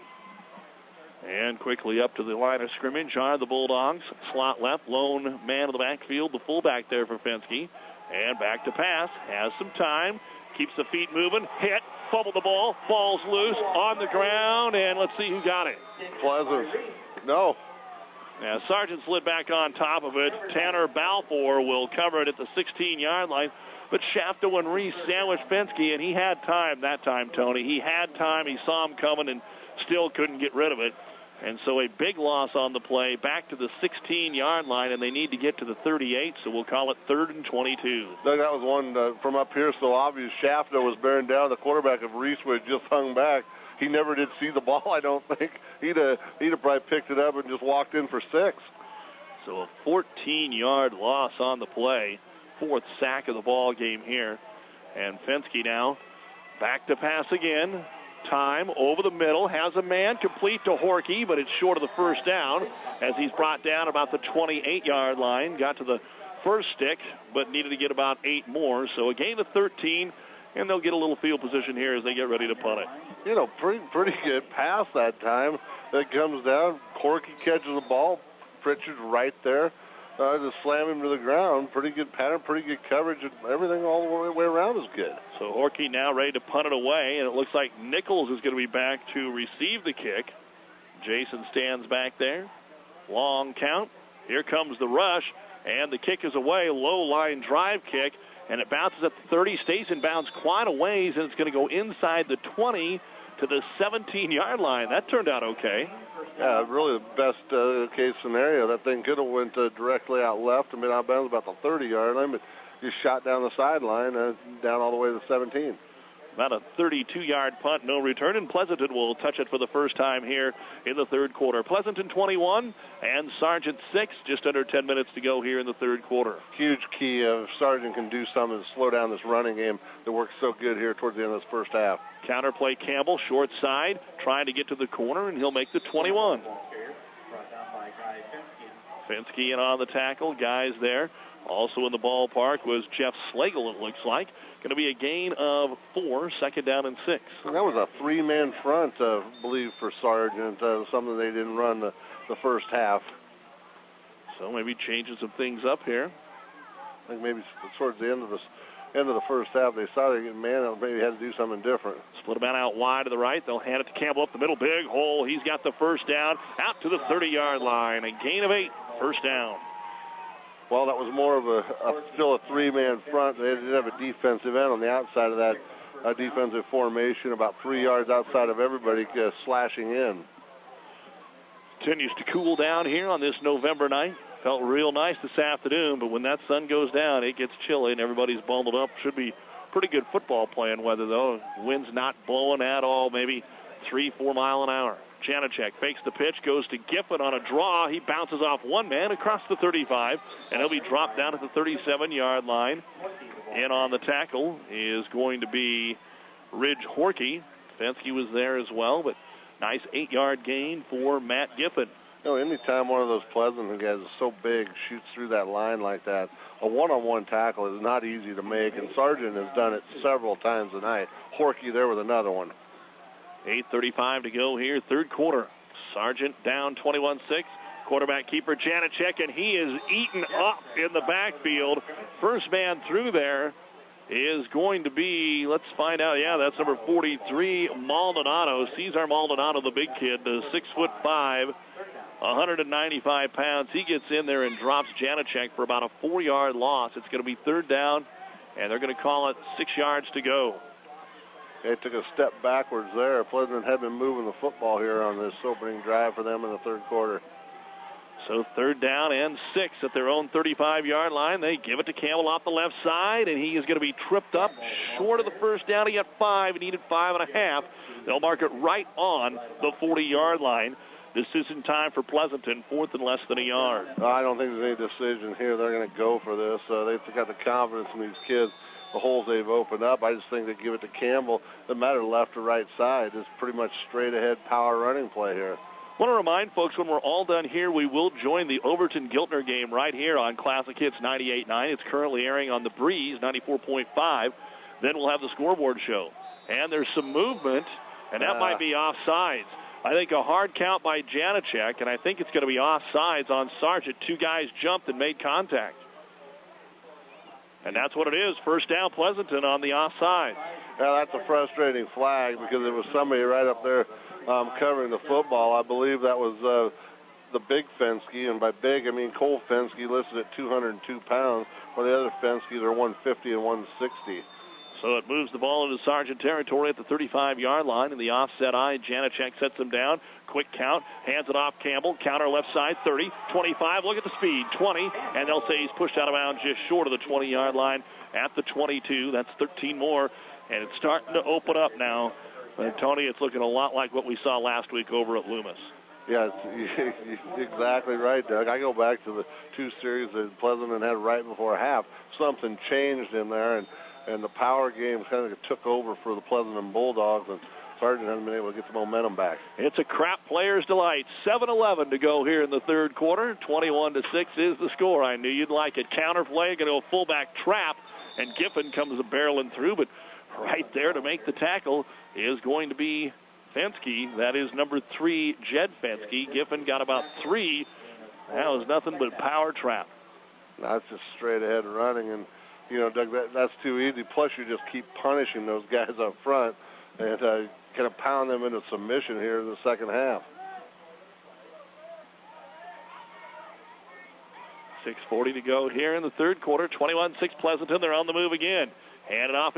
And quickly up to the line of scrimmage are the Bulldogs. Slot left, lone man of the backfield, the fullback there for Fenske. And back to pass, has some time, keeps the feet moving, hit, fumbled the ball, falls loose on the ground, and let's see who got it. Pleasant. No. Now, Sargent slid back on top of it. Tanner Balfour will cover it at the sixteen-yard line. But Shafto and Reese sandwiched Fenske, and he had time that time, Tony. He had time. He saw him coming and still couldn't get rid of it. And so a big loss on the play, back to the sixteen-yard line, and they need to get to the thirty-eight, so we'll call it third and twenty-two. Doug, that was one uh, from up here, so obvious. Shafto was bearing down. The quarterback of Reesewood just hung back. He never did see the ball, I don't think. He'd have, he'd have probably picked it up and just walked in for six. So a fourteen-yard loss on the play. Fourth sack of the ball game here. And Fenske now back to pass again. Time over the middle, has a man complete to Horkey, but it's short of the first down as he's brought down about the twenty-eight-yard line. Got to the first stick, but needed to get about eight more. So a gain of thirteen, and they'll get a little field position here as they get ready to punt it. You know, pretty pretty good pass that time. That comes down. Horkey catches the ball. Pritchard right there. Uh, just slam him to the ground. Pretty good pattern, pretty good coverage, and everything all the way around is good. So Horkey now ready to punt it away, and it looks like Nichols is going to be back to receive the kick. Jason stands back there. Long count. Here comes the rush, and the kick is away. Low line drive kick, and it bounces at the thirty, stays in bounds quite a ways, and it's going to go inside the twenty to the seventeen-yard line. That turned out okay. Yeah, really the best uh, case scenario. That thing could have went uh, directly out left and been out of bounds about the thirty-yard line, but just shot down the sideline, uh, down all the way to the seventeen. About a thirty-two-yard punt, no return, and Pleasanton will touch it for the first time here in the third quarter. Pleasanton twenty-one and Sargent six, just under ten minutes to go here in the third quarter. Huge key if Sargent can do something to slow down this running game that works so good here towards the end of this first half. Counterplay Campbell, short side, trying to get to the corner, and he'll make the twenty-one. Fenske in on the tackle, guys there. Also in the ballpark was Jeff Slagle, it looks like. Going to be a gain of four, second down and six. And that was a three-man front, uh, I believe, for Sargent, uh, something they didn't run the, the first half. So maybe changing some things up here. I think maybe towards the end of the end of the first half, they saw they man maybe had to do something different. Split him out wide to the right. They'll hand it to Campbell up the middle. Big hole. He's got the first down out to the thirty-yard line. A gain of eight, first down. Well, that was more of a, a still a three-man front. They didn't have a defensive end on the outside of that uh, defensive formation, about three yards outside of everybody uh, slashing in. Continues to cool down here on this November night. Felt real nice this afternoon, but when that sun goes down, it gets chilly and everybody's bundled up. Should be pretty good football playing weather, though. Wind's not blowing at all, maybe three, four mile an hour. Janacek fakes the pitch, goes to Giffen on a draw. He bounces off one man across the thirty-five, and he'll be dropped down at the thirty-seven-yard line. In on the tackle is going to be Ridge Horkey. Fenske was there as well, but nice eight-yard gain for Matt Giffen. You know, anytime one of those Pleasant guys is so big, shoots through that line like that, a one-on-one tackle is not easy to make, and Sargent has done it several times tonight. Horkey there with another one. eight thirty-five to go here, third quarter. Sargent down twenty-one six. Quarterback keeper Janacek, and he is eaten up in the backfield. First man through there is going to be, let's find out, yeah, that's number forty-three, Maldonado. Cesar Maldonado, the big kid, the six foot five, one hundred ninety-five pounds. He gets in there and drops Janacek for about a four-yard loss. It's going to be third down, and they're going to call it six yards to go. They took a step backwards there. Pleasant had been moving the football here on this opening drive for them in the third quarter. So third down and six at their own thirty-five-yard line. They give it to Campbell off the left side, and he is going to be tripped up short of the first down. He got five. He needed five and a half. They'll mark it right on the forty-yard line. Decision time for Pleasanton, fourth and less than a yard. I don't think there's any decision here. They're going to go for this. Uh, they've got the confidence in these kids, the holes they've opened up. I just think they give it to Campbell. Doesn't matter left or right side. It's pretty much straight-ahead power running play here. I want to remind folks, when we're all done here, we will join the Overton-Giltner game right here on Classic Hits ninety-eight point nine. It's currently airing on The Breeze, ninety-four point five. Then we'll have the scoreboard show. And there's some movement, and that uh, might be offsides. I think a hard count by Janacek, and I think it's going to be offsides on Sargent. Two guys jumped and made contact. And that's what it is. First down, Pleasanton on the offside. Yeah, that's a frustrating flag because there was somebody right up there um, covering the football. I believe that was uh, the big Fensky, and by big, I mean Cole Fensky listed at two hundred two pounds, while the other Fenskys are one fifty and one sixty. So it moves the ball into Sargent territory at the thirty-five-yard line. In the offset eye, Janacek sets him down. Quick count, hands it off Campbell. Counter left side, thirty, twenty-five. Look at the speed, twenty. And they'll say he's pushed out of bounds just short of the twenty-yard line at the twenty-two. That's thirteen more. And it's starting to open up now. But, Tony, it's looking a lot like what we saw last week over at Loomis. Yeah, it's exactly right, Doug. I go back to the two series that Pleasanton had right before half. Something changed in there, and And the power game kind of took over for the Pleasanton Bulldogs, and Sargent hasn't been able to get the momentum back. It's a crap player's delight. seven eleven to go here in the third quarter. twenty-one to six is the score. I knew you'd like it. Counter play, going to go fullback trap, and Giffen comes barreling through, but right there to make the tackle is going to be Fensky. That is number three, Jed Fensky. Giffen got about three. That was nothing but power trap. That's just straight ahead running, and you know, Doug, that, that's too easy. Plus, you just keep punishing those guys up front and uh, kind of pound them into submission here in the second half. six forty to go here in the third quarter. twenty-one six Pleasanton. They're on the move again. Hand it off